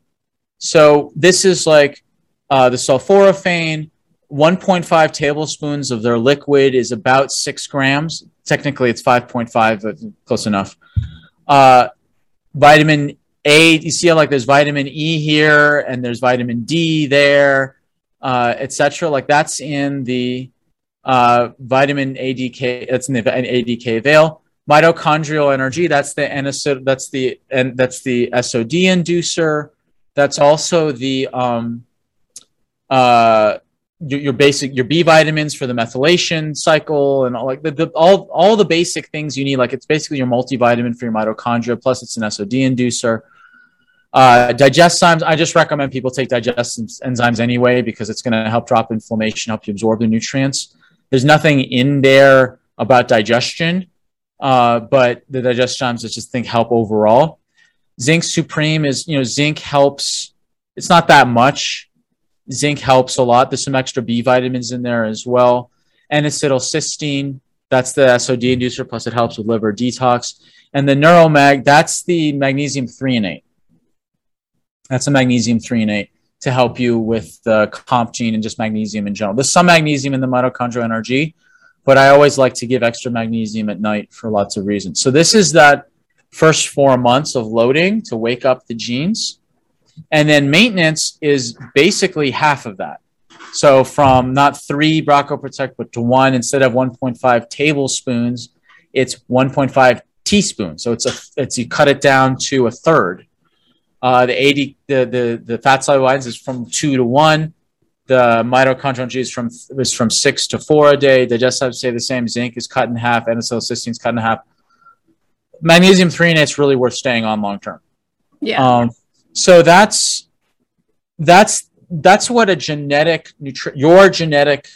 So this is like uh, the sulforaphane, one point five tablespoons of their liquid is about six grams. Technically, it's five point five, but close enough. Uh, vitamin A, you see how like there's vitamin E here and there's vitamin D there. Uh, et cetera. Like that's in the uh, vitamin A D K. That's in the A D K veil. Mitochondrial energy. That's the N S O D. That's the and that's the S O D inducer. That's also the um, uh, your, your basic your B vitamins for the methylation cycle and all like the, the all all the basic things you need. Like it's basically your multivitamin for your mitochondria. Plus, it's an S O D inducer. Uh, digest enzymes, I just recommend people take digest enzymes anyway because it's going to help drop inflammation, help you absorb the nutrients. There's nothing in there about digestion, uh, but the digest enzymes I just think help overall. Zinc Supreme is, you know, zinc helps. It's not that much. Zinc helps a lot. There's some extra B vitamins in there as well. N-acetylcysteine, that's the S O D inducer, plus it helps with liver detox. And the Neuromag, that's the magnesium threonate. That's a magnesium threonate to help you with the comp gene and just magnesium in general. There's some magnesium in the mitochondrial N R G, but I always like to give extra magnesium at night for lots of reasons. So this is that first four months of loading to wake up the genes. And then maintenance is basically half of that. So from not three Bracco Protect, but to one, instead of one point five tablespoons, it's one point five teaspoons. So it's a, it's, you cut it down to a third. Uh, the eighty, the the the fat soluble vitamins is from two to one. The mitochondrial energy is from is from six to four a day. Digestive stay the same. Zinc is cut in half. N-acetylcysteine is cut in half. Magnesium threonate is really worth staying on long term. Yeah. Um, so that's that's that's what a genetic nutri- your genetic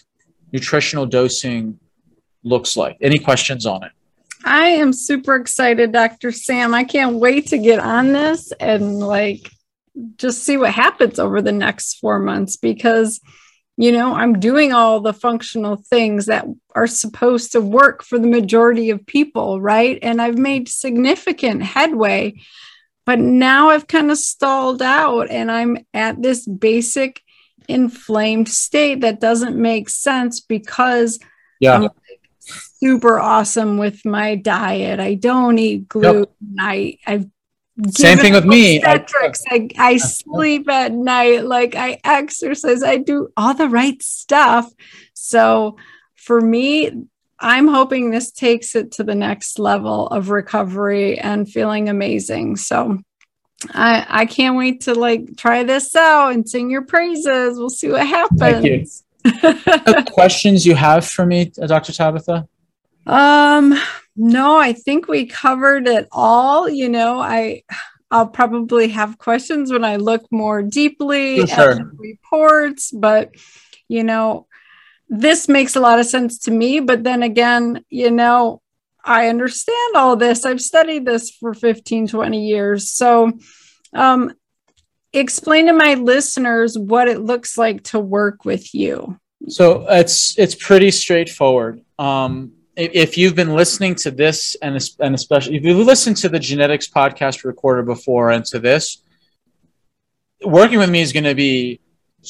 nutritional dosing looks like. Any questions on it? I am super excited, Doctor Sam. I can't wait to get on this and like just see what happens over the next four months because, you know, I'm doing all the functional things that are supposed to work for the majority of people, right? And I've made significant headway, but now I've kind of stalled out and I'm at this basic inflamed state that doesn't make sense because yeah. I'm super awesome with my diet. I don't eat gluten. Yep. I, I've Same thing with me. I, I, I sleep at night. Like I exercise. I do all the right stuff. So for me, I'm hoping this takes it to the next level of recovery and feeling amazing. So I, I can't wait to like try this out and sing your praises. We'll see what happens. Thank you. Questions you have for me, Doctor Tabitha? Um, no, I think we covered it all. You know, I, I'll probably have questions when I look more deeply sure. at the reports, but you know, this makes a lot of sense to me. But then again, you know, I understand all this. I've studied this for fifteen, twenty years. So, um, explain to my listeners what it looks like to work with you. So it's, it's pretty straightforward. Um, if you've been listening to this and, and especially if you've listened to the genetics podcast recorder before and to this, working with me is going to be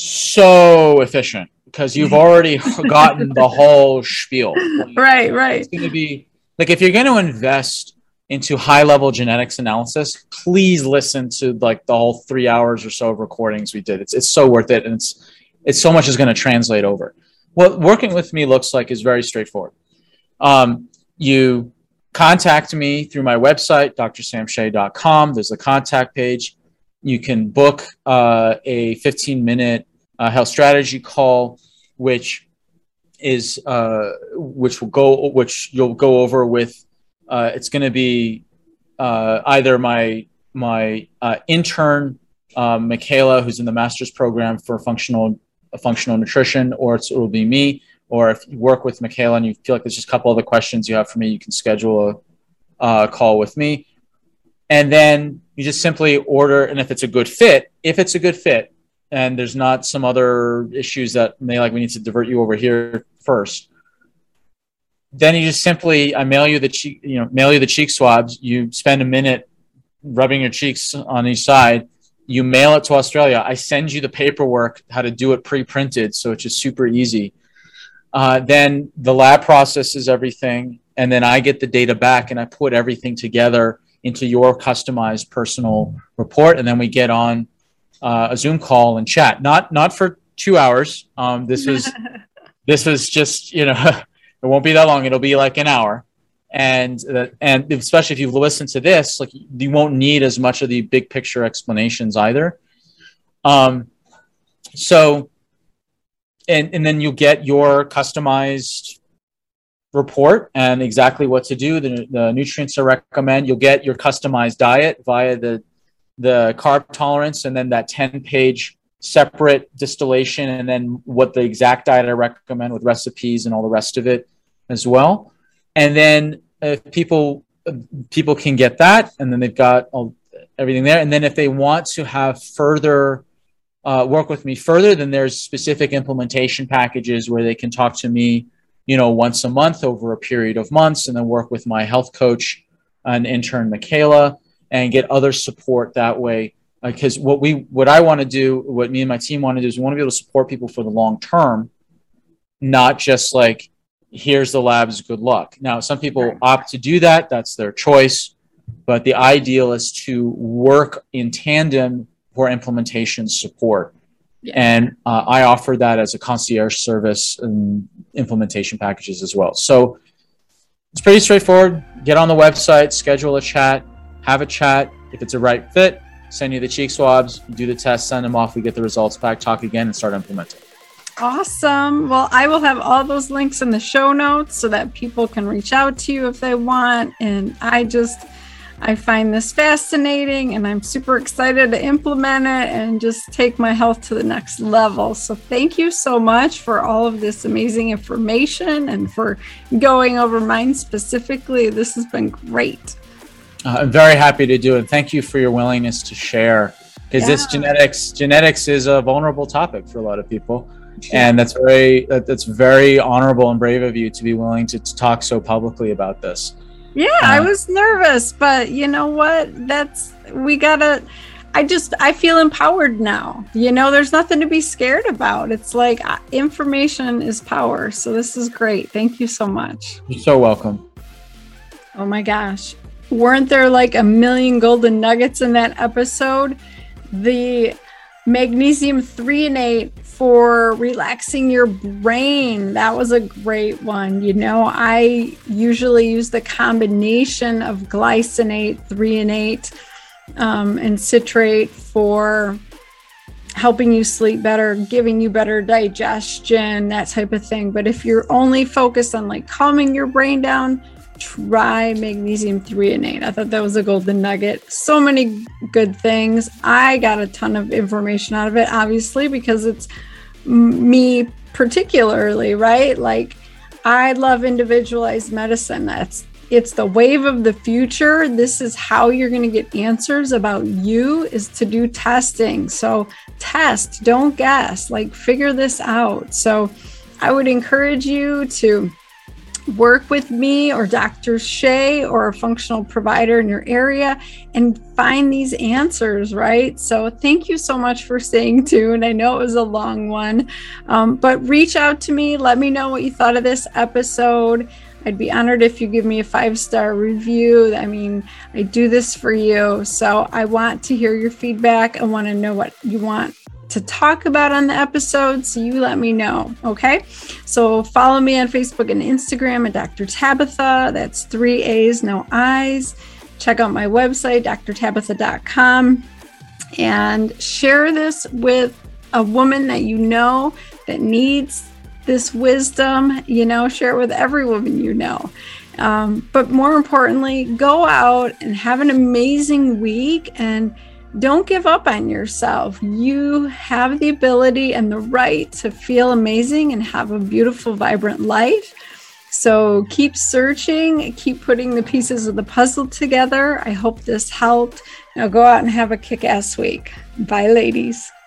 so efficient because you've already gotten the whole spiel. Like, right, right. It's going to be like, if you're going to invest into high level genetics analysis, please listen to like the whole three hours or so of recordings we did. It's, it's so worth it. And it's, it's so much is going to translate over. What working with me looks like is very straightforward. Um, you contact me through my website, d r sam shea dot com. There's a contact page. You can book uh, a fifteen minute uh, health strategy call, which is uh, which will go, which you'll go over with. Uh, it's going to be uh, either my my uh, intern, uh, Michaela, who's in the master's program for functional functional nutrition, or it's, it will be me. Or if you work with Michaela and you feel like there's just a couple other questions you have for me, you can schedule a uh, call with me. And then you just simply order, and if it's a good fit, if it's a good fit, and there's not some other issues that may like we need to divert you over here first, then you just simply, I mail you the cheek, you know, mail you the cheek swabs. You spend a minute rubbing your cheeks on each side. You mail it to Australia. I send you the paperwork, how to do it pre-printed, so it's just super easy. Uh, then the lab processes everything, and then I get the data back, and I put everything together into your customized personal report, and then we get on uh, a Zoom call and chat. Not not for two hours. Um, this is this is just, you know, it won't be that long. It'll be like an hour, and uh, and especially if you listen to this, like you won't need as much of the big picture explanations either. Um, so. And, and then you'll get your customized report and exactly what to do, the, the nutrients to recommend. You'll get your customized diet via the, the carb tolerance, and then that ten page separate distillation, and then what the exact diet I recommend with recipes and all the rest of it as well. And then if people, people can get that, and then they've got all, everything there. And then if they want to have further Uh, work with me further, then there's specific implementation packages where they can talk to me, you know, once a month over a period of months, and then work with my health coach and intern Michaela and get other support that way. Because uh, what we, what I want to do, what me and my team want to do is we want to be able to support people for the long term, not just like, here's the labs, good luck. Now, some people opt to do that. That's their choice. But the ideal is to work in tandem for implementation support. Yeah. And uh, I offer that as a concierge service and implementation packages as well. So it's pretty straightforward. Get on the website, schedule a chat, have a chat. If it's a right fit, send you the cheek swabs, do the test, send them off. We get the results back, talk again, and start implementing. Awesome. Well, I will have all those links in the show notes so that people can reach out to you if they want. And I just, I find this fascinating and I'm super excited to implement it and just take my health to the next level. So thank you so much for all of this amazing information and for going over mine specifically. This has been great. Uh, I'm very happy to do it. Thank you for your willingness to share, because Yeah. this genetics, genetics is a vulnerable topic for a lot of people. Yeah. And that's very, that, that's very honorable and brave of you to be willing to, to talk so publicly about this. Yeah, Uh, I was nervous, but you know what? That's, we gotta, I just, I feel empowered now. You know, there's nothing to be scared about. It's like uh, information is power. So this is great. Thank you so much. You're so welcome. Oh my gosh. Weren't there like a million golden nuggets in that episode? The magnesium threonate for relaxing your brain. That was a great one. You know, I usually use the combination of glycinate, threonate, um, and citrate for helping you sleep better, giving you better digestion, that type of thing. But if you're only focused on like calming your brain down, try magnesium threonate. I thought that was a golden nugget. So many good things. I got a ton of information out of it, obviously, because it's me particularly, right? Like, I love individualized medicine. That's it's the wave of the future. This is how you're going to get answers about you, is to do testing. So test, don't guess, like figure this out. So I would encourage you to work with me or Doctor Shea or a functional provider in your area and find these answers, right? So thank you so much for staying tuned. I know it was a long one, um, but reach out to me. Let me know what you thought of this episode. I'd be honored if you give me a five-star review. I mean, I do this for you. So I want to hear your feedback. I want to know what you want to talk about on the episode, so you let me know, okay? So follow me on Facebook and Instagram at Doctor Tabitha. That's three A's, no I's. Check out my website, d r tabitha dot com, and share this with a woman that you know that needs this wisdom. You know, share it with every woman you know. Um, but more importantly, go out and have an amazing week, and don't give up on yourself. You have the ability and the right to feel amazing and have a beautiful, vibrant life. So keep searching, keep putting the pieces of the puzzle together. I hope this helped. Now go out and have a kick-ass week. Bye, ladies.